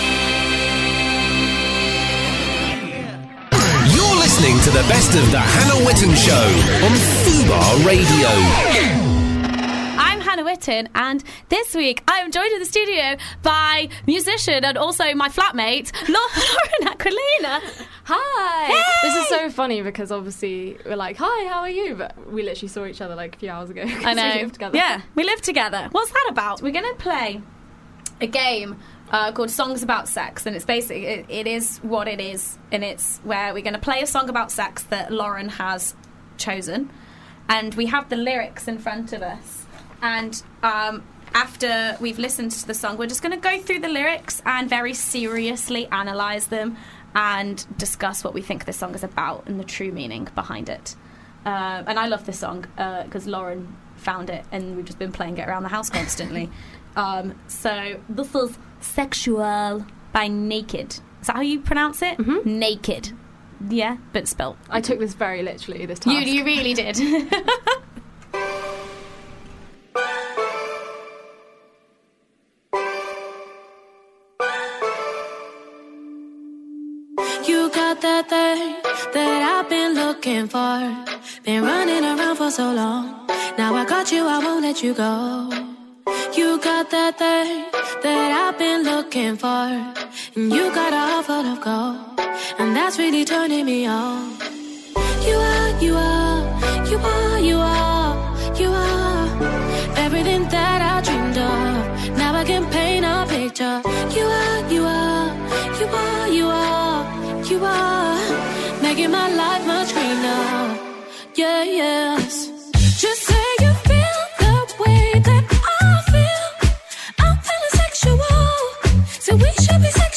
You're listening to the best of the Hannah Witten Show on Fubar Radio. I'm Hannah Witten, and this week I am joined in the studio by musician and also my flatmate, Lauren Aquilina. Hi! Hey! This is so funny because obviously we're like, hi, how are you? But we literally saw each other like a few hours ago. I know. We live together. Yeah, we live together. What's that about? We're going to play a game called Songs About Sex, and it's basically, it is what it is, and it's where we're going to play a song about sex that Lauren has chosen, and we have the lyrics in front of us, and after we've listened to the song, we're just going to go through the lyrics and very seriously analyse them and discuss what we think this song is about and the true meaning behind it. And I love this song because Lauren found it, and we've just been playing it around the house constantly. So this is Sexual by Naked. Is that how you pronounce it? Mm-hmm. Naked. Yeah, but spelt. I took this very literally this time. You really did. You got that thing that I've been looking for. Been running around for so long. Now I got you, I won't let you go. You got that thing that I've been looking for. And you got a heart full of gold. And that's really turning me on. You are, you are, you are, you are, you are everything that I dreamed of. Now I can paint a picture. You are, you are, you are, you are, you are making my life much greener. Yeah, yes. Just say you feel the way that I feel. I'm feeling sexual, so we should be sexual.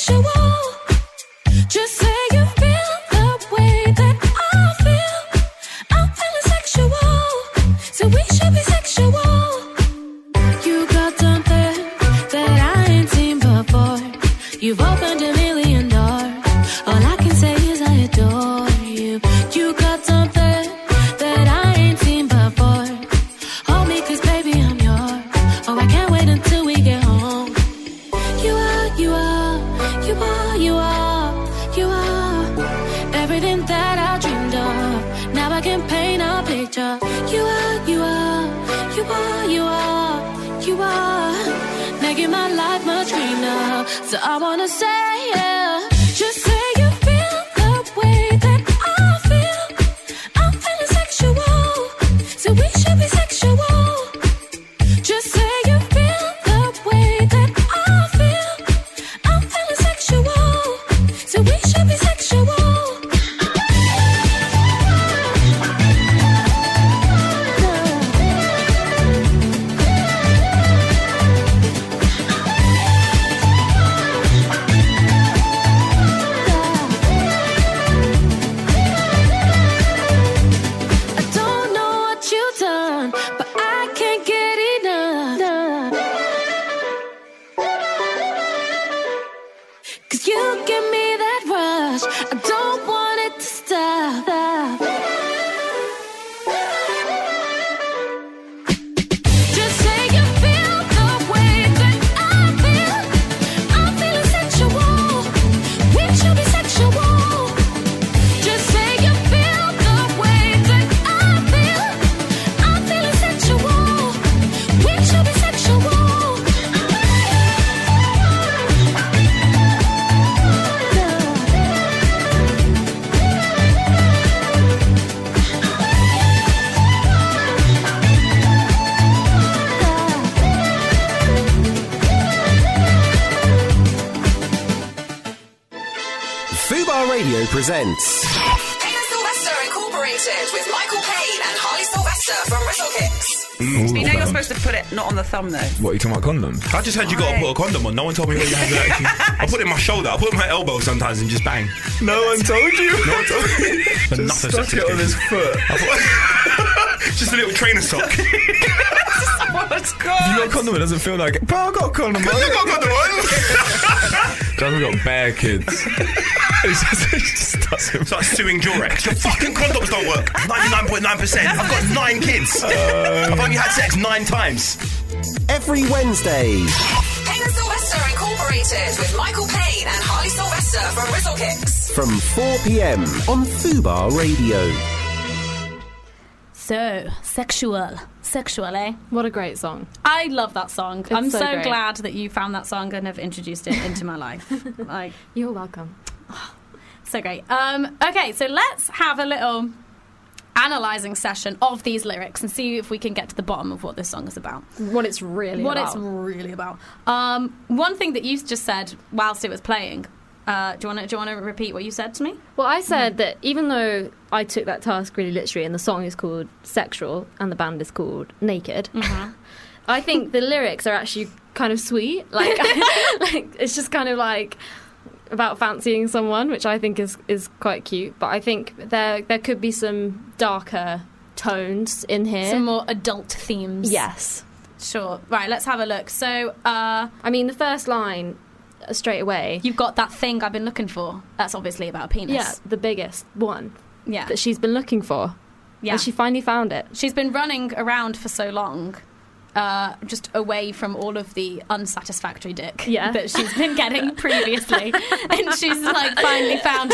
You've opened a million doors. All I can say is I adore you. You got something that I ain't seen before. Hold me, 'cause baby, I'm yours. Oh, I can't wait until we get home. You are, you are, you are, you are, you are everything that I dreamed of. Now I can paint a picture. You are, you are, you are, you are, you are making my life much greener. So I wanna say, yeah, just say you feel the way that I feel. I'm feeling sexual, so we should be sexual. Just say you feel the way that I feel. I'm feeling sexual, so we should be sexual. I don't know what you've done, but I can't get enough. 'Cause you give me that rush. I don't want it to stop. Just say you feel the way that I feel. I'm feeling sexual. We should be sexual. Just say you feel the way that I feel. I'm feeling sexual. We should be sexual. Fubar Radio presents Payne and Sylvester Incorporated with Michael Payne and Harley Sylvester from Whistle Kicks. You know you're supposed to put it not on the thumb though. What, you talking about condoms? I just heard you got to put a condom on. No one told me where you had to actually. I put it in my shoulder. I put it in my elbow sometimes and just bang. No one told you? No one told me. Just stuck it on his foot. Just a little trainer sock. What's good? If you got a condom, it doesn't feel like it. Bro, I got a condom on. I got a condom on. Guys, we got bare kids. Starts suing Durex. Your fucking condoms don't work. 99.9%. I've got 9 kids. I've only had sex 9 times. every Wednesday. Payne and Sylvester Incorporated with Michael Payne and Harley Sylvester from Whistle Kicks. From 4 p.m. on Fubar Radio. So, sexual, eh? What a great song. I love that song. It's I'm so so great. glad that you found that song and have introduced it into my life. Like, you're welcome. So great. Okay, so let's have a little analysing session of these lyrics and see if we can get to the bottom of what this song is about. What it's really about. One thing that you just said whilst it was playing. Do you want to repeat what you said to me? Well, I said that even though I took that task really literally, and the song is called Sexual and the band is called Naked, I think the lyrics are actually kind of sweet. Like, like it's just kind of like about fancying someone, which I think is quite cute. But I think there could be some darker tones in here, some more adult themes. Yes, sure. Right, let's have a look. So, I mean, the first line. Straight away, you've got that thing I've been looking for. That's obviously about a penis. Yeah, the biggest one. Yeah, that she's been looking for. Yeah, and she finally found it. She's been running around for so long, just away from all of the unsatisfactory dick that she's been getting previously, and she's like finally found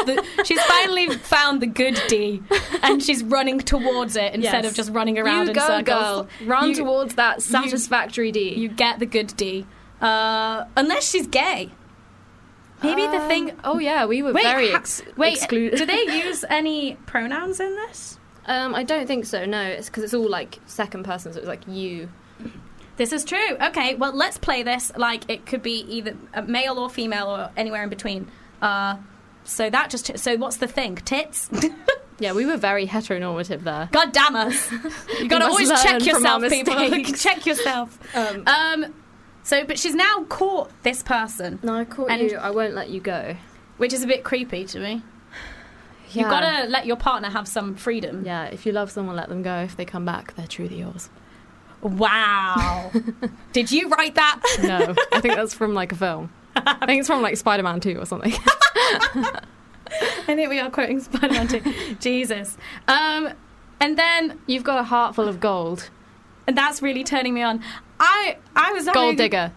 the good D, and she's running towards it instead of just running around in circles. Girl. Run towards that satisfactory D. You get the good D, unless she's gay. Maybe the thing. Oh yeah, we were excluded. Do they use any pronouns in this? I don't think so. No, it's because it's all like second person, so it's like you. This is true. Okay, well let's play this like it could be either male or female or anywhere in between. So what's the thing? Tits. Yeah, we were very heteronormative there. God damn us! You gotta always check yourself, people. Check yourself. So, but she's now caught this person. No, I caught you. I won't let you go. Which is a bit creepy to me. Yeah. You've got to let your partner have some freedom. Yeah, if you love someone, let them go. If they come back, they're truly yours. Wow. Did you write that? No, I think that's from like a film. I think it's from like Spider-Man 2 or something. And here we are quoting Spider-Man 2. Jesus. And then you've got a heart full of gold. And that's really turning me on. I was having... Gold digger.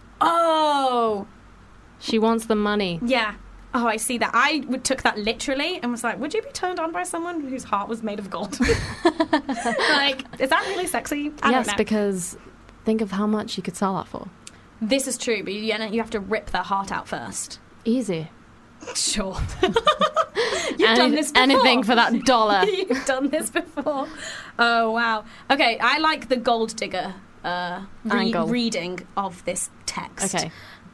Oh. She wants the money. Yeah. Oh, I see that. I took that literally and was like, would you be turned on by someone whose heart was made of gold? Like, is that really sexy? I don't know. Because think of how much you could sell that for. This is true, but you have to rip their heart out first. Easy. Sure. You've done this before. Anything for that dollar. You've done this before. Oh, wow. Okay, I like the gold digger reading of this text. Okay.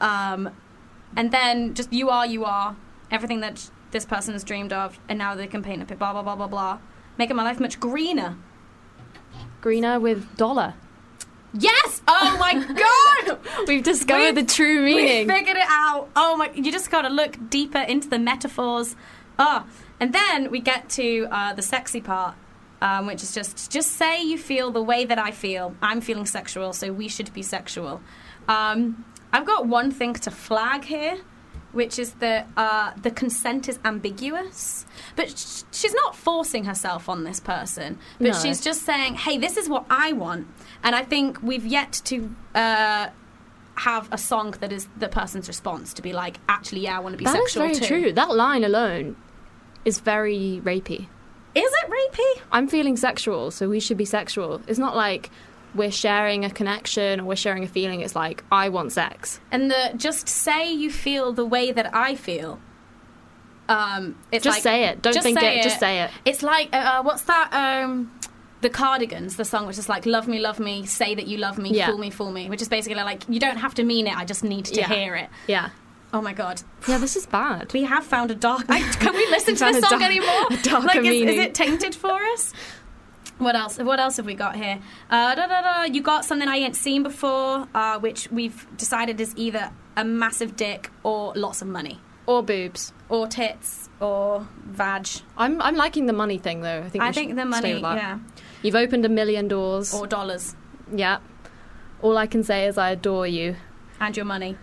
And then just you are, everything that this person has dreamed of, and now they can paint a bit, blah, blah, blah, blah, blah. Making my life much greener. Greener with dollar. Yes! Oh my god! We've discovered the true meaning. We figured it out. Oh my! You just got to look deeper into the metaphors. Oh, and then we get to the sexy part, which is just say you feel the way that I feel. I'm feeling sexual, so we should be sexual. I've got one thing to flag here, which is that the consent is ambiguous. But she's not forcing herself on this person. But she's just saying, hey, this is what I want. And I think we've yet to have a song that is the person's response to be like, actually, yeah, I want to be sexual too. That is very true. That line alone is very rapey. Is it rapey? I'm feeling sexual, so we should be sexual. It's not like we're sharing a connection or we're sharing a feeling. It's like, I want sex. And just say you feel the way that I feel. It's just like, say it. Don't think it. Just say it. It's like, what's that? The Cardigans, the song which is like, love me, say that you love me, fool me, which is basically like, you don't have to mean it, I just need to hear it. Yeah. Oh my god. Yeah, this is bad. We have found a dark... Can we listen to this song anymore? A darker meaning. Is it tainted for us? What else have we got here? You got something I ain't seen before, which we've decided is either a massive dick or lots of money. Or boobs. Or tits. Or vag. I'm liking the money thing, though. I think the money, yeah. You've opened 1 million doors. Or dollars. Yeah. All I can say is I adore you. And your money.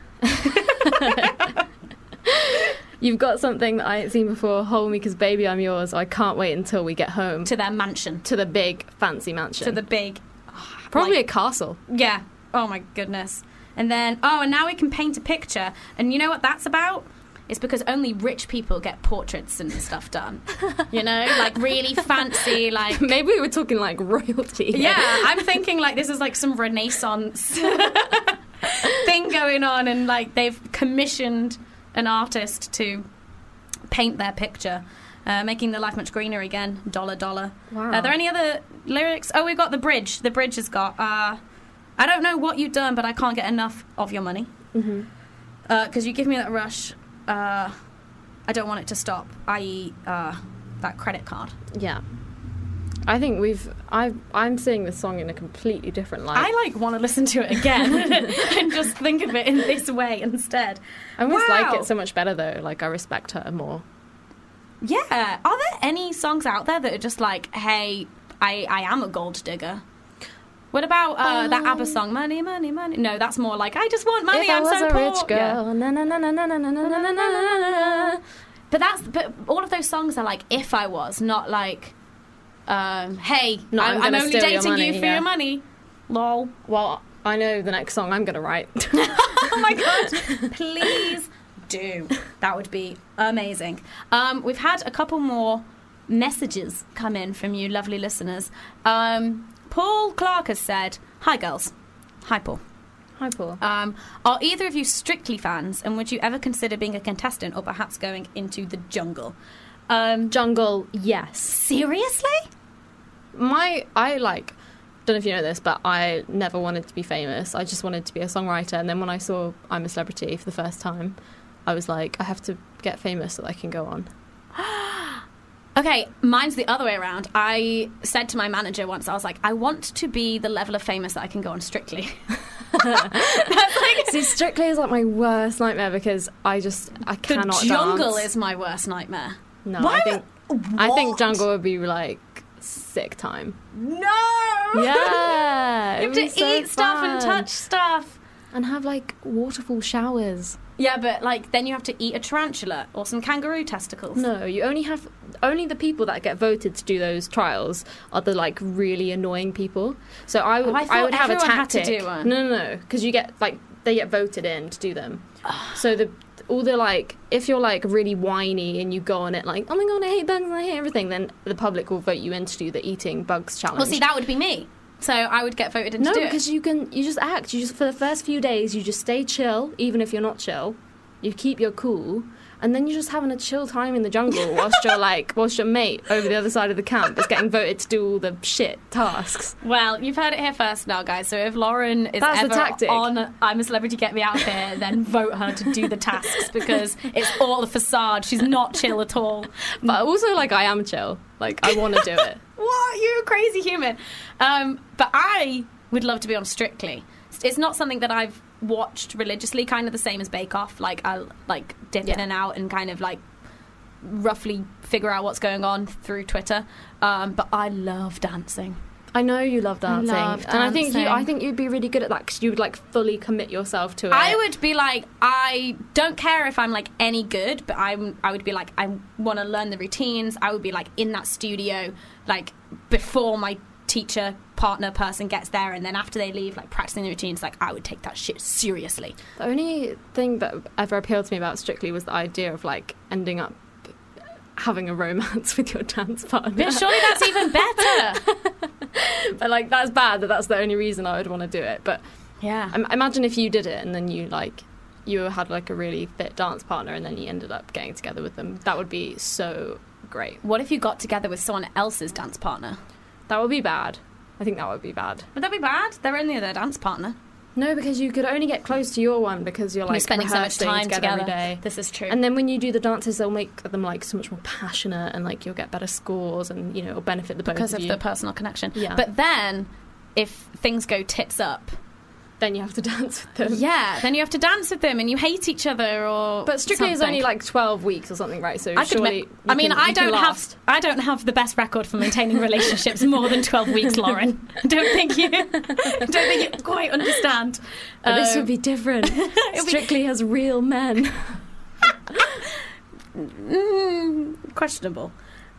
You've got something that I ain't seen before. Hold me, 'cause baby, I'm yours. I can't wait until we get home. To their mansion. To the big, fancy mansion. To the big... Probably a castle. Yeah. Oh, my goodness. And then... Oh, and now we can paint a picture. And you know what that's about? It's because only rich people get portraits and stuff done. You know? Like, really fancy, like... Maybe we were talking, like, royalty. Yeah, I'm thinking, like, this is, like, some Renaissance thing going on, and, like, they've commissioned an artist to paint their picture, making their life much greener again. Dollar. Wow. Are there any other lyrics? Oh, we've got the bridge. The bridge has got, I don't know what you've done, but I can't get enough of your money. Mm-hmm. 'Cause you give me that rush... I don't want it to stop, i.e. That credit card. Yeah. I think I'm seeing this song in a completely different light. I want to listen to it again and just think of it in this way instead. I almost like it so much better though. Like, I respect her more. Yeah. Are there any songs out there that are just like, hey, I am a gold digger? What about that ABBA song, Money, Money, Money? No, that's more like, I just want money, I'm so poor. If I was a rich girl, na na na na na na na na na na. But all of those songs are like, if I was, not like, hey, I'm only dating you for your money. Lol. Well, I know the next song I'm going to write. Oh my god. Please do. That would be amazing. We've had a couple more messages come in from you lovely listeners. Paul Clark has said, hi girls. Hi Paul. Hi Paul. Are either of you Strictly fans, and would you ever consider being a contestant or perhaps going into the jungle? Jungle, yes. Seriously? I don't know if you know this, but I never wanted to be famous. I just wanted to be a songwriter, and then when I saw I'm a Celebrity for the first time, I was like, I have to get famous so that I can go on. Okay, mine's the other way around. I said to my manager once, I was like, I want to be the level of famous that I can go on Strictly. See, Strictly is like my worst nightmare because I cannot The jungle dance. is my worst nightmare. No, Why I think jungle would be like sick time. No! Yeah! You have to eat stuff and touch stuff. and have like waterfall showers. Yeah, but like then you have to eat a tarantula or some kangaroo testicles. No, you only the people that get voted to do those trials are the like really annoying people. So I would have a everyone had to tactic. do one. No, because you get like they get voted in to do them. So all the like if you're like really whiny and you go on it like, oh my god, I hate bugs and I hate everything, then the public will vote you in to do the eating bugs challenge. Well, see, that would be me. So I would get voted in to do it. No, because you just act. You just for the first few days you just stay chill, even if you're not chill. You keep your cool, and then you're just having a chill time in the jungle whilst your mate over the other side of the camp is getting voted to do all the shit tasks. Well, you've heard it here first now, guys. So if Lauren is That's the ever tactic. on I'm a Celebrity, Get Me Out of Here, then vote her to do the tasks because it's all a facade. She's not chill at all. But also, like, I am chill. Like, I want to do it. What? You're a crazy human. But I would love to be on Strictly. It's not something that I've watched religiously, kind of the same as Bake Off. Like, I'll like dip in and out and kind of like roughly figure out what's going on through Twitter. But I love dancing. I know you love dancing, love and dancing. I think you'd be really good at that because you would like fully commit yourself to it. I would be like, I don't care if I'm like any good, but I would be like, I want to learn the routines. I would be like in that studio, like before my teacher, partner, person gets there, and then after they leave, like practicing the routines. Like I would take that shit seriously. The only thing that ever appealed to me about Strictly was the idea of like ending up having a romance with your dance partner. But surely that's even better. But like that's bad that's the only reason I would want to do it. But yeah, imagine if you did it and then you had like a really fit dance partner and then you ended up getting together with them. That would be so great. What if you got together with someone else's dance partner? That would be bad. I think that would be bad. Would that be bad? They're only their dance partner. No, because you could only get close to your one because you're like spending so much time together every day. This is true. And then when you do the dances, they'll make them like so much more passionate, and like you'll get better scores, and you know it'll benefit the both because of of you. the personal connection. Yeah. But then, if things go tits up, then you have to dance with them. Yeah, then you have to dance with them, and you hate each other, or. But Strictly is only like 12 weeks or something, right? So surely I don't have the best record for maintaining relationships more than 12 weeks, Lauren. I don't think you quite understand. But this would be different. Strictly has real men. Questionable.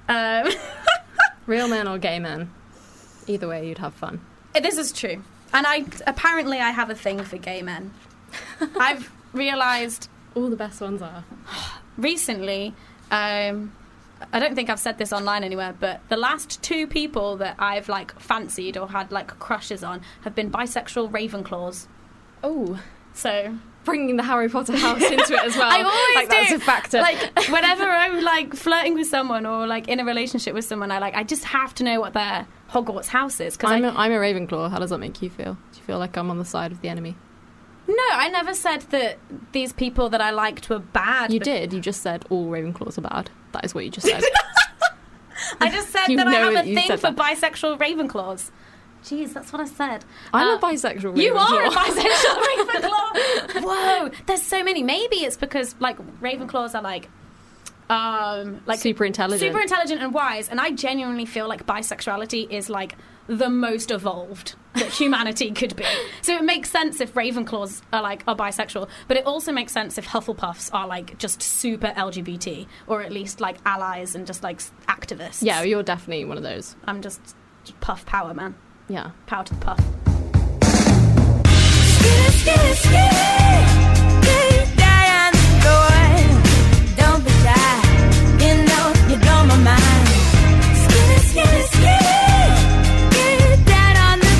Real men or gay men. Either way, you'd have fun. This is true. And I have a thing for gay men. I've realised all the best ones are. Recently, I don't think I've said this online anywhere, but the last two people that I've like fancied or had like crushes on have been bisexual Ravenclaws. Oh, so bringing the Harry Potter house into it as well. I always do. That's a factor. Like whenever I'm like flirting with someone or like in a relationship with someone, I just have to know what their Hogwarts house is. Because I'm a Ravenclaw. How does that make you feel? Do you feel like I'm on the side of the enemy? No, I never said that these people that I liked were bad. You did. You just said all Ravenclaws are bad. That is what you just said. I just said that I have a thing for bisexual Ravenclaws. Jeez, that's what I said. I'm a bisexual Ravenclaw. You are a bisexual Ravenclaw. Whoa, there's so many. Maybe it's because like Ravenclaws are like super intelligent and wise, and I genuinely feel like bisexuality is like the most evolved that humanity could be. So it makes sense if Ravenclaws are bisexual, but it also makes sense if Hufflepuffs are like just super LGBT, or at least like allies and just like activists. Yeah, you're definitely one of those. I'm just puff power, man. Yeah, power to the puff. Don't be shy, you know you blow my mind. Get down on the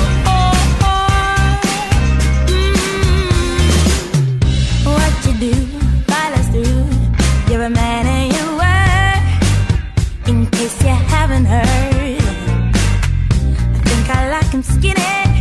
floor. What you do, follow through. You're a man and your word. In case you haven't heard, I think I like him skinny.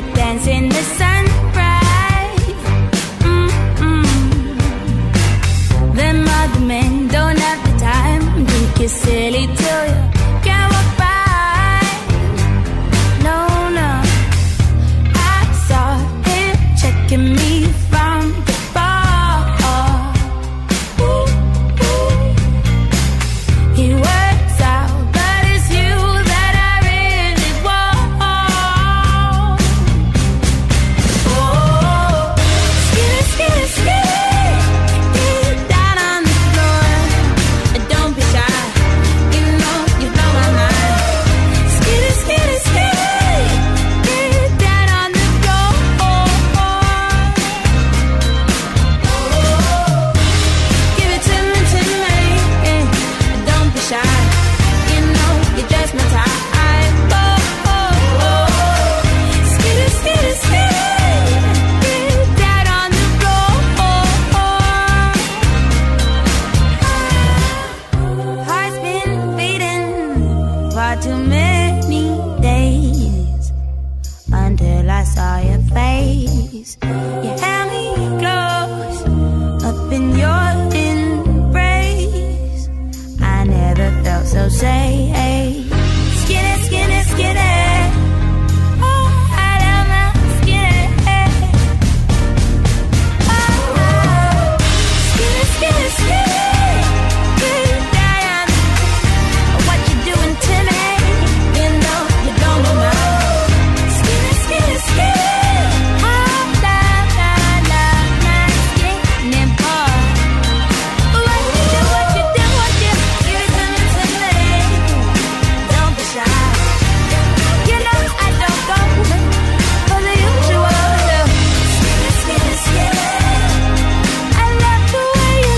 to dance in the sunrise. Them other men don't have the time. Think you're silly till you can't walk by. No, no. I saw him checking me from the bar. Ooh, ooh. He works out, but it's you that I really want. Oh, skitty, skitty, skitty. Get down on the floor. Don't be shy. You know you blow my mind. Skitty, skitty, skitty. Get down on the floor. Give it to me, don't be shy. You know you're just my type. Skitty, skitty, skitty. Get down on the floor. Heart's been beating far too many days until I saw your face. You held me close up in your embrace. I never felt so safe. Skinny, skinny, skinny. Oh, I love my skinny. Oh, skinny, skinny, skinny. Get down. What you doing to me? You know you don't know mine. Skinny, skinny, skinny. Oh, love my skinny boy. What you do, what you do, what you give it to me. Don't be shy. You know I don't go for the usual. Skinny, skinny, skinny. I love the way you.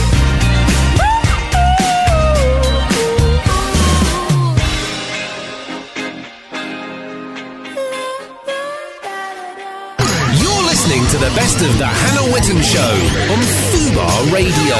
You're listening to the best of the Hannah Witten Show on Fubar Radio.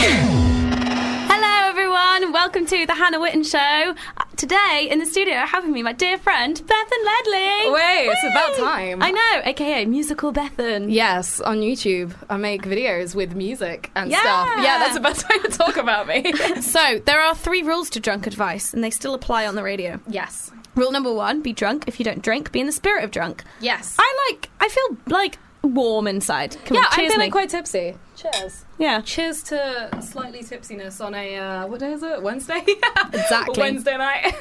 Hello, everyone. Welcome to the Hannah Witten Show. Today in the studio, I have with me my dear friend Bethan Ledley. Wait, it's about time. I know, aka Musical Bethan. Yes, on YouTube, I make videos with music and Yeah. stuff. Yeah, that's about time to talk about me. So there are 3 rules to drunk advice, and they still apply on the radio. Yes. Rule number 1: be drunk. If you don't drink, be in the spirit of drunk. Yes. I feel like warm inside. Come Yeah, on, I'm cheers feeling me. quite tipsy. Cheers. Yeah. Cheers to slightly tipsiness on a, what day is it? Wednesday? Exactly. Wednesday night.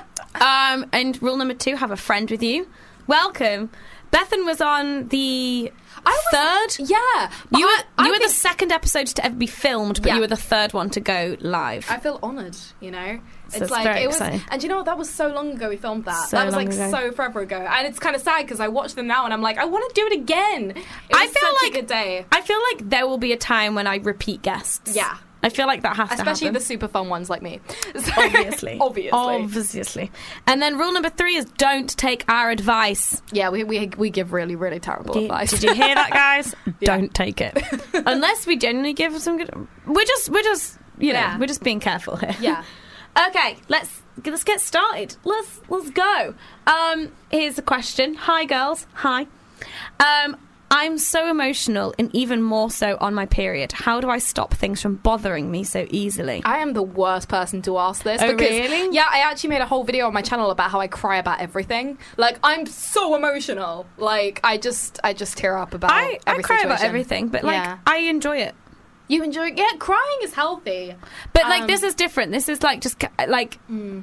And rule number 2: have a friend with you. Welcome. Bethan was on the third. Yeah. You were the second episode to ever be filmed, but Yeah. you were the third one to go live. I feel honoured, you know? So it's very exciting. And you know what? That was so long ago we filmed that. So that was long like ago. so forever ago. And it's kind of sad because I watch them now and I'm like, I want to do it again. It was I feel such like a good day. I feel like there will be a time when I repeat guests. Yeah. I feel like that has to Especially happen. the super fun ones like me. So- Obviously. Obviously. And then rule number 3 is don't take our advice. Yeah, we give really, really terrible advice. Did you hear that, guys? Don't take it. Unless we genuinely give some good. We're just you know, Yeah. we're just being careful here. Yeah. Okay, let's get started. Let's go. Here's a question. Hi, girls. Hi. I'm so emotional and even more so on my period. How do I stop things from bothering me so easily? I am the worst person to ask this. Oh, because, really? Yeah, I actually made a whole video on my channel about how I cry about everything. Like, I'm so emotional. Like, I just tear up about I every cry about situation. everything, but like Yeah. I enjoy it. You enjoy it? Yeah, crying is healthy. But like this is different. This is like just like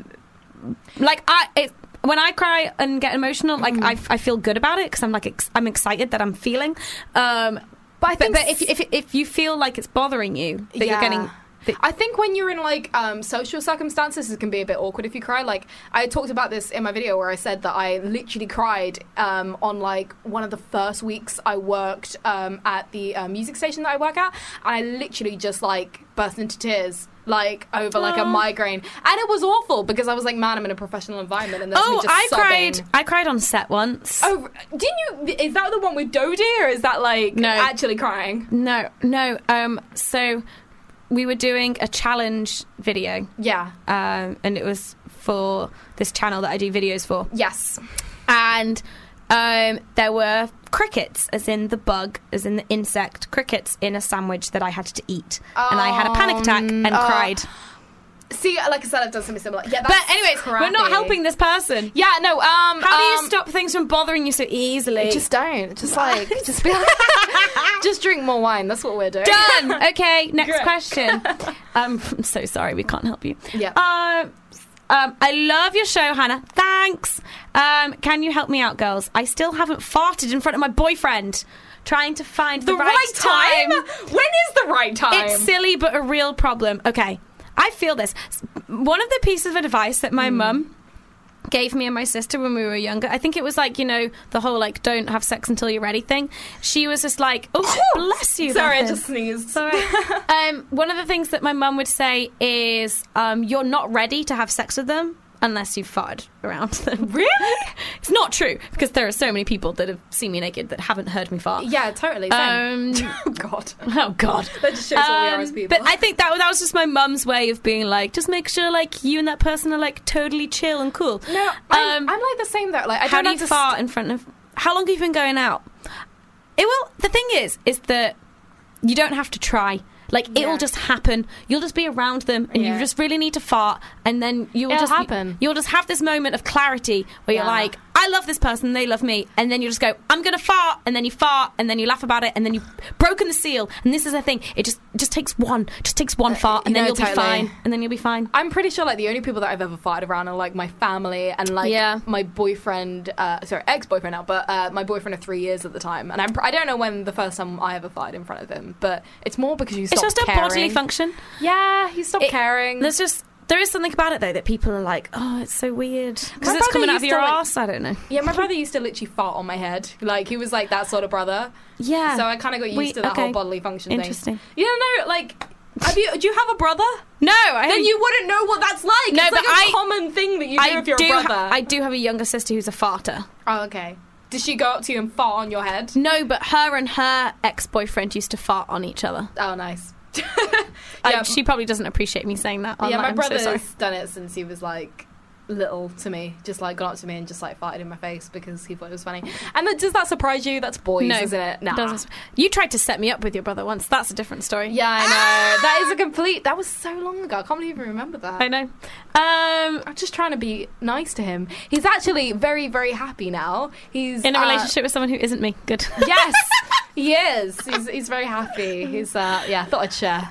when I cry and get emotional, like I feel good about it because I'm like I'm excited that I'm feeling. But I think but if you feel like it's bothering you, that you're getting. I think when you're in like social circumstances, it can be a bit awkward if you cry. Like I talked about this in my video where I said that I literally cried on like one of the first weeks I worked at the music station that I work at, and I literally just like burst into tears. Like over like a migraine, and it was awful because I was like, "Man, I'm in a professional environment." And that's me just sobbing. I cried on set once. Oh, didn't you? Is that the one with Dodie, or is that like actually crying? No. So we were doing a challenge video. Yeah. And it was for this channel that I do videos for. Yes. And there were crickets, as in the bug, as in the insect, crickets in a sandwich that I had to eat. And I had a panic attack and cried. See, like I said, I've done something similar. Yeah, that's But anyways, we're not crappy. helping this person. Yeah, no. How do you stop things from bothering you so easily? Just don't. Just like, just be like, just drink more wine. That's what we're doing. Done. Okay, next Great. question. I'm so sorry, we can't help you. Yeah. I love your show, Hannah. Thanks. Can you help me out, girls? I still haven't farted in front of my boyfriend. Trying to find the right time? When is the right time? It's silly, but a real problem. Okay, I feel this. One of the pieces of advice that my mum gave me and my sister when we were younger, I think it was like, the whole like don't have sex until you're ready thing. She was just like, oh, bless you. Sorry, I Bethan. just sneezed. Sorry. One of the things that my mum would say is you're not ready to have sex with them unless you've farted around them. Really? It's not true, because there are so many people that have seen me naked that haven't heard me fart. Yeah, totally. Oh God. That just shows what we are as people. But I think that was just my mum's way of being like, just make sure like you and that person are like totally chill and cool. No, I'm like the same though. Like, I how don't do you fart in front of? How long have you been going out? The thing is that you don't have to try. Like, it will just happen. You'll just be around them, and you just really need to fart, and then you'll It'll just happen. You'll just have this moment of clarity where you're like, I love this person, they love me, and then you just go, I'm gonna fart, and then you fart, and then you laugh about it, and then you've broken the seal. And this is the thing: it just takes one fart, and then you'll be fine, and then you'll be fine. I'm pretty sure like the only people that I've ever farted around are like my family and like my boyfriend, ex-boyfriend now, but my boyfriend of 3 years at the time, and I don't know when the first time I ever farted in front of him, but it's more because you It's stop just a caring. bodily function. Yeah, you stop caring. There is something about it though that people are like, oh, it's so weird because My it's brother coming out used of your to, like- arse. I don't know. Yeah, my brother used to literally fart on my head. Like, he was like that sort of brother. Yeah. So I kind of got used to that whole bodily function Interesting. thing. You don't know, like, do you have a brother? No, then you wouldn't know what that's like. No, it's but like a common thing that you do if you're a brother. I do have a younger sister who's a farter. Oh, okay. Did she go up to you and fart on your head? No, but her and her ex-boyfriend used to fart on each other. Oh, nice. She probably doesn't appreciate me saying that. Yeah, my I'm so brother's sorry. done it since he was like little to me, just like gone up to me and just like farted in my face because he thought it was funny. And does that surprise you? That's boys, No, isn't it? Nah. doesn't. You tried to set me up with your brother once. That's a different story. Yeah, I know. That is a complete. That was so long ago. I can't even remember that. I know. I'm just trying to be nice to him. He's actually very, very happy now. He's in a relationship with someone who isn't me. Good. Yes, he is. He's very happy. He's I thought I'd share.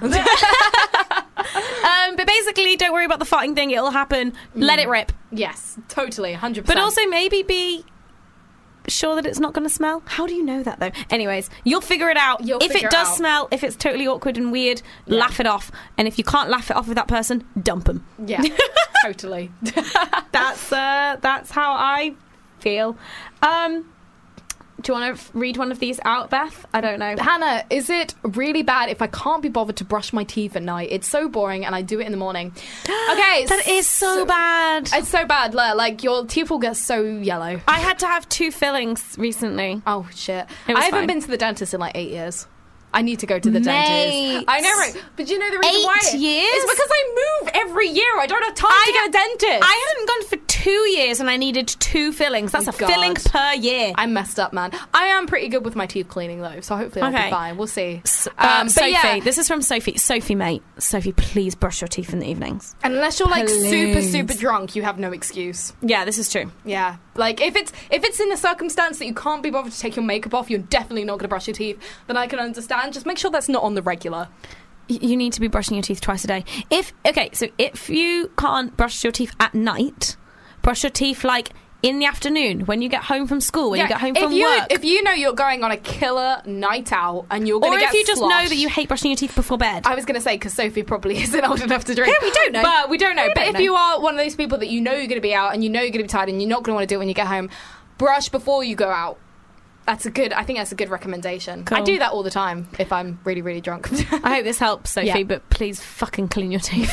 But basically, don't worry about the farting thing. It'll happen. Let it rip. Yes, totally, 100%. But also maybe be sure that it's not going to smell. How do you know that though? Anyways, you'll figure it out. If figure it it does out. smell, if it's totally awkward and weird, laugh it off. And if you can't laugh it off with that person, dump them. Yeah, totally. That's how I feel. Do you want to read one of these out, Beth? I don't know. Hannah, is it really bad if I can't be bothered to brush my teeth at night? It's so boring and I do it in the morning. Okay. That is so bad. It's so bad. Like, your teeth will get so yellow. I had to have 2 fillings recently. Oh, shit. It was I haven't fine. been to the dentist in like 8 years. I need to go to the Mate. dentist. I know, right? But you know the reason why? 8 years? It's because I move every year. I don't have time to get a dentist. I hadn't gone for 2 years and I needed 2 fillings. That's a God. filling per year. I messed up, man. I am pretty good with my teeth cleaning, though, so hopefully I'll Okay. be fine. We'll see. Sophie, but yeah. this is from Sophie. Sophie, mate. Sophie, please brush your teeth in the evenings. And unless you're like super, Please. super drunk, you have no excuse. Yeah, this is true. Yeah, like if it's in a circumstance that you can't be bothered to take your makeup off, you're definitely not going to brush your teeth. Then I can understand. Just make sure that's not on the regular. You need to be brushing your teeth twice a day. If you can't brush your teeth at night, brush your teeth like in the afternoon when you get home from school, when you get home from work. If you know you're going on a killer night out and you're going Or to if get you just know sloshed- that you hate brushing your teeth before bed. I was going to say, because Sophie probably isn't old enough to drink. Yeah, we don't know. But we don't know. We But don't if know. you are one of those people that you know you're going to be out and you know you're going to be tired and you're not going to want to do it when you get home, brush before you go out. I think that's a good recommendation. Cool. I do that all the time if I'm really, really drunk. I hope this helps, Sophie, Yeah. but please fucking clean your teeth.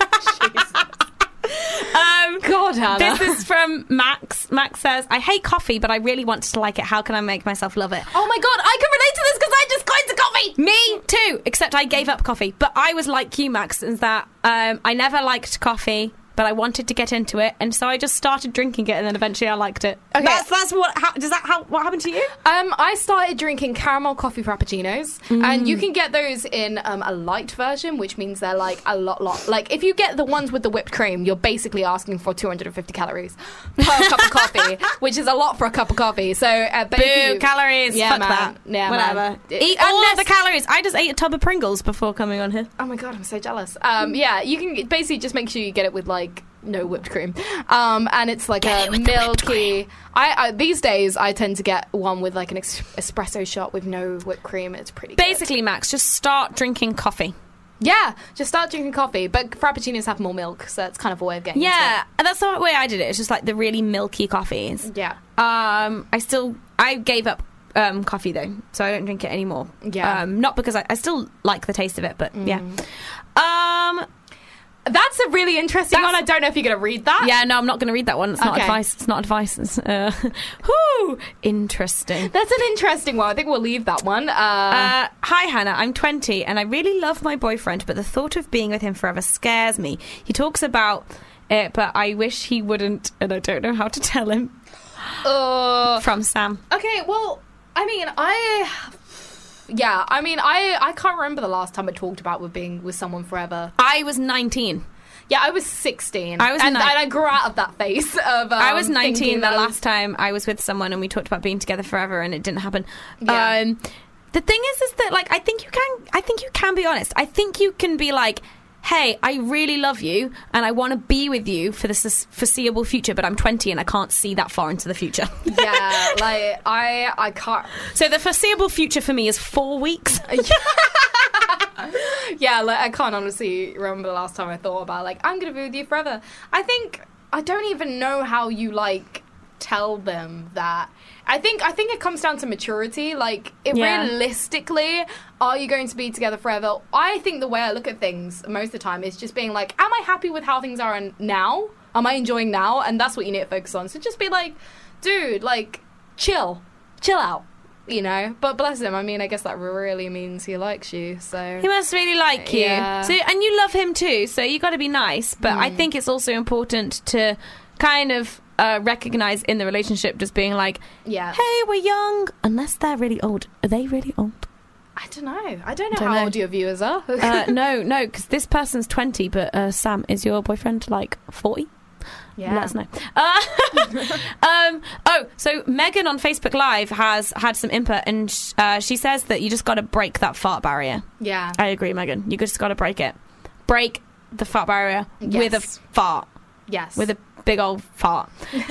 God, Hannah. This is from Max. Max says, I hate coffee, but I really want to like it. How can I make myself love it? Oh my God, I can relate to this because I just got into coffee. Me too, except I gave up coffee. But I was like you, Max, in that I never liked coffee but I wanted to get into it, and so I just started drinking it, and then eventually I liked it. Okay. That's what. What happened to you? I started drinking caramel coffee frappuccinos, and you can get those in a light version, which means they're like a lot. Like if you get the ones with the whipped cream, you're basically asking for 250 calories per cup of coffee, which is a lot for a cup of coffee. So, but Boo, calories. Yeah, fuck man. that. Yeah, whatever. man. Eat all of the calories. I just ate a tub of Pringles before coming on here. Oh my god, I'm so jealous. Yeah, you can basically just make sure you get it with like no whipped cream, and it's like a milky. I these days I tend to get one with like an espresso shot with no whipped cream. It's pretty. Basically, Max, just start drinking coffee. Yeah, just start drinking coffee. But frappuccinos have more milk, so that's kind of a way of getting into it. That's the way I did it. It's just like the really milky coffees. Yeah. I gave up coffee though, so I don't drink it anymore. Yeah. Not because I still like the taste of it, but yeah. That's a really interesting one. I don't know if you're going to read that. Yeah, no, I'm not going to read that one. It's not advice. It's not advice. It's, interesting. That's an interesting one. I think we'll leave that one. Hi, Hannah. I'm 20 and I really love my boyfriend, but the thought of being with him forever scares me. He talks about it, but I wish he wouldn't, and I don't know how to tell him. From Sam. Okay, well, I mean, I can't remember the last time I talked about being with someone forever. I was 19. Yeah, I was 16. And I grew out of that phase of. I was 19 the last time I was with someone, and we talked about being together forever, and it didn't happen. Yeah. The thing is that like I think you can be honest. I think you can be like, hey, I really love you and I want to be with you for the foreseeable future, but I'm 20 and I can't see that far into the future. Yeah, like I can't. So the foreseeable future for me is 4 weeks. Yeah, like I can't honestly remember the last time I thought about like I'm gonna be with you forever. I don't even know how you like tell them that. I think it comes down to maturity. Like, realistically, are you going to be together forever? I think the way I look at things most of the time is just being like, am I happy with how things are now? Am I enjoying now? And that's what you need to focus on. So just be like, dude, like, chill out, you know? But bless him. I mean, I guess that really means he likes you, so... He must really like you. Yeah. So, and you love him too, so you got to be nice. But I think it's also important to kind of... recognize in the relationship just being like, hey, we're young, unless they're really old. Are they really old? I don't know how old your viewers are. No, because this person's 20, but Sam, is your boyfriend like 40? Yeah. Let us know. So Megan on Facebook Live has had some input, and she says that you just got to break that fart barrier. Yeah. I agree, Megan. You just got to break it. Break the fart barrier with a fart. Yes. With a big old fart.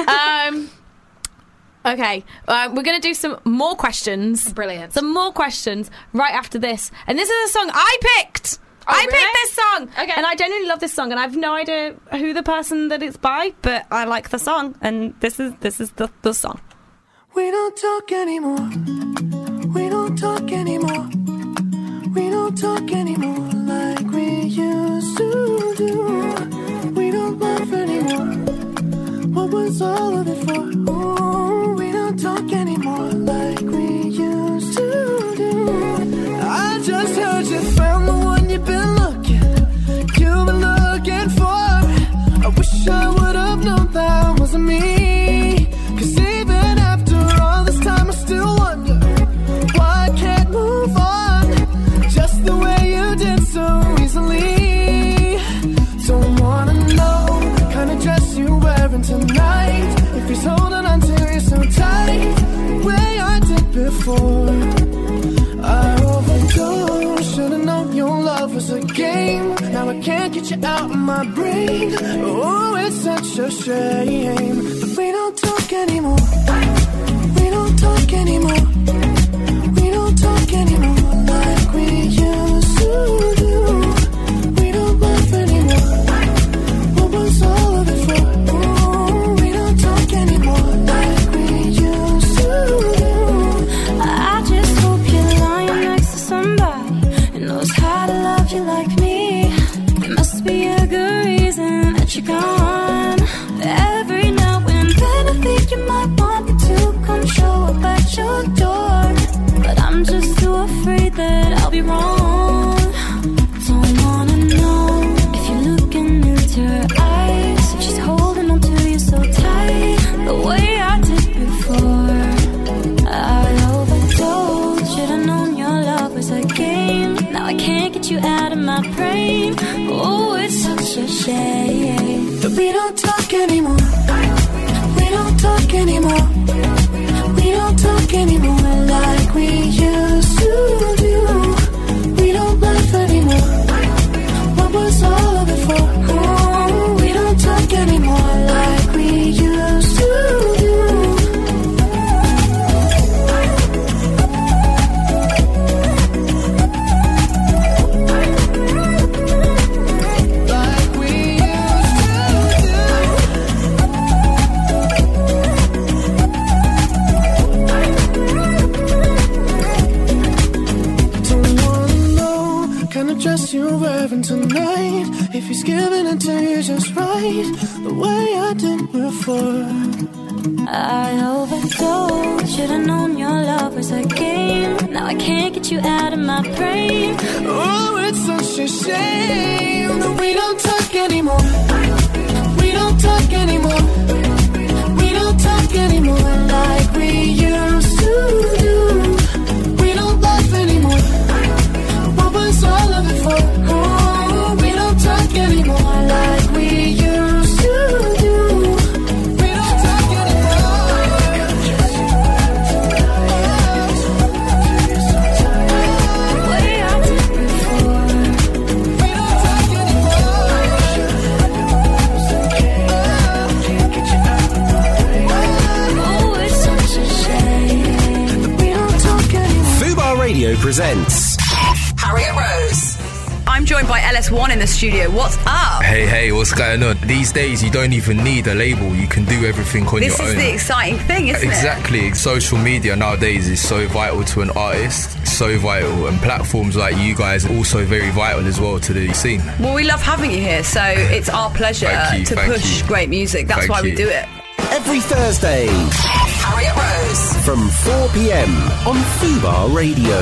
Okay, we're going to do some more questions. Brilliant. Some more questions right after this. And this is a song I picked. I picked this song. Okay. And I genuinely love this song, and I have no idea who the person that it's by, but I like the song, and this is the song. We don't talk anymore. We don't talk anymore. We don't talk anymore like we used to do. We don't laugh anymore. What was all of it for? Ooh, we don't talk anymore like we used to do. I just heard you found the one you've been looking for. I wish I would have known that wasn't me. 'Cause even after all this time I still wonder why I can't move on just the way you did so easily. Don't wanna know the kind of dress you're wearing tonight, if he's holding on to you so tight the way I did before. I overdosed, should've known your love was a game. Now I can't get you out of my brain. Oh, it's such a shame. But we don't talk anymore. We don't talk anymore. We don't talk anymore like we used to do. We don't laugh anymore. What was all of it for? Oh, we don't talk anymore like we used to do. I just hope you're lying next to somebody who knows how to love you like me. There must be a good reason that you're gone. Every now and then I think you might want me to come show up at your door, but I'm just too afraid that I'll be wrong. Don't wanna know if you're looking into her eyes. don't talk anymore. We don't talk anymore. We don't talk anymore like we used to do. We don't laugh anymore. What was all of it for? Oh, we don't talk anymore like we used to do. Dress you're wearing tonight. If he's giving it to you just right, the way I did before. I overdosed. Should've known your love was a game. Now I can't get you out of my brain. Oh, it's such a shame that we don't talk anymore. We don't talk anymore. We don't talk anymore like we used to do. We don't laugh anymore. All of it for, oh, we don't talk anymore like we used to do. We don't talk anymore. Way I did before. We don't talk anymore. Oh, it's such a shame. We don't talk anymore. Fubar Radio presents Harriet Rose. I'm joined by LS1 in the studio. What's up? Hey, what's going on? These days, you don't even need a label. You can do everything on your own. This is the exciting thing, isn't it? Exactly. Social media nowadays is so vital to an artist. So vital. And platforms like you guys are also very vital as well to the scene. Well, we love having you here, so it's our pleasure to push great music. That's why we do it. every Thursday. Harriet Rose. From 4 p.m. on Fubar Radio.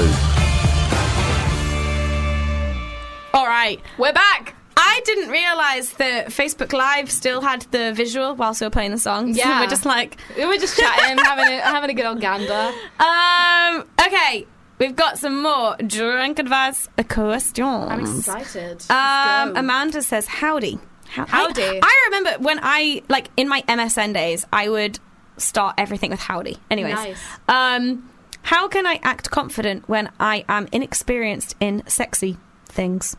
All right, we're back. I didn't realise that Facebook Live still had the visual whilst we were playing the songs. Yeah. We're just like... we were just chatting, having a good old gander. Okay, we've got some more drunk advice questions. I'm excited. Amanda says, howdy. Howdy. I remember when I, like, in my MSN days, I would start everything with howdy. Anyways. Nice. How can I act confident when I am inexperienced in sexy things?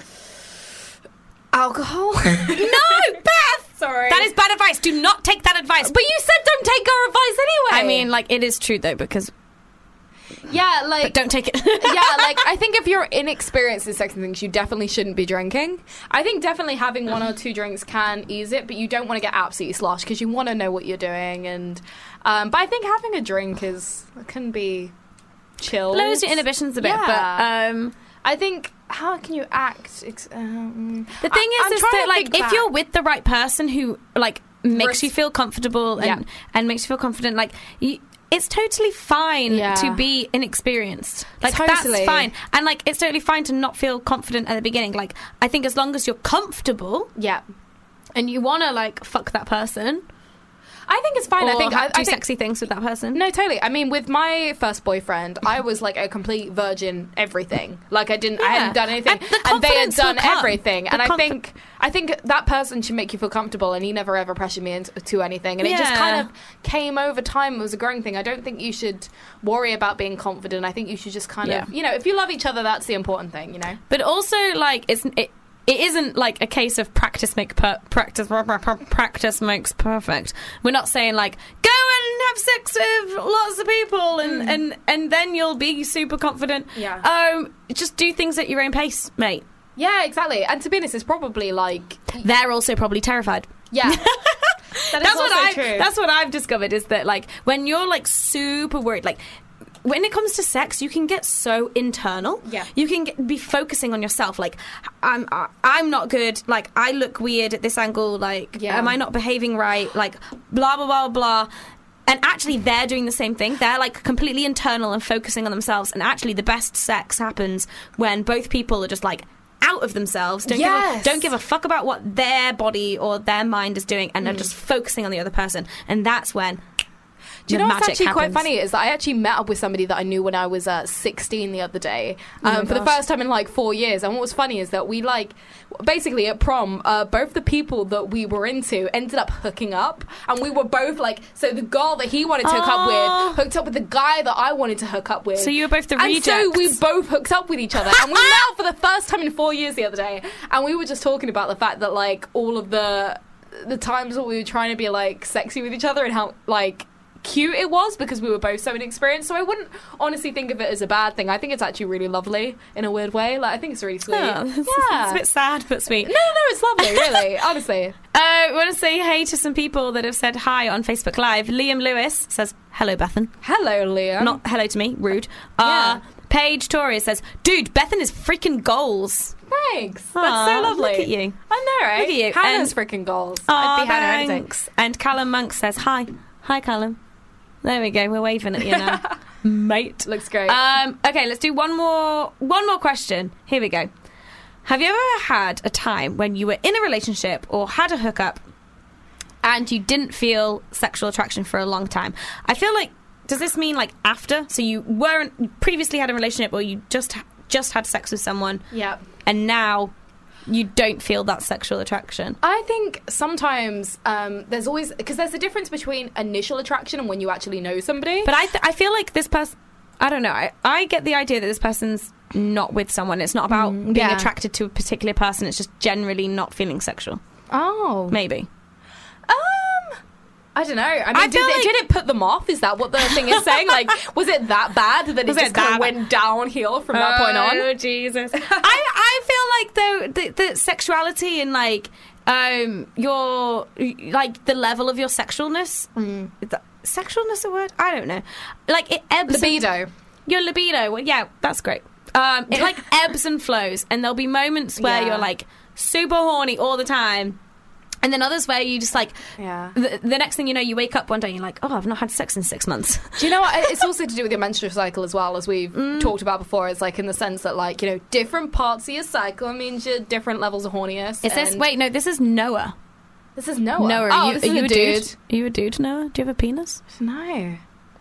Alcohol? No, Beth! Sorry. That is bad advice. Do not take that advice. But you said don't take our advice anyway. I mean, like, it is true, though, because... Yeah, like... But don't take it. Yeah, like, I think if you're inexperienced in sex and things, you definitely shouldn't be drinking. I think definitely having one or two drinks can ease it, but you don't want to get absolutely sloshed because you want to know what you're doing. And but I think having a drink can be chill. Lowers your inhibitions a bit, but... I think, how can you act? The thing is that, like, if you're with the right person who, like, makes you feel comfortable and makes you feel confident, like, it's totally fine to be inexperienced. Like, Totally. that's fine. And, like, it's totally fine to not feel confident at the beginning. Like, I think as long as you're comfortable... Yeah. And you want to, like, fuck that person... I think it's fine. Or I think do sexy things with that person. No, totally. I mean, with my first boyfriend, I was like a complete virgin. Everything. Like I hadn't done anything, and they had done everything. And I think that person should make you feel comfortable. And he never ever pressured me into anything. And it just kind of came over time. It was a growing thing. I don't think you should worry about being confident. I think you should just kind of, if you love each other, that's the important thing. You know. But also, like, it isn't like a case of practice makes perfect. We're not saying like go and have sex with lots of people and then you'll be super confident. Yeah. Just do things at your own pace, mate. Yeah, exactly. And to be honest, it's probably like they're also probably terrified. Yeah. That's what I've discovered is that like when you're like super worried, like when it comes to sex, you can get so internal. Yeah. You can be focusing on yourself. Like, I'm not good. Like, I look weird at this angle. Like, am I not behaving right? Like, blah, blah, blah, blah. And actually, they're doing the same thing. They're, like, completely internal and focusing on themselves. And actually, the best sex happens when both people are just, like, out of themselves. Don't give a fuck about what their body or their mind is doing. And they're just focusing on the other person. And that's when... Do you know what's magic actually quite happens. funny is that I actually met up with somebody that I knew when I was 16 the other day Oh my for the gosh. first time in like 4 years. And what was funny is that we basically at prom, both the people that we were into ended up hooking up, and we were both like, so the girl that he wanted to hook up with hooked up with the guy that I wanted to hook up with. So you were both the and so rejects. we both hooked up with each other, and we met up for the first time in 4 years the other day, and we were just talking about the fact that like all of the times that we were trying to be like sexy with each other and how like cute it was because we were both so inexperienced. So I wouldn't honestly think of it as a bad thing. I think it's actually really lovely in a weird way. Like I think it's really sweet. It's a bit sad but sweet. No, it's lovely, really, honestly. I want to say hey to some people that have said hi on Facebook Live. Liam Lewis says, hello, Bethan. Hello, Liam. Not hello to me, rude. Yeah. Paige Torres says, dude, Bethan is freaking goals. Thanks. Aw, That's so lovely. Look at you. I know, right? Look at you. Hannah's freaking goals. Aw, I'd be Hannah anything. thanks. And Callum Monk says, hi. Hi, Callum. There we go. We're waving at you now. Mate. Looks great. Okay, let's do one more question. Here we go. Have you ever had a time when you were in a relationship or had a hookup and you didn't feel sexual attraction for a long time? I feel like, does this mean like after? So you weren't previously had a relationship or you just had sex with someone Yeah. and now you don't feel that sexual attraction? I think sometimes there's always, because there's a difference between initial attraction and when you actually know somebody. But I feel like this person, I don't know, I get the idea that this person's not with someone. It's not about being yeah. attracted to a particular person. It's just generally not feeling sexual. Oh. Maybe. I don't know. I mean, did it put them off? Is that what the thing is saying? Like, was it that bad that it just kind of went downhill from that point on? Oh, Jesus. I feel like, though, the sexuality and, like, your, like, the level of your sexualness. Is that sexualness a word? I don't know. Like, it ebbs. Libido. Your libido. Well, yeah, that's great. It, like, ebbs and flows. And there'll be moments where you're, like, super horny all the time. And then others where you just like, the next thing you know, you wake up one day and you're like, oh, I've not had sex in 6 months. Do you know what? It's also to do with your menstrual cycle as well, as we've talked about before. It's like in the sense that, like, you know, different parts of your cycle means you're different levels of horniness. It says, wait, no, this is Noah. This is Noah. Noah, oh, are this is you a dude. Are you a dude, Noah? Do you have a penis? No.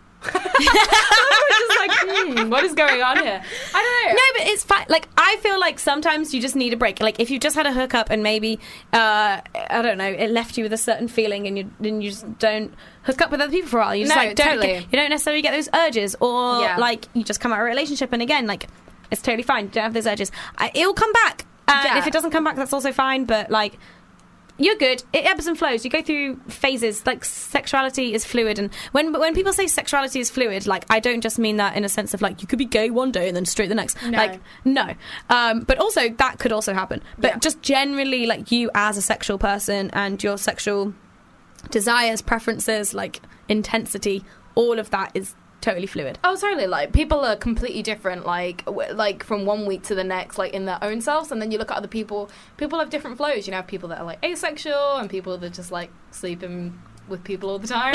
Just like, what is going on here? I don't know. No, but it's fine. Like, I feel like sometimes you just need a break. Like, if you just had a hookup and maybe, I don't know, it left you with a certain feeling and you just don't hook up with other people for a while. You just, like, don't totally. you don't necessarily get those urges. Or, Yeah. like, you just come out of a relationship and again, like, it's totally fine. You don't have those urges. It'll come back. And Yeah. if it doesn't come back, that's also fine. But, like, you're good. It ebbs and flows. You go through phases. Like, sexuality is fluid. And when people say sexuality is fluid, like, I don't just mean that in a sense of, like, you could be gay one day and then straight the next. No. Like, no. But also, that could also happen. But just generally, like, you as a sexual person and your sexual desires, preferences, like, intensity, all of that is totally fluid. Oh, totally. Like, people are completely different, like from one week to the next, like, in their own selves. And then you look at other people. People have different flows. You know, people that are, like, asexual and people that just, like, sleeping with people all the time.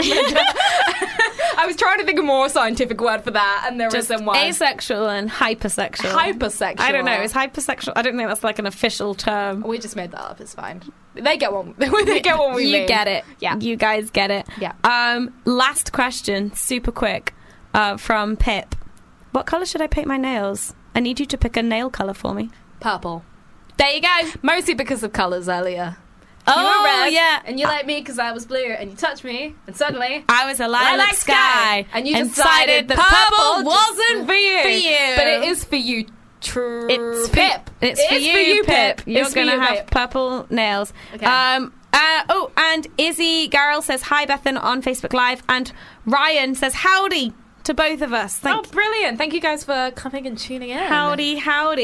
I was trying to think of a more scientific word for that, and there Just isn't one. asexual and hypersexual. Hypersexual. I don't know. Is hypersexual? I don't think that's, like, an official term. We just made that up. It's fine. They get one. They get what we mean. You get it. Yeah. You guys get it. Yeah. Last question, super quick, from Pip. What colour should I paint my nails? I need you to pick a nail colour for me. Purple. There you go. Mostly because of colours earlier. Oh, You were red, yeah. and you like me because I was blue, and you touched me, and suddenly I was a lilac sky. and you and decided that purple just wasn't for you. But it is for you, It's Pip. It's for you, Pip. You're It's for going to you, have Pip. purple nails. Okay. And Izzy Garrell says hi, Bethan, on Facebook Live, and Ryan says howdy to both of us. Oh, brilliant. Thank you guys for coming and tuning in. Howdy.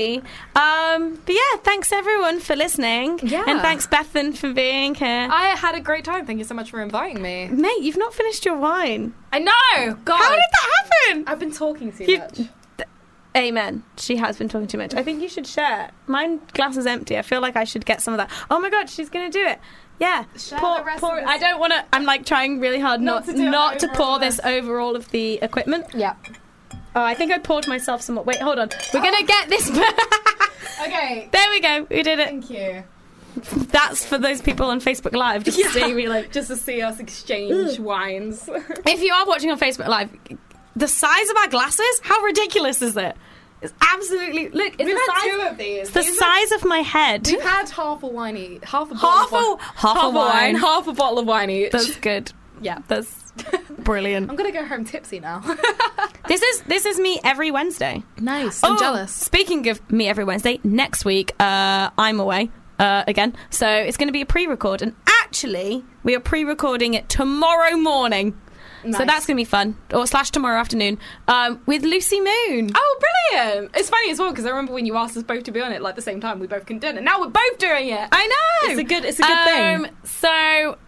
But yeah, thanks everyone for listening. Yeah. And thanks, Bethan, for being here. I had a great time. Thank you so much for inviting me. Mate, you've not finished your wine. I know. God. How did that happen? I've been talking too much. Amen. She has been talking too much. I think you should share. Mine glass is empty. I feel like I should get some of that. Oh my God, she's going to do it. Yeah. Pour, I don't want to. I'm like trying really hard not to pour this over all of the equipment. Yeah. Oh, I think I poured myself some more. Wait, hold on. We're going to get this. Okay. There we go. We did it. Thank you. That's for those people on Facebook Live just to see me like just to see us exchange wines. If you are watching on Facebook Live, the size of our glasses, how ridiculous is it? It's absolutely look. It's We've the had size, 2 of these. It's the size of my head. We've had half a wine each. Half a wine, half a bottle of wine each. That's good. Yeah, that's brilliant. I'm gonna go home tipsy now. This is me every Wednesday. Nice. I'm jealous. Speaking of me every Wednesday, next week I'm away again, so it's going to be a pre-record, and actually we are pre-recording it tomorrow morning. Nice. So that's going to be fun. Or / tomorrow afternoon with Lucy Moon. Oh, brilliant. It's funny as well because I remember when you asked us both to be on it like the same time, we both couldn't do it, and now we're both doing it. I know. It's a good thing. So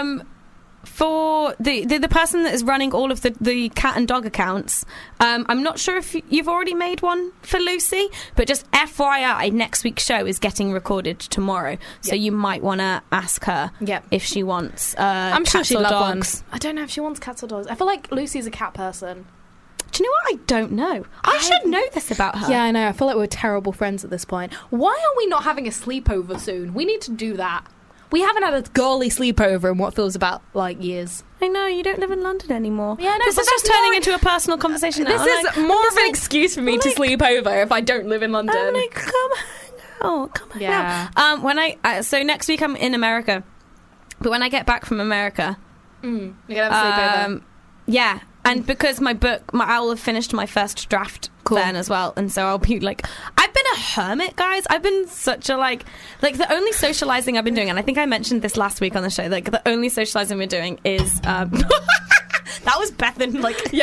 for the person that is running all of the cat and dog accounts, I'm not sure if you've already made one for Lucy, but just FYI, next week's show is getting recorded tomorrow, so you might want to ask her if she wants I'm sure cats she'd or love dogs. one. I don't know if she wants cats or dogs. I feel like Lucy's a cat person. Do you know what? I don't know. I should know this about her. Yeah, I know. I feel like we're terrible friends at this point. Why are we not having a sleepover soon? We need to do that. We haven't had a girly sleepover in what feels about like years. I know, you don't live in London anymore. Yeah, no, this is just turning into a personal conversation now. This is more of an excuse for me to sleep over if I don't live in London. I'm like, come hang out. So next week I'm in America, but when I get back from America, you're gonna have a sleepover. Yeah, and because I will have finished my first draft then as well, and so I'll be like, I've been a hermit, guys. I've been such a like the only socializing I've been doing, and I think I mentioned this last week on the show, like the only socializing we're doing is that was Bethan,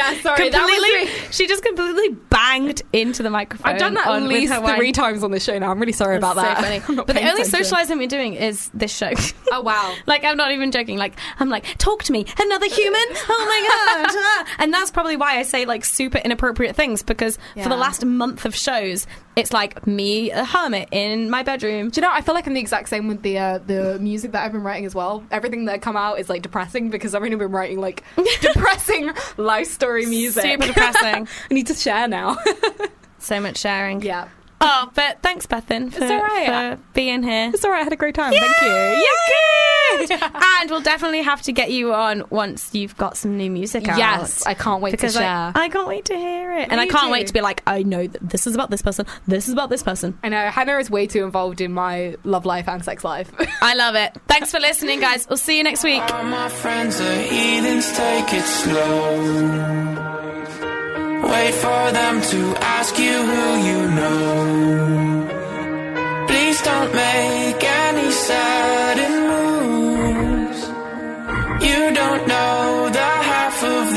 she just completely banged into the microphone. I've done that at least 3 times on this show now. I'm really sorry about that. So funny. But the only socializing we're doing is this show. Oh wow. Like, I'm not even joking. Like, I'm like, talk to me, another human. Oh my god. And that's probably why I say like super inappropriate things, because for the last month of shows, it's like me, a hermit in my bedroom. Do you know, I feel like I'm the exact same with the music that I've been writing as well. Everything that come out is like depressing because I've only been writing like depressing life story music. Super depressing. I need to share now. So much sharing. Yeah. Oh, but thanks, Bethan, for being here. It's all right. I had a great time. Thank you. Good. And we'll definitely have to get you on once you've got some new music out. Yes, I can't wait to share. I can't wait to hear it. And I can't wait to be like, I know that this is about this person, this is about this person. I know. Hannah is way too involved in my love life and sex life. I love it. Thanks for listening, guys. We'll see you next week. All my friends are heathens, take it slow. Wait for them to ask you who you know. Please don't make any sudden moves. You don't know the half of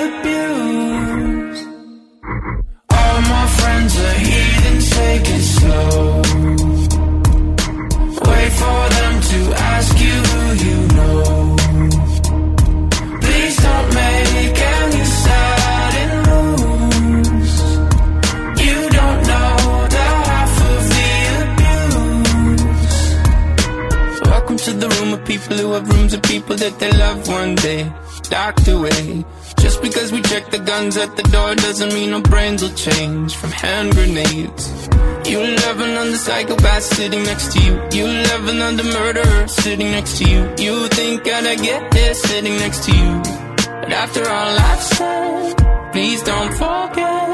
the abuse. All my friends are heathens, take it slow. Wait for them to ask you who you know. Please don't make any sudden moves. You don't know the half of the abuse. Welcome to the room of people who have rooms of people that they love one day docked away. Just because we check the guns at the door doesn't mean our brains will change from hand grenades. You love another psychopath sitting next to you. You love another murderer sitting next to you. You think I'd get there sitting next to you. But after all I've said, please don't forget.